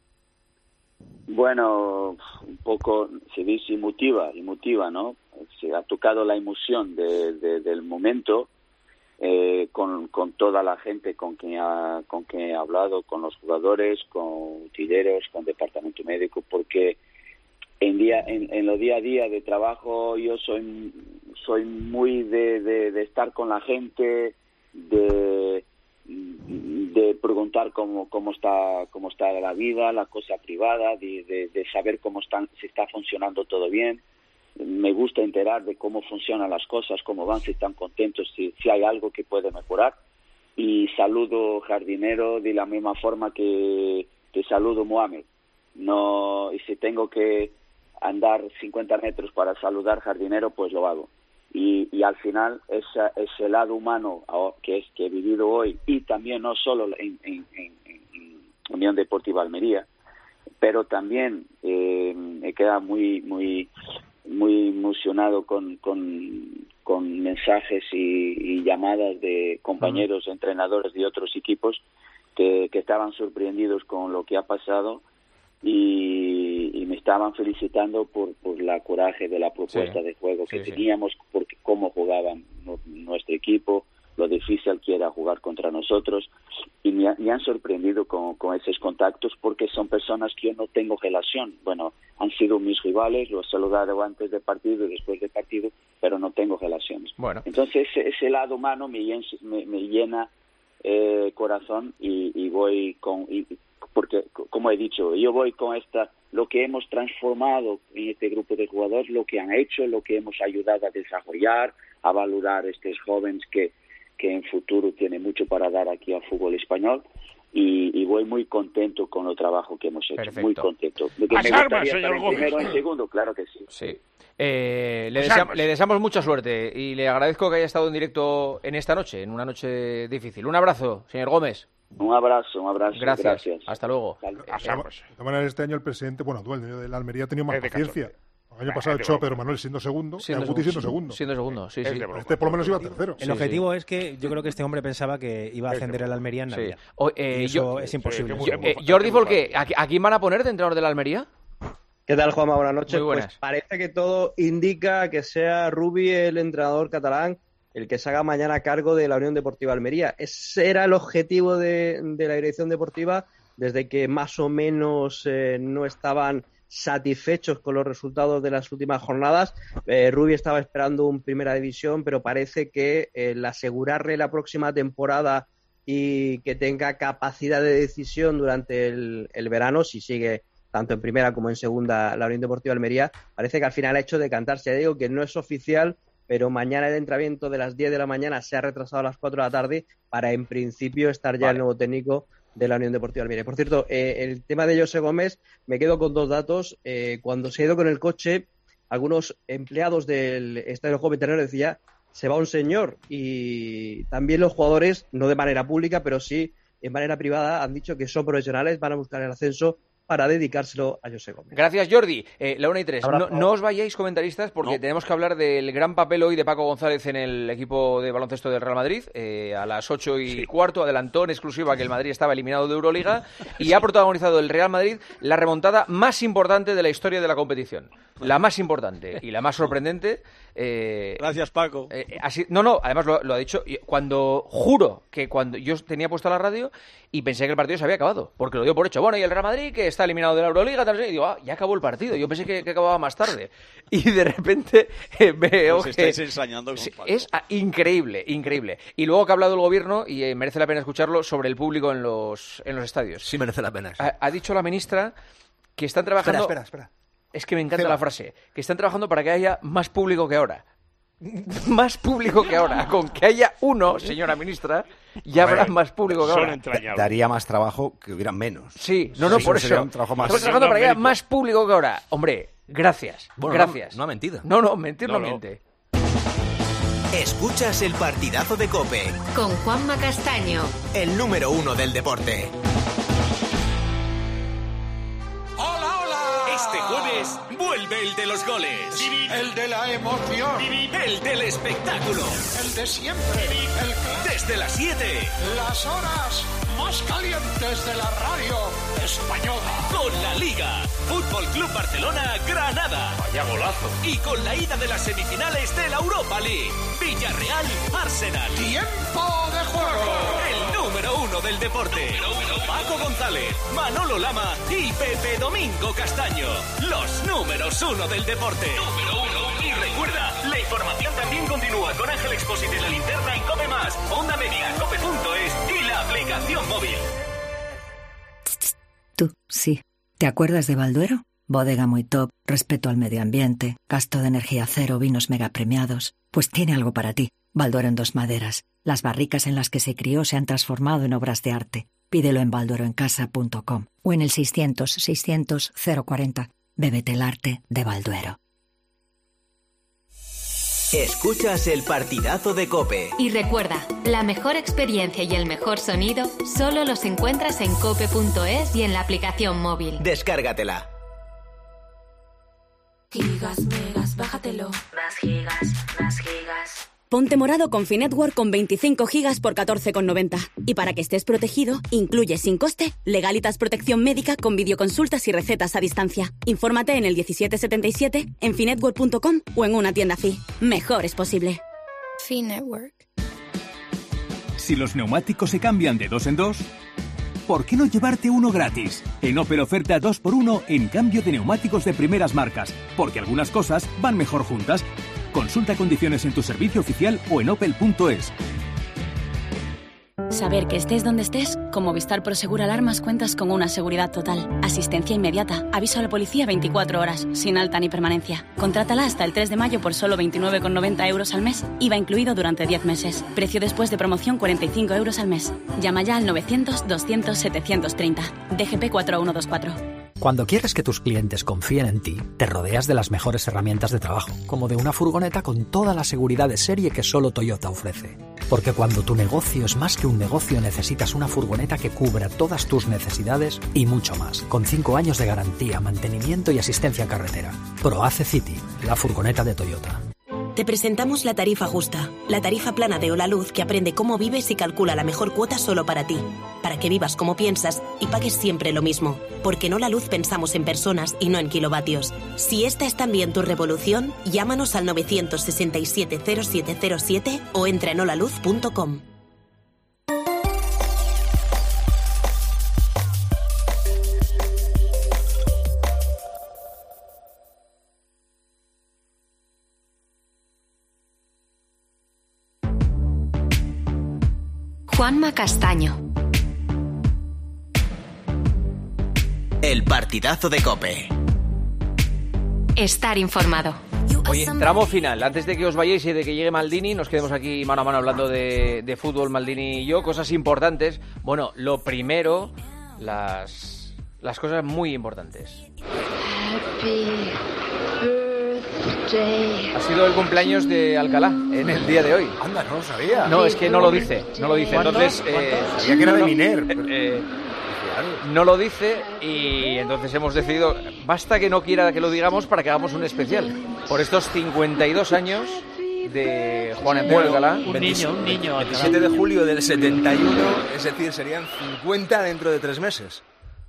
Bueno, un poco, se dice emotiva, emotiva, ¿no? Se ha tocado la emoción de, de, del momento. Eh, con, con toda la gente con quien, ha, con quien he hablado, con los jugadores, con utileros, con departamento médico, porque en día en, en lo día a día de trabajo yo soy soy muy de, de, de estar con la gente, de de preguntar cómo cómo está cómo está la vida, la cosa privada, de, de, de saber cómo están, si está funcionando todo bien. Me gusta enterar de cómo funcionan las cosas, cómo van, si están contentos, si, si hay algo que puede mejorar. Y saludo jardinero de la misma forma que, que saludo Mohamed. No, y si tengo que andar cincuenta metros para saludar jardinero, pues lo hago. Y, y al final esa, ese lado humano que es que he vivido hoy, y también no solo en, en, en, en Unión Deportiva Almería, pero también eh, me queda muy muy muy emocionado con, con, con mensajes y, y llamadas de compañeros, uh-huh. entrenadores de otros equipos que, que estaban sorprendidos con lo que ha pasado y, y me estaban felicitando por, por la coraje de la propuesta sí. de juego que sí, teníamos, sí. porque cómo jugaban no, nuestro equipo, lo difícil que era jugar contra nosotros, y me, me han sorprendido con, con esos contactos porque son personas que yo no tengo relación. Bueno, han sido mis rivales, los he saludado antes del partido y después del partido, pero no tengo relaciones. Bueno. Entonces ese, ese lado humano me llena, me, me llena eh, corazón y, y voy con... Y, porque, como he dicho, yo voy con esta, lo que hemos transformado en este grupo de jugadores, lo que han hecho, lo que hemos ayudado a desarrollar, a valorar a estos jóvenes que que en futuro tiene mucho para dar aquí al fútbol español, y, y voy muy contento con el trabajo que hemos hecho. Perfecto. Muy contento. De que me armas, señor Gómez. Primero en segundo, claro que sí. Sí. Eh, le, desea, le deseamos mucha suerte y le agradezco que haya estado en directo en esta noche, en una noche difícil. Un abrazo, señor Gómez. Un abrazo, un abrazo. Gracias. Gracias. Hasta luego. De todas maneras, este año el presidente, bueno, tú, el dueño de la Almería, ha tenido más paciencia. El año pasado echó a Pedro Manuel siendo segundo, siendo y a Guti siendo segundo. Siendo segundo, sí, sí. Este por lo menos iba tercero. El objetivo sí, sí. es que yo creo que este hombre pensaba que iba a ascender el Almería en Navidad. Sí. O, eh, y eso yo, es imposible. Sí, eh, Jordi Folqué, ¿a, ¿a quién van a poner de entrenador de la Almería? ¿Qué tal, Juanma? Buenas noches. Muy buenas. Pues parece que todo indica que sea Rubi, el entrenador catalán, el que se haga mañana cargo de la Unión Deportiva Almería. Ese era el objetivo de, de la dirección deportiva desde que más o menos eh, no estaban satisfechos con los resultados de las últimas jornadas. Eh, Rubi estaba esperando un Primera División, pero parece que eh, el asegurarle la próxima temporada y que tenga capacidad de decisión durante el, el verano, si sigue tanto en primera como en segunda la Unión Deportiva Almería, parece que al final ha hecho decantarse. Ya digo que no es oficial, pero mañana el entrenamiento de las diez de la mañana se ha retrasado a las cuatro de la tarde para en principio estar ya vale. el nuevo técnico de la Unión Deportiva Almería. Por cierto, eh, el tema de José Gómez, me quedo con dos datos. Eh, cuando se ha ido con el coche, algunos empleados del Estadio Juan Veterinario decía, se va un señor, y también los jugadores, no de manera pública, pero sí en manera privada, han dicho que son profesionales, van a buscar el ascenso para dedicárselo a José Gómez. Gracias, Jordi. Eh, la una y tres. No, no os vayáis, comentaristas, porque no. tenemos que hablar del gran papel hoy de Paco González en el equipo de baloncesto del Real Madrid. Eh, a las ocho y sí. cuarto adelantó en exclusiva que el Madrid estaba eliminado de Euroliga y sí. ha protagonizado el Real Madrid la remontada más importante de la historia de la competición. La más importante y la más sorprendente. Eh, Gracias, Paco. Eh, así, no, no, además lo, lo ha dicho. Cuando juro que cuando yo tenía puesta la radio y pensé que el partido se había acabado, porque lo dio por hecho. Bueno, y el Real Madrid que está eliminado de la Euroliga, tal, y digo, ah, ya acabó el partido. Yo pensé que, que acababa más tarde. Y de repente eh, veo Os que estáis ensañando con Paco. Es ah, increíble, increíble. Y luego que ha hablado el gobierno, y eh, merece la pena escucharlo, sobre el público en los, en los estadios. Sí, merece la pena. Sí. Ha, ha dicho la ministra que están trabajando... Espera, espera, espera. Es que me encanta la frase, que están trabajando para que haya más público que ahora. Más público que ahora. Con que haya uno, señora ministra, ya habrá bueno, más público que ahora. Daría más trabajo que hubiera menos. Sí, no, no, sí, por eso. Un trabajo más... Estamos trabajando para que haya más público que ahora. Hombre, gracias, bueno, gracias. No, no ha mentido. No, no, mentir no, no, no miente. Escuchas el partidazo de COPE. Con Juanma Castaño. El número uno del deporte. Este jueves vuelve el de los goles, el de la emoción, el del espectáculo, el de siempre, el que... Desde las siete, las horas más calientes de la radio española. Con la Liga, Fútbol Club Barcelona, Granada. Vaya golazo. Y con la ida de las semifinales de la Europa League, Villarreal, Arsenal. ¡Tiempo de juego! El número uno del deporte. Uno. Paco González, Manolo Lama y Pepe Domingo Castaño. Los números uno del deporte. Número uno. Y recuerda, la información también continúa con Ángel Expósito en la linterna en COPE Más, Onda Media, cope punto es y la aplicación móvil. Tú, sí. ¿Te acuerdas de Balduero? Bodega muy top, respeto al medio ambiente, gasto de energía cero, vinos mega premiados. Pues tiene algo para ti. Balduero en dos maderas. Las barricas en las que se crió se han transformado en obras de arte. Pídelo en baldueroencasa punto com o en el seiscientos, seiscientos, cero cuarenta. Bébete el arte de Balduero. Escuchas el partidazo de COPE. Y recuerda, la mejor experiencia y el mejor sonido solo los encuentras en cope punto es y en la aplicación móvil. Descárgatela. Gigas, megas, bájatelo. Más gigas, más gigas. Ponte morado con Finetwork con veinticinco gigas por catorce con noventa. Y para que estés protegido, incluye sin coste Legalitas Protección Médica con videoconsultas y recetas a distancia. Infórmate en el diecisiete setenta y siete, en finetwork punto com o en una tienda Fi. Mejor es posible. Finetwork. Si los neumáticos se cambian de dos en dos, ¿por qué no llevarte uno gratis? En Opel oferta dos por uno en cambio de neumáticos de primeras marcas, porque algunas cosas van mejor juntas. Consulta condiciones en tu servicio oficial o en opel punto es. Saber que estés donde estés, con Movistar Prosegur Alarmas cuentas con una seguridad total. Asistencia inmediata, aviso a la policía veinticuatro horas, sin alta ni permanencia. Contrátala hasta el tres de mayo por solo veintinueve con noventa euros al mes, I V A incluido durante diez meses. Precio después de promoción cuarenta y cinco euros al mes. Llama ya al novecientos, doscientos, setecientos treinta. D G P cuatro uno dos cuatro. Cuando quieres que tus clientes confíen en ti, te rodeas de las mejores herramientas de trabajo, como de una furgoneta con toda la seguridad de serie que solo Toyota ofrece. Porque cuando tu negocio es más que un negocio, necesitas una furgoneta que cubra todas tus necesidades y mucho más, con cinco años de garantía, mantenimiento y asistencia carretera. ProAce City, la furgoneta de Toyota. Te presentamos la tarifa justa, la tarifa plana de Holaluz que aprende cómo vives y calcula la mejor cuota solo para ti, para que vivas como piensas y pagues siempre lo mismo, porque en Holaluz pensamos en personas y no en kilovatios. Si esta es también tu revolución, llámanos al novecientos sesenta y siete, cero siete cero siete o entra en holaluz punto com. Juanma Castaño. El partidazo de COPE. Estar informado. Oye, tramo final. Antes de que os vayáis y de que llegue Maldini, nos quedemos aquí mano a mano hablando de, de fútbol, Maldini y yo, cosas importantes. Bueno, lo primero, las, las cosas muy importantes. Happy birthday. Ha sido el cumpleaños de Alcalá en el día de hoy. Anda, no lo sabía. No, es que no lo dice, no lo dice. Entonces, eh, sabía que era de no, Miner. Eh, no lo dice y entonces hemos decidido, basta que no quiera que lo digamos para que hagamos un especial por estos cincuenta y dos años de Juan Antonio Alcalá. Un niño, un niño. veintisiete de julio del setenta y uno, es decir, serían cincuenta dentro de tres meses.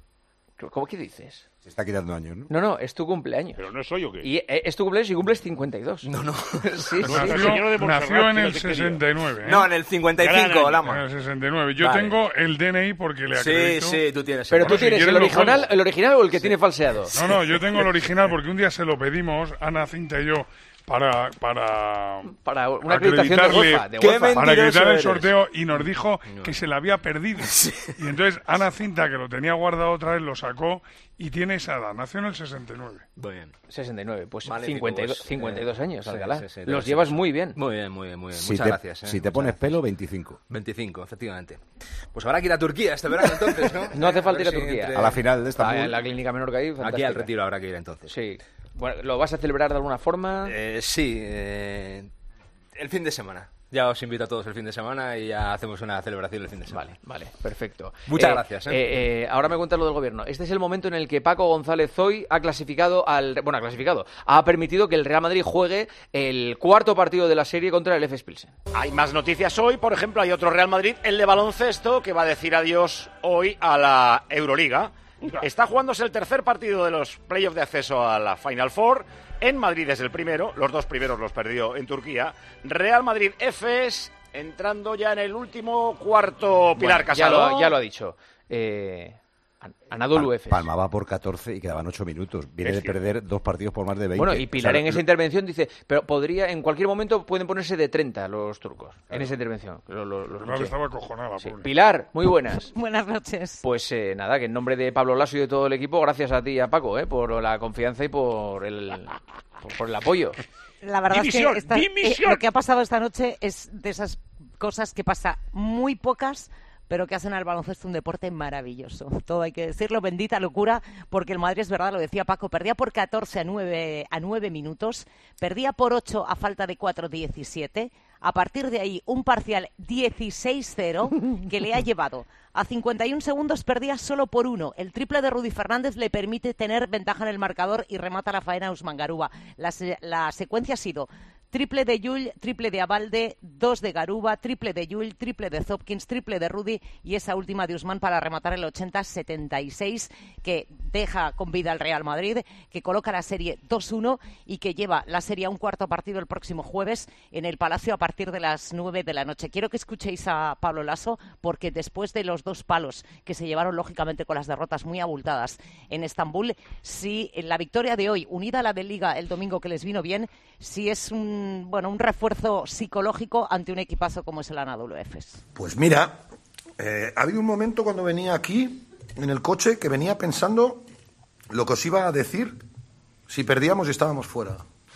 ¿Cómo que dices? Se está quitando años, ¿no? No, no, es tu cumpleaños. ¿Pero no soy yo qué? Y eh, es tu cumpleaños y cumples cincuenta y dos. No, no. Sí, sí. Nació, nació en el sesenta y nueve. ¿eh? No, en el cincuenta y cinco, Lama. En el sesenta y nueve. Yo vale. tengo el D N I porque le Sí, acredito. sí, tú tienes. Pero Bueno, tú tienes si el quieres lo original, pongo. el original o el que tiene falseado. No, no, yo tengo el original porque un día se lo pedimos, Ana Cinta y yo, para para para una acreditación de UEFA, de Qué UEFA. para acreditar el eres. sorteo y nos dijo que se le había perdido. Y entonces Ana Cinta, que lo tenía guardado otra vez, lo sacó y tiene esa edad. Nació en el sesenta y nueve. Muy bien. sesenta y nueve, pues Magnífico, cincuenta y dos, pues, cincuenta y dos eh, años, sí, Alcalá. sí, sí, Los sí, llevas sí. muy bien. Muy bien, muy bien, muy bien. Si Muchas te, gracias. ¿eh? Si te Muchas pones gracias. pelo, veinticinco. veinticinco, efectivamente. Pues habrá que ir a Turquía este verano entonces, ¿no? No hace falta ir a ver si Turquía. entre- A la final de Ah, Estambul. en la clínica menor que hay, Aquí fantástica. al Retiro habrá que ir entonces. Sí. Bueno, ¿lo vas a celebrar de alguna forma? Eh, sí, eh, el fin de semana. Ya os invito a todos el fin de semana y ya hacemos una celebración el fin de semana. Vale, vale, perfecto. Muchas Eh, gracias. ¿eh? eh, eh, ahora me cuentas lo del gobierno. Este es el momento en el que Paco González Zoy ha clasificado al... Bueno, ha clasificado. Ha permitido que el Real Madrid juegue el cuarto partido de la serie contra el F S Pilsen. Hay más noticias hoy, por ejemplo, hay otro Real Madrid, el de baloncesto, que va a decir adiós hoy a la Euroliga. Está jugándose el tercer partido de los playoffs de acceso a la Final Four. En Madrid es el primero, los dos primeros los perdió en Turquía. Real Madrid Efes, entrando ya en el último cuarto. Pilar Bueno, Casado. Ya lo, ya lo ha dicho. Eh, Anadolu Pal- Efes. Palma va por catorce y quedaban ocho minutos. Viene Es de cierto. perder dos partidos por más de veinte. Bueno, y Pilar O sea, en esa lo- intervención dice, pero podría, en cualquier momento pueden ponerse de treinta los turcos. En esa intervención. Lo, lo- lo Pilar escuché. estaba acojonada, Sí. pobre. Pilar, muy buenas. Buenas noches. Pues eh, nada, que en nombre de Pablo Lasso y de todo el equipo, gracias a ti y a Paco, eh, por la confianza y por el, por, por el apoyo. La verdad Dimisión, es que esta- eh, dimisión. lo que ha pasado esta noche es de esas cosas que pasa muy pocas, pero que hacen al baloncesto un deporte maravilloso. Todo hay que decirlo, bendita locura, porque el Madrid, es verdad, lo decía Paco, perdía por catorce a nueve, a nueve minutos, perdía por ocho a falta de cuatro diecisiete. A partir de ahí, un parcial dieciséis cero que le ha llevado a cincuenta y un segundos, perdía solo por uno. El triple de Rudy Fernández le permite tener ventaja en el marcador y remata la faena a Usman Garuba. La, se- la secuencia ha sido triple de Yul, triple de Abalde, dos de Garuba, triple de Yul, triple de Zopkins, triple de Rudy y esa última de Usman para rematar el ochenta setenta y seis, que deja con vida al Real Madrid, que coloca la serie dos uno y que lleva la serie a un cuarto partido el próximo jueves en el Palacio a partir de las nueve de la noche. Quiero que escuchéis a Pablo Lasso, porque después de los dos palos que se llevaron lógicamente con las derrotas muy abultadas en Estambul, si la victoria de hoy, unida a la de Liga el domingo que les vino bien, si es un bueno un refuerzo psicológico ante un equipazo como es el Anadolu Efes. Pues mira, eh, ha habido un momento cuando venía aquí, en el coche, que venía pensando lo que os iba a decir si perdíamos y estábamos fuera.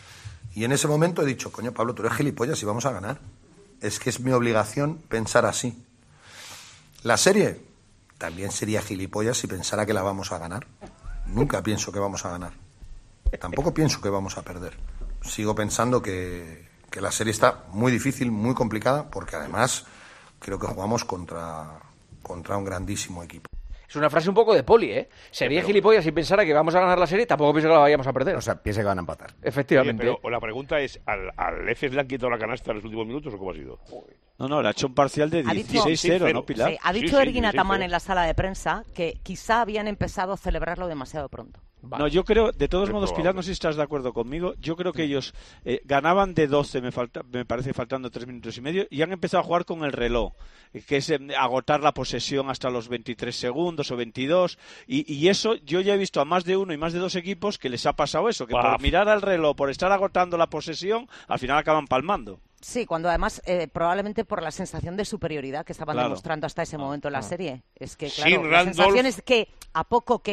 Y en ese momento he dicho, coño, Pablo, tú eres gilipollas y vamos a ganar. Es que es mi obligación pensar así. La serie también sería gilipollas si pensara que la vamos a ganar. Nunca pienso que vamos a ganar. Tampoco pienso que vamos a perder. Sigo pensando que, que la serie está muy difícil, muy complicada, porque además creo que jugamos contra, contra un grandísimo equipo. Es una frase un poco de Poli, ¿eh? Sería gilipollas si pensara que vamos a ganar la serie, tampoco pienso que la vayamos a perder. O sea, piensa que van a empatar. Efectivamente. Oye, pero la pregunta es, ¿al, al Efes le han quitado la canasta en los últimos minutos o cómo ha sido? No, no, le ha hecho un parcial de Ha dicho- dieciséis cero, ¿no, Pilar? Sí, ha dicho Sí, sí, Ergin Ataman dieciséis cero. en la sala de prensa que quizá habían empezado a celebrarlo demasiado pronto. No, yo creo, de todos Es modos, probable. Pilar, no sé si estás de acuerdo conmigo, yo creo que ellos eh, ganaban de doce, me, falta, me parece, faltando tres minutos y medio, y han empezado a jugar con el reloj, eh, que es eh, agotar la posesión hasta los veintitrés segundos o veintidós, y, y eso yo ya he visto a más de uno y más de dos equipos que les ha pasado eso, que por Paf. mirar al reloj, por estar agotando la posesión, al final acaban palmando. Sí, cuando además, eh, probablemente por la sensación de superioridad que estaban Claro. demostrando hasta ese momento en la Ah. serie. Es que, Sin claro, la Randolph- sensación es que a poco que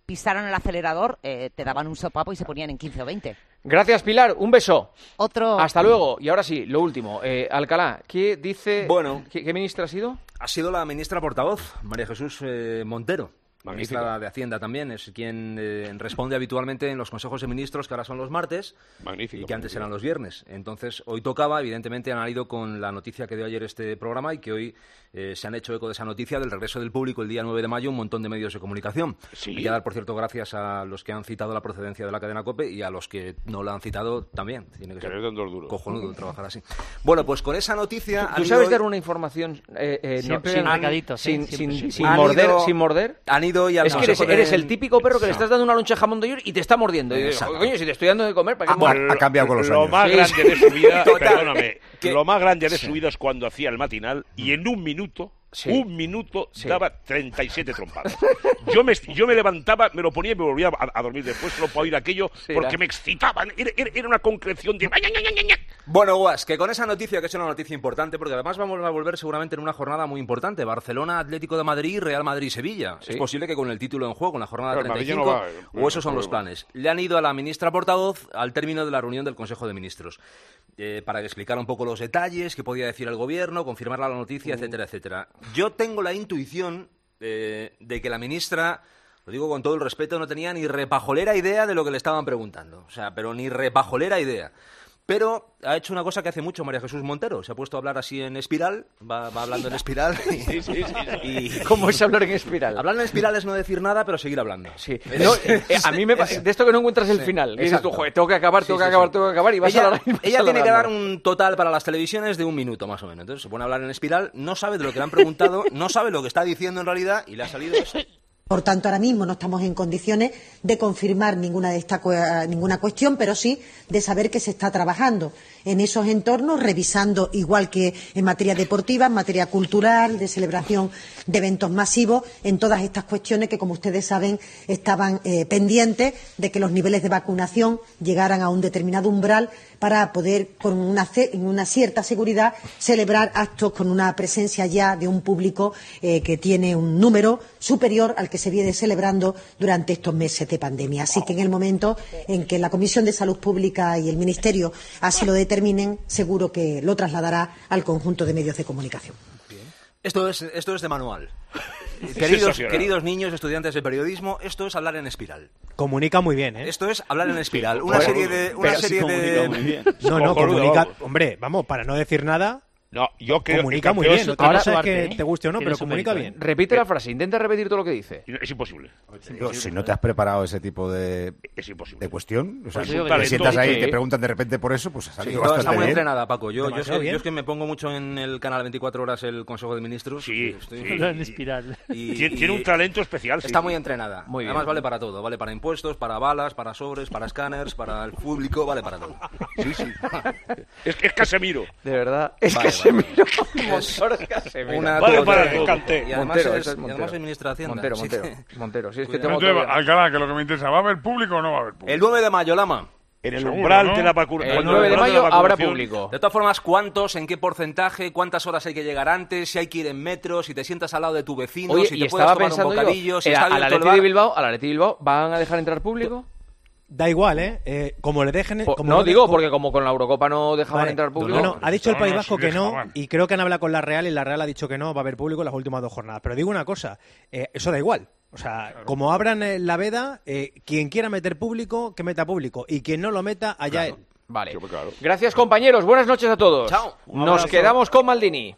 pisaran el acelerador, eh, te daban un sopapo y se ponían en quince o veinte. Gracias, Pilar. Un beso. Otro. Hasta luego. Y ahora sí, lo último. Eh, Alcalá, ¿qué dice? Bueno. ¿Qué, qué ministra ha sido? Ha sido la ministra portavoz, María Jesús eh, Montero. Magnífico. Ministra de Hacienda también, es quien eh, responde habitualmente en los consejos de ministros, que ahora son los martes, Magnífico, y que antes magnífico. eran los viernes. Entonces, hoy tocaba, evidentemente han ido con la noticia que dio ayer este programa y que hoy eh, se han hecho eco de esa noticia del regreso del público el día nueve de mayo un montón de medios de comunicación. Sí. Hay que dar, por cierto, gracias a los que han citado la procedencia de la cadena COPE y a los que no la han citado también. Tiene que Que ser les den dos duros. cojonudo trabajar así. Bueno, pues con esa noticia... ¿Tú han sabes ido dar hoy- una información eh, eh, Siempre no, sin, en recaditos, sin, ¿eh? sin, Siempre, sin, sí. Han morder, ido- sin morder? Han ido y al Es que eres, consejo eres del- el típico perro que le No. estás dando una loncha de jamón de york y te está mordiendo. Y dices, Exacto. coño, si te estoy dando de comer, ¿para qué Ah, muerdes? bueno, ha cambiado con los Lo años. más Sí, grande sí. de su vida, Total. perdóname, Que- lo más grande de su vida es cuando hacía el matinal y en un minuto, Sí. un minuto, Sí. daba treinta y siete trompadas. Yo me, yo me levantaba, me lo ponía y me volvía a, a dormir después solo para oír aquello Sí, porque era. me excitaban. Era, era- era una concreción de... Bueno, Guas, que con esa noticia, que es una noticia importante, porque además vamos a volver seguramente en una jornada muy importante. Barcelona, Atlético de Madrid, Real Madrid-Sevilla. Sí. Es posible que con el título en juego, en la jornada Pero el treinta y Madrid cinco, ya no va, eh, o esos son los problema. planes. Le han ido a la ministra portavoz al término de la reunión del Consejo de Ministros, eh, para explicar un poco los detalles, qué podía decir el gobierno, confirmar la noticia, etcétera, etcétera. Yo tengo la intuición eh, de que la ministra... Lo digo con todo el respeto, no tenía ni repajolera idea de lo que le estaban preguntando. O sea, pero ni repajolera idea. Pero ha hecho una cosa que hace mucho María Jesús Montero. Se ha puesto a hablar así en espiral, va, va hablando en espiral. Y, Sí, sí, sí, sí. y- ¿Cómo es hablar en espiral? Hablar en espiral es no decir nada, pero seguir hablando. Sí. No, eh, eh, a mí me pa- Es- de esto que no encuentras el Sí, final. Que dices exacto. tú, joder, tengo que acabar, Sí, tengo que sí, acabar, sí. tengo que acabar y vas ella, a la ella tiene que dar un total para las televisiones de un minuto más o menos. Entonces se pone a hablar en espiral, no sabe de lo que le han preguntado, no sabe lo que está diciendo en realidad y le ha salido eso. Por tanto, ahora mismo no estamos en condiciones de confirmar ninguna de esta cu- ninguna cuestión, pero sí de saber que se está trabajando en esos entornos, revisando, igual que en materia deportiva, en materia cultural, de celebración de eventos masivos, en todas estas cuestiones que, como ustedes saben, estaban eh, pendientes de que los niveles de vacunación llegaran a un determinado umbral para poder, con una, ce- una cierta seguridad, celebrar actos con una presencia ya de un público eh, que tiene un número superior al que se viene celebrando durante estos meses de pandemia. Así que en el momento en que la Comisión de Salud Pública y el Ministerio así lo determinen, seguro que lo trasladará al conjunto de medios de comunicación. Esto es, esto es de manual. Es Queridos, sensacional. queridos niños, estudiantes de periodismo, esto es hablar en espiral. Comunica muy bien, ¿eh? Esto es hablar en espiral. Una Bueno, serie de... Una pero sí serie comunica de... muy bien. No, no, Cojonudo, comunica... vamos. Hombre, vamos, para no decir nada, No, yo creo comunica que muy campeón bien. es- Otra ahora cosa es su arte, que ¿eh? te guste o no, Tiene pero su comunica mérito, bien. Repite la frase, intenta repetir todo lo que dice. Es imposible. Yo, si no te has preparado ese tipo de, Es imposible. de cuestión, o sea, Pues te digo que sientas ahí y sí. te preguntan de repente por eso, pues ha Sí, salido no, está bastante muy bien. entrenada, Paco. Yo, yo, Demasiado sé- bien. yo es que me pongo mucho en el canal veinticuatro horas el Consejo de Ministros. Sí, Estoy- sí. Hablar en espiral. y- Tiene, y- tiene un talento especial. sí, Está sí. muy entrenada. Muy bien. Además vale para todo. Vale para impuestos, para balas, para sobres, para escáneres, para el público, vale para todo. Sí, sí. Es, es Casemiro. De verdad, es Vale, Casemiro. Montoro es Casemiro. Una Vale todo. para el canté. Y además Montero, es, eso es y Montero. además es ministra de Hacienda. Montero, así Montero, que- Montero. Si es que Cuidado. tengo Entonces, todavía- Alcalá, que lo que me interesa, ¿va a haber público o no va a haber público? El nueve de mayo, Lama. En el Seguro, umbral ¿no? de la vacunación. El nueve de mayo habrá público. De todas formas, ¿cuántos, en qué porcentaje, cuántas horas hay que llegar antes, si hay que ir en metro, si te sientas al lado de tu vecino, Oye, si y te puedes estaba tomar pensando un yo, bocadillo, si eh, está al abierto el Atleti de bar? Bilbao, al Atleti de Bilbao, ¿van a dejar entrar público? Da igual, ¿eh? Eh, como le dejen... Po- como no, le- digo, como- porque como con la Eurocopa no dejaban Vale. entrar público. No, no, ha dicho el No, País no, Vasco sí que no, dejaban. y creo que han hablado con la Real y la Real ha dicho que no, va a haber público en las últimas dos jornadas. Pero digo una cosa, eh, eso da igual. O sea, como abran eh, la veda, eh, quien quiera meter público, que meta público. Y quien no lo meta, allá él. Vale. Sí, pues claro. Gracias, compañeros. Buenas noches a todos. Chao. Un Nos abrazo. quedamos con Maldini.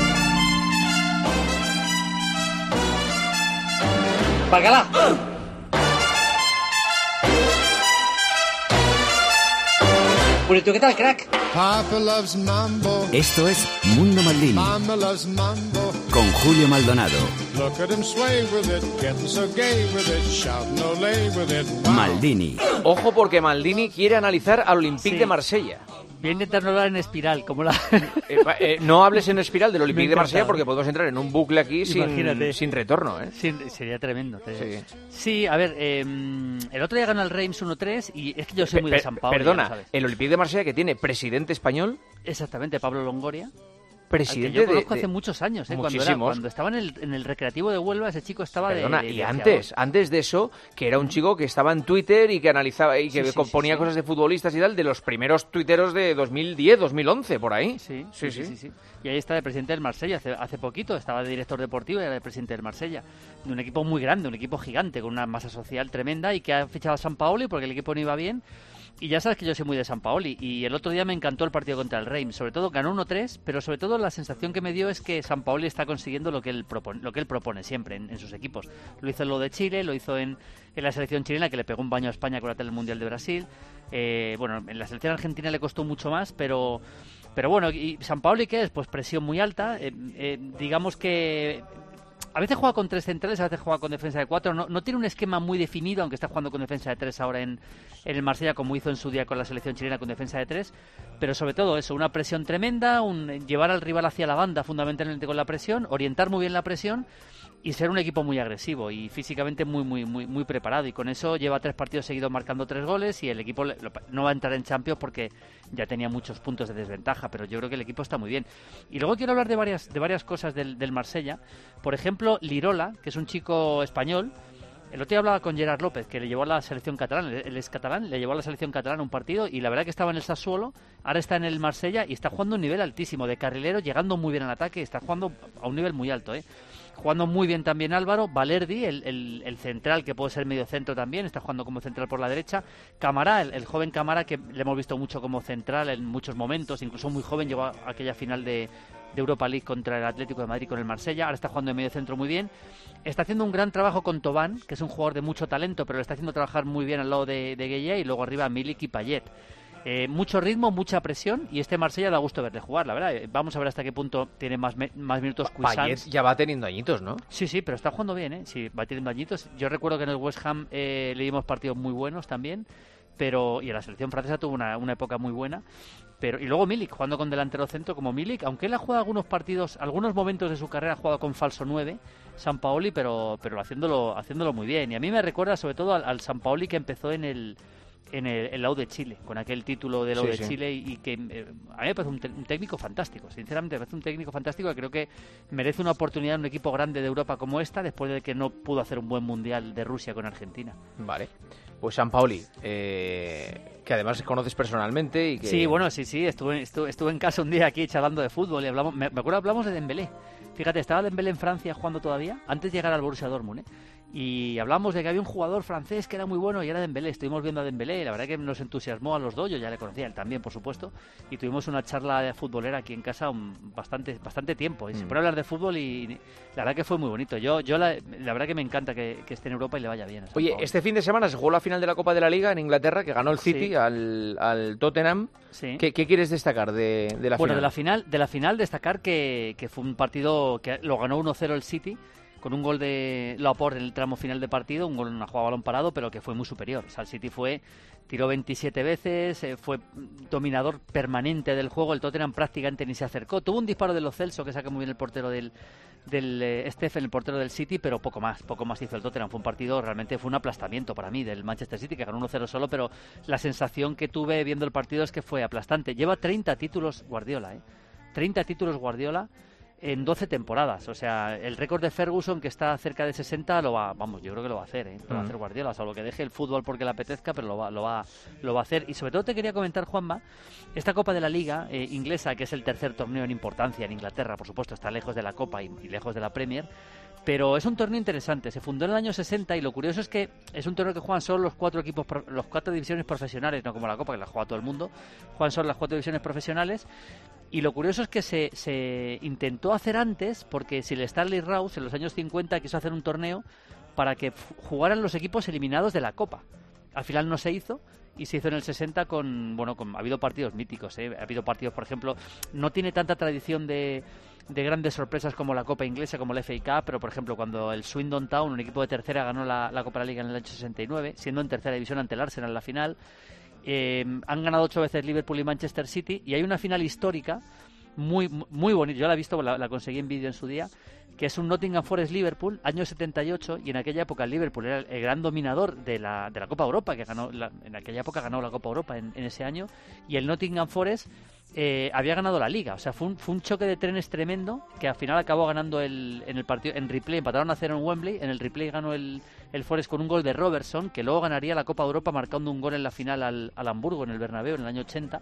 ¡Bacalá! Purito, ¿qué tal, crack? Papa loves mambo. Esto es Mundo Maldini Mama loves mambo. con Julio Maldonado. Look at him sway with it, getting so gay with it, shouting olé with it. Wow. Maldini. Ojo porque Maldini quiere analizar al Olympique Sí. de Marsella. Voy a intentar no hablar en espiral, como la... Eh, va- eh, no hables en espiral del Olympique Me de Marsella encanta. porque podemos entrar en un bucle aquí sin, Imagínate. sin retorno, ¿eh? Sí, sería tremendo. te- Sí. Sí, a ver, eh, el otro día ganó el Reims uno tres y es que yo soy muy Pe- de San Pablo. ya lo Perdona, sabes. el Olympique de Marsella que tiene presidente español. Exactamente, Pablo Longoria. presidente al que yo conozco de, de... hace muchos años, ¿eh? Cuando, era, cuando estaba en el, en el recreativo de Huelva, ese chico estaba Perdona, de, de, y de antes, antes de eso, que era un chico que estaba en Twitter y que analizaba y que sí, sí, componía sí, sí. cosas de futbolistas y tal, de los primeros tuiteros de dos mil diez, dos mil once, por ahí. Sí, sí, sí, sí. sí, sí. Y ahí está el presidente del Marsella, hace, hace poquito, estaba de director deportivo y era el presidente del Marsella. De un equipo muy grande, un equipo gigante, con una masa social tremenda y que ha fichado a Sampaoli porque el equipo no iba bien. Y ya sabes que yo soy muy de Sampaoli y el otro día me encantó el partido contra el Reims. Sobre todo ganó uno tres, pero sobre todo la sensación que me dio es que Sampaoli está consiguiendo lo que él propone, lo que él propone siempre en, en sus equipos. Lo hizo en lo de Chile, lo hizo en, en la selección chilena, que le pegó un baño a España con la tele Mundial de Brasil. Eh, bueno, en la selección argentina le costó mucho más, pero... Pero bueno, ¿y Sampaoli qué es? Pues presión muy alta. Eh, eh, digamos que... A veces juega con tres centrales, a veces juega con defensa de cuatro. No, no tiene un esquema muy definido, aunque está jugando con defensa de tres ahora en, en el Marsella, como hizo en su día con la selección chilena con defensa de tres. Pero sobre todo eso, una presión tremenda, un, llevar al rival hacia la banda fundamentalmente con la presión, orientar muy bien la presión y ser un equipo muy agresivo y físicamente muy muy muy muy preparado. Y con eso lleva tres partidos seguidos marcando tres goles y el equipo le, lo, no va a entrar en Champions porque ya tenía muchos puntos de desventaja, pero yo creo que el equipo está muy bien. Y luego quiero hablar de varias de varias cosas del, del Marsella. Por ejemplo, Lirola, que es un chico español. El otro día hablaba con Gerard López, que le llevó a la selección catalana, él es catalán, le llevó a la selección catalana un partido y la verdad que estaba en el Sassuolo, ahora está en el Marsella y está jugando a un nivel altísimo, de carrilero, llegando muy bien al ataque, está jugando a un nivel muy alto, ¿eh? Jugando muy bien también Álvaro, Valerdi, el, el, el central, que puede ser medio centro también, está jugando como central por la derecha, Camará, el, el joven Camará, que le hemos visto mucho como central en muchos momentos, incluso muy joven, llegó a aquella final de... de Europa League contra el Atlético de Madrid con el Marsella, ahora está jugando en medio centro muy bien, está haciendo un gran trabajo con Tobán, que es un jugador de mucho talento, pero lo está haciendo trabajar muy bien al lado de, de Gueye, y luego arriba Milik y Payet. Eh, mucho ritmo, mucha presión, y este Marsella da gusto verle jugar, la verdad. Vamos a ver hasta qué punto tiene más, me, más minutos Cuisance. Payet ya va teniendo añitos, ¿no? Sí, sí, pero está jugando bien, ¿eh? Sí, va teniendo añitos. Yo recuerdo que en el West Ham eh, le dimos partidos muy buenos también, pero y en la selección francesa tuvo una, una época muy buena. Pero y luego Milik, jugando con delantero centro como Milik, aunque él ha jugado algunos partidos, algunos momentos de su carrera ha jugado con falso nueve, Sampaoli, pero pero haciéndolo haciéndolo muy bien. Y a mí me recuerda sobre todo al, al Sampaoli que empezó en el en el, el Lau de Chile, con aquel título del Lau Sí, de sí. Chile y, y que eh, a mí me parece un, te- un técnico fantástico, sinceramente me parece un técnico fantástico que creo que merece una oportunidad en un equipo grande de Europa como esta, después de que no pudo hacer un buen mundial de Rusia con Argentina. Vale. Pues Sampaoli, eh, que además conoces personalmente y que... Sí, bueno, sí, sí, estuve, estuve, estuve en casa un día aquí charlando de fútbol y hablamos, me, me acuerdo hablamos de Dembélé. Fíjate, estaba Dembélé en Francia jugando todavía, antes de llegar al Borussia Dortmund, ¿eh? Y hablamos de que había un jugador francés que era muy bueno y era Dembélé. Estuvimos viendo a Dembélé y la verdad que nos entusiasmó a los dos, yo ya le conocía él también, por supuesto, y tuvimos una charla de futbolera aquí en casa un, bastante bastante tiempo. Y se Mm. pone a hablar de fútbol y, y la verdad que fue muy bonito. Yo yo la, la verdad que me encanta que, que esté en Europa y le vaya bien. a Oye, Sampaoli. este fin de semana se jugó la final de la Copa de la Liga en Inglaterra, que ganó el City Sí. al, al Tottenham. Sí. ¿Qué, qué quieres destacar de, de la bueno, final? de la final, de la final destacar que, que fue un partido que lo ganó uno cero el City con un gol de Laporte en el tramo final de partido, un gol en una jugada a balón parado, pero que fue muy superior. O sea, el City fue tiró veintisiete veces, eh, fue dominador permanente del juego, el Tottenham prácticamente ni se acercó. Tuvo un disparo de Lo Celso que saca muy bien el portero del del eh, Stephen, el portero del City, pero poco más, poco más hizo el Tottenham. Fue un partido, realmente fue un aplastamiento para mí del Manchester City, que ganó uno cero solo, pero la sensación que tuve viendo el partido es que fue aplastante. Lleva treinta títulos Guardiola, ¿eh? treinta títulos Guardiola en doce temporadas. O sea, el récord de Ferguson, que está cerca de sesenta, lo va, vamos, yo creo que lo va a hacer, ¿eh? Lo va a Mm. hacer Guardiola, salvo que deje el fútbol porque le apetezca, pero lo va, lo va, lo va a hacer. Y sobre todo te quería comentar, Juanma, esta Copa de la Liga eh, inglesa, que es el tercer torneo en importancia en Inglaterra, por supuesto, está lejos de la Copa y, y lejos de la Premier, pero es un torneo interesante. Se fundó en el año sesenta y lo curioso es que es un torneo que juegan solo los cuatro equipos, pro- los cuatro divisiones profesionales, no como la Copa, que la juega todo el mundo. Juegan solo las cuatro divisiones profesionales. Y lo curioso es que se, se intentó hacer antes, porque si el Stanley Rouse en los años cincuenta quiso hacer un torneo para que f- jugaran los equipos eliminados de la Copa. Al final no se hizo y se hizo en el sesenta con, bueno, con, ha habido partidos míticos, ¿eh? Ha habido partidos, por ejemplo, no tiene tanta tradición de, de grandes sorpresas como la Copa Inglesa, como la F A Cup, pero por ejemplo cuando el Swindon Town, un equipo de tercera, ganó la, la Copa de la Liga en el año sesenta y nueve, siendo en tercera división ante el Arsenal en la final. Eh, han ganado ocho veces Liverpool y Manchester City y hay una final histórica muy muy bonita, yo la he visto, la, la conseguí en vídeo en su día, que es un Nottingham Forest Liverpool, año setenta y ocho, y en aquella época el Liverpool era el, el gran dominador de la, de la Copa Europa, que ganó la- en aquella época ganó la Copa Europa en, en ese año, y el Nottingham Forest eh, había ganado la Liga. O sea, fue un, fue un choque de trenes tremendo que al final acabó ganando el, en el partido en replay. Empataron a cero en Wembley. En el replay ganó el, el Forest con un gol de Robertson, que luego ganaría la Copa de Europa marcando un gol en la final al, al Hamburgo, en el Bernabéu, en el año ochenta.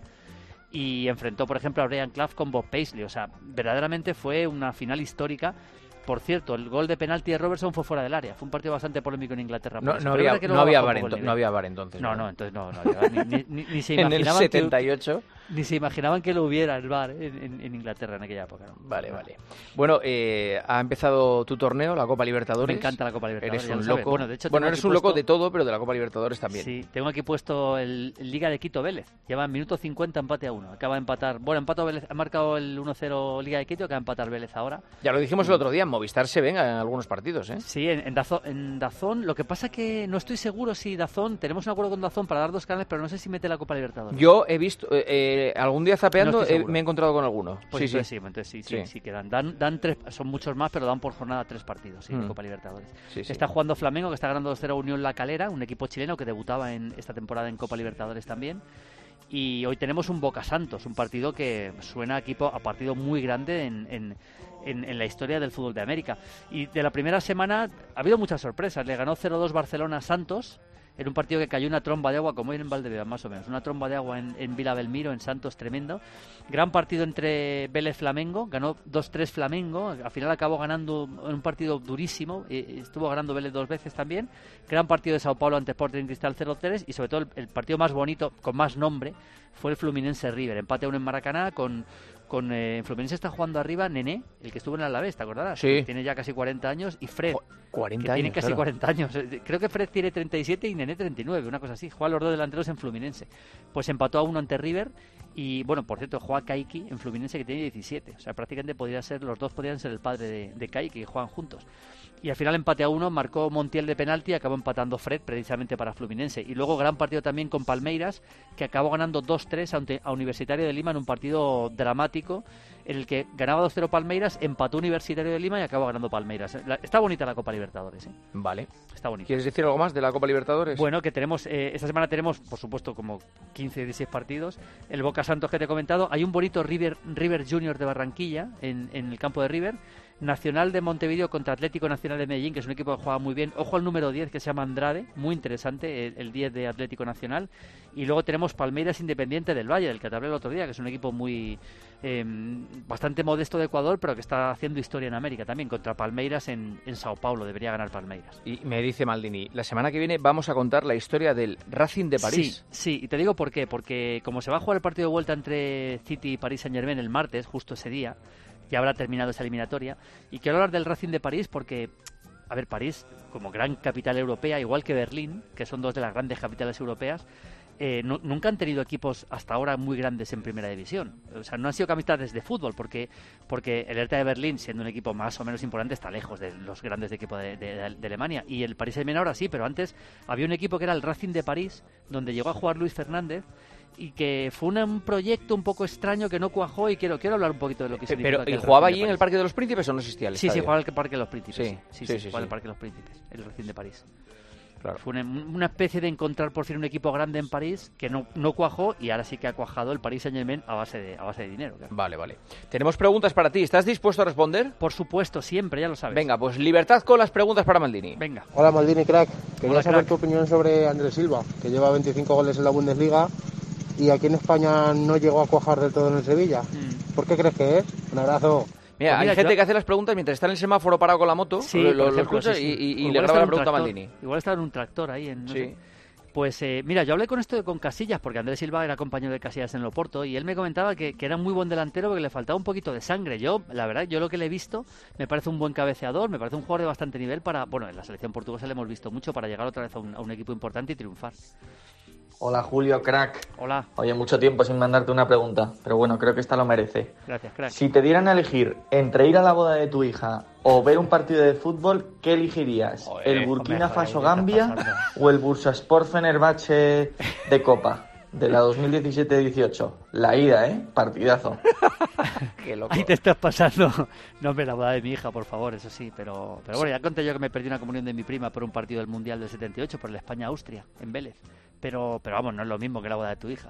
Y enfrentó, por ejemplo, a Brian Clough con Bob Paisley. O sea, verdaderamente fue una final histórica. Por cierto, el gol de penalti de Robertson fue fuera del área. Fue un partido bastante polémico en Inglaterra. No, no había, no, había bar ento- no había bar entonces. No, no, entonces no, no había bar. Ni, ni, ni se en el setenta y ocho. Que, ni se imaginaban que lo hubiera el bar en, en, en Inglaterra en aquella época. ¿no? Vale, vale. Bueno, eh, ha empezado tu torneo, la Copa Libertadores. Me encanta la Copa Libertadores. Eres un loco. Bueno, de hecho, bueno eres un puesto... loco de todo, pero de la Copa Libertadores también. Sí, tengo aquí puesto el, el Liga de Quito Vélez. Lleva en minuto cincuenta empate a uno. Acaba de empatar. Bueno, empató Vélez, ha marcado el uno cero Liga de Quito, acaba de empatar Vélez ahora. Ya lo dijimos el otro día, en Movistar se ven en algunos partidos, ¿eh? Sí, en, en, Dazón, en Dazón. Lo que pasa que no estoy seguro si Dazón, tenemos un acuerdo con Dazón para dar dos canales, pero no sé si mete la Copa Libertadores. Yo he visto, eh, eh, algún día zapeando, no eh, me he encontrado con alguno. Pues sí, sí, sí. entonces sí, sí, sí, sí quedan. Dan, dan tres, son muchos más, pero dan por jornada tres partidos, sí, mm. de Copa Libertadores. Sí, sí. Está jugando Flamengo, que está ganando dos cero Unión La Calera, un equipo chileno que debutaba en esta temporada en Copa Libertadores también. Y hoy tenemos un Boca Santos, un partido que suena a equipo a partido muy grande en, en, en, en la historia del fútbol de América. Y de la primera semana ha habido muchas sorpresas. Le ganó cero dos Barcelona a Santos, en un partido que cayó una tromba de agua, como en Valdebeba, más o menos. Una tromba de agua en, en Vila Belmiro, en Santos, tremendo. Gran partido entre Vélez Flamengo, ganó dos tres Flamengo. Al final acabó ganando en un partido durísimo. Eh, estuvo ganando Vélez dos veces también. Gran partido de Sao Paulo ante Sporting Cristal cero tres. Y sobre todo el, el partido más bonito, con más nombre, fue el Fluminense River. Empate a uno en Maracaná con... Con, eh, en Fluminense está jugando arriba Nené, el que estuvo en el Alavés, ¿te acordarás? Sí. Tiene ya casi cuarenta años, y Fred, cuarenta que años, tiene casi claro. cuarenta años. Creo que Fred tiene treinta y siete y Nené treinta y nueve, una cosa así. Juega los dos delanteros en Fluminense. Pues empató a uno ante River y, bueno, por cierto, juega Kaiki en Fluminense, que tiene diecisiete. O sea, prácticamente podría ser, los dos podrían ser el padre de, de Kaiki, que juegan juntos. Y al final empate a uno, marcó Montiel de penalti y acabó empatando Fred precisamente para Fluminense. Y luego gran partido también con Palmeiras, que acabó ganando dos tres ante a Universitario de Lima en un partido dramático en el que ganaba dos cero Palmeiras, empató Universitario de Lima y acabó ganando Palmeiras. La, está bonita la Copa Libertadores, ¿eh? Vale. Está bonita. ¿Quieres decir algo más de la Copa Libertadores? Bueno, que tenemos, eh, esta semana tenemos, por supuesto, como quince, dieciséis partidos. El Boca Santos que te he comentado. Hay un bonito River, River Junior de Barranquilla, en, en el campo de River. Nacional de Montevideo contra Atlético Nacional de Medellín, que es un equipo que juega muy bien. Ojo al número diez, que se llama Andrade, muy interesante, el, el diez de Atlético Nacional. Y luego tenemos Palmeiras Independiente del Valle, del que te hablé el otro día, que es un equipo muy eh, bastante modesto de Ecuador, pero que está haciendo historia en América también, contra Palmeiras en, en Sao Paulo. Debería ganar Palmeiras. Y me dice Maldini, la semana que viene vamos a contar la historia del Racing de París. Sí, sí, y te digo por qué. Porque como se va a jugar el partido de vuelta entre City y Paris Saint-Germain el martes, justo ese día, ya habrá terminado esa eliminatoria. Y quiero hablar del Racing de París porque, a ver, París, como gran capital europea, igual que Berlín, que son dos de las grandes capitales europeas, eh, no, nunca han tenido equipos hasta ahora muy grandes en primera división. O sea, no han sido capitales de fútbol, porque porque el Hertha de Berlín, siendo un equipo más o menos importante, está lejos de los grandes de equipo de, de, de Alemania. Y el Paris Saint-Germain ahora sí, pero antes había un equipo que era el Racing de París, donde llegó a jugar Luis Fernández, y que fue una, un proyecto un poco extraño que no cuajó, y quiero quiero hablar un poquito de lo que significa. Pero, ¿y jugaba allí en el Parque de los Príncipes o no existía el Sí, estadio? sí, jugaba en el Parque de los Príncipes. Sí, sí, sí, sí, sí, sí, jugaba en sí. el Parque de los Príncipes, el Racing de París. Claro. Fue una, una especie de encontrar por fin un equipo grande en París que no, no cuajó, y ahora sí que ha cuajado el Paris Saint-Germain a base de, a base de dinero. Claro. Vale, vale. Tenemos preguntas para ti. ¿Estás dispuesto a responder? Por supuesto, siempre, ya lo sabes. Venga, pues libertad con las preguntas para Maldini. Venga. Hola Maldini, crack. Quería Hola, saber crack. tu opinión sobre Andrés Silva, que lleva veinticinco goles en la Bundesliga y aquí en España no llegó a cuajar del todo en el Sevilla. Mm. ¿Por qué crees que es? Un abrazo. Mira, Pues mira, hay gente yo- que hace las preguntas mientras está en el semáforo parado con la moto, Sí, lo, por lo- lo ejemplo, escucha sí, sí. y, y- y Igual le está graba la en un pregunta a tractor, Maldini. Igual está en un tractor ahí. En, no Sí. sé. Pues eh, mira, yo hablé con esto de con Casillas, porque Andrés Silva era compañero de Casillas en el Oporto, y él me comentaba que, que era un muy buen delantero, porque le faltaba un poquito de sangre. Yo, la verdad, yo lo que le he visto, me parece un buen cabeceador, me parece un jugador de bastante nivel para, bueno, en la selección portuguesa le hemos visto mucho para llegar otra vez a un, a un equipo importante y triunfar. Hola Julio, crack. Hola. Oye, mucho tiempo sin mandarte una pregunta, pero bueno, creo que esta lo merece. Gracias, crack. Si te dieran a elegir entre ir a la boda de tu hija o ver un partido de fútbol, ¿qué elegirías? Joder, ¿El Burkina hombre, joder, Faso ¿qué está Gambia pasando? o el Bursaspor Fenerbahce de Copa de la dos mil diecisiete dieciocho? La ida, ¿eh? Partidazo. Qué loco. Ahí te estás pasando. No me la boda de mi hija, por favor, eso sí, pero pero bueno, ya conté yo que me perdí una comunión de mi prima por un partido del Mundial del setenta y ocho, por el España-Austria, en Vélez. Pero, pero vamos, no es lo mismo que la boda de tu hija, joder.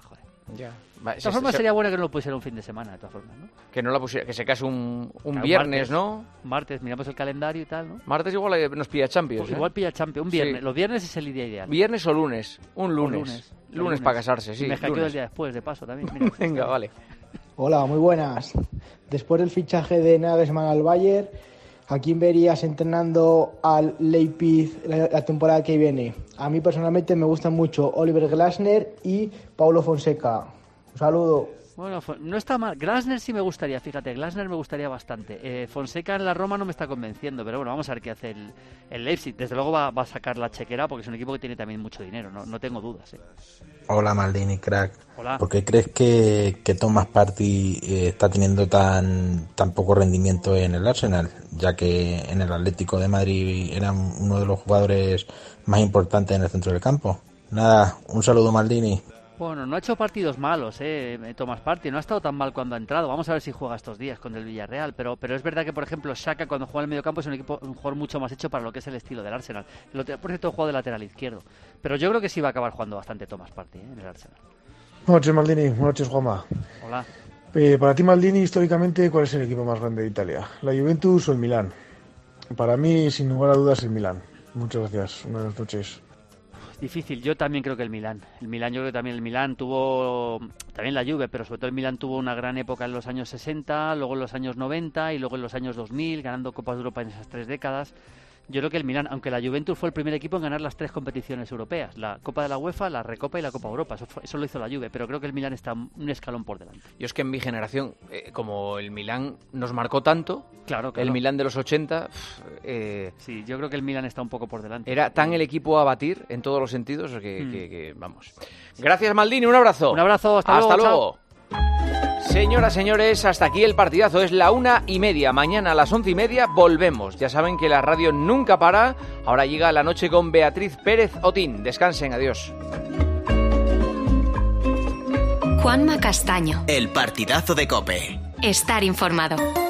Ya. Va, de todas formas sería bueno que no lo pusiera un fin de semana, de todas formas, ¿no? Que no la pusiera, que se case un, un Claro, viernes, martes, ¿no? Martes, miramos el calendario y tal, ¿no? Martes igual nos pilla Champions. Pues ¿eh? igual pilla Champions, un viernes. Sí. Los viernes es el día ideal. ¿Viernes o lunes? Un lunes. O lunes. Lunes, lunes. para casarse, sí. Me hackeo lunes. el día después, de paso, también. Mira. Venga, vale. Hola, muy buenas. Después del fichaje de Nagelsmann al Bayern, ¿a quién verías entrenando al Leipzig la, la temporada que viene? A mí personalmente me gustan mucho Oliver Glasner y Paulo Fonseca. Un saludo. Bueno, no está mal. Glasner sí me gustaría, fíjate, Glasner me gustaría bastante. Eh, Fonseca en la Roma no me está convenciendo, pero bueno, vamos a ver qué hace el, el Leipzig. Desde luego va, va a sacar la chequera porque es un equipo que tiene también mucho dinero, no, no tengo dudas. ¿eh? Hola Maldini, crack. Hola. ¿Por qué crees que, que Thomas Partey eh, está teniendo tan, tan poco rendimiento en el Arsenal? Ya que en el Atlético de Madrid era uno de los jugadores más importantes en el centro del campo. Nada, un saludo Maldini. Bueno, no ha hecho partidos malos, eh, Thomas Partey, no ha estado tan mal cuando ha entrado. Vamos a ver si juega estos días con el Villarreal, pero pero es verdad que, por ejemplo, Xhaka cuando juega en el medio campo es un equipo un jugador mucho más hecho para lo que es el estilo del Arsenal. El otro, por cierto, juega de lateral izquierdo. Pero yo creo que sí va a acabar jugando bastante Thomas Partey eh, en el Arsenal. Buenas noches, Maldini. Buenas noches, Juanma. Hola. Eh, para ti, Maldini, históricamente, ¿cuál es el equipo más grande de Italia? ¿La Juventus o el Milán? Para mí, sin lugar a dudas, el Milán. Muchas gracias. Buenas noches. Difícil, yo también creo que el Milán. El Milán, yo creo que también el Milán tuvo, también la Juve, pero sobre todo el Milán tuvo una gran época en los años sesenta, luego en los años noventa y luego en los años dos mil, ganando Copas de Europa en esas tres décadas. Yo creo que el Milán, aunque la Juventus fue el primer equipo en ganar las tres competiciones europeas, la Copa de la UEFA, la Recopa y la Copa Europa, eso, fue, eso lo hizo la Juve, pero creo que el Milán está un escalón por delante. Yo es que en mi generación, eh, como el Milán nos marcó tanto, claro, claro. el Milán de los ochenta, eh, sí, yo creo que el Milán está un poco por delante. Era tan el equipo a batir en todos los sentidos que, mm. que, que vamos. Gracias Maldini, un abrazo. Un abrazo, hasta, hasta luego. luego. Señoras, señores, hasta aquí el partidazo. Es la una y media. Mañana a las once y media volvemos. Ya saben que la radio nunca para. Ahora llega la noche con Beatriz Pérez Otín. Descansen, adiós. Juanma Castaño. El partidazo de COPE. Estar informado.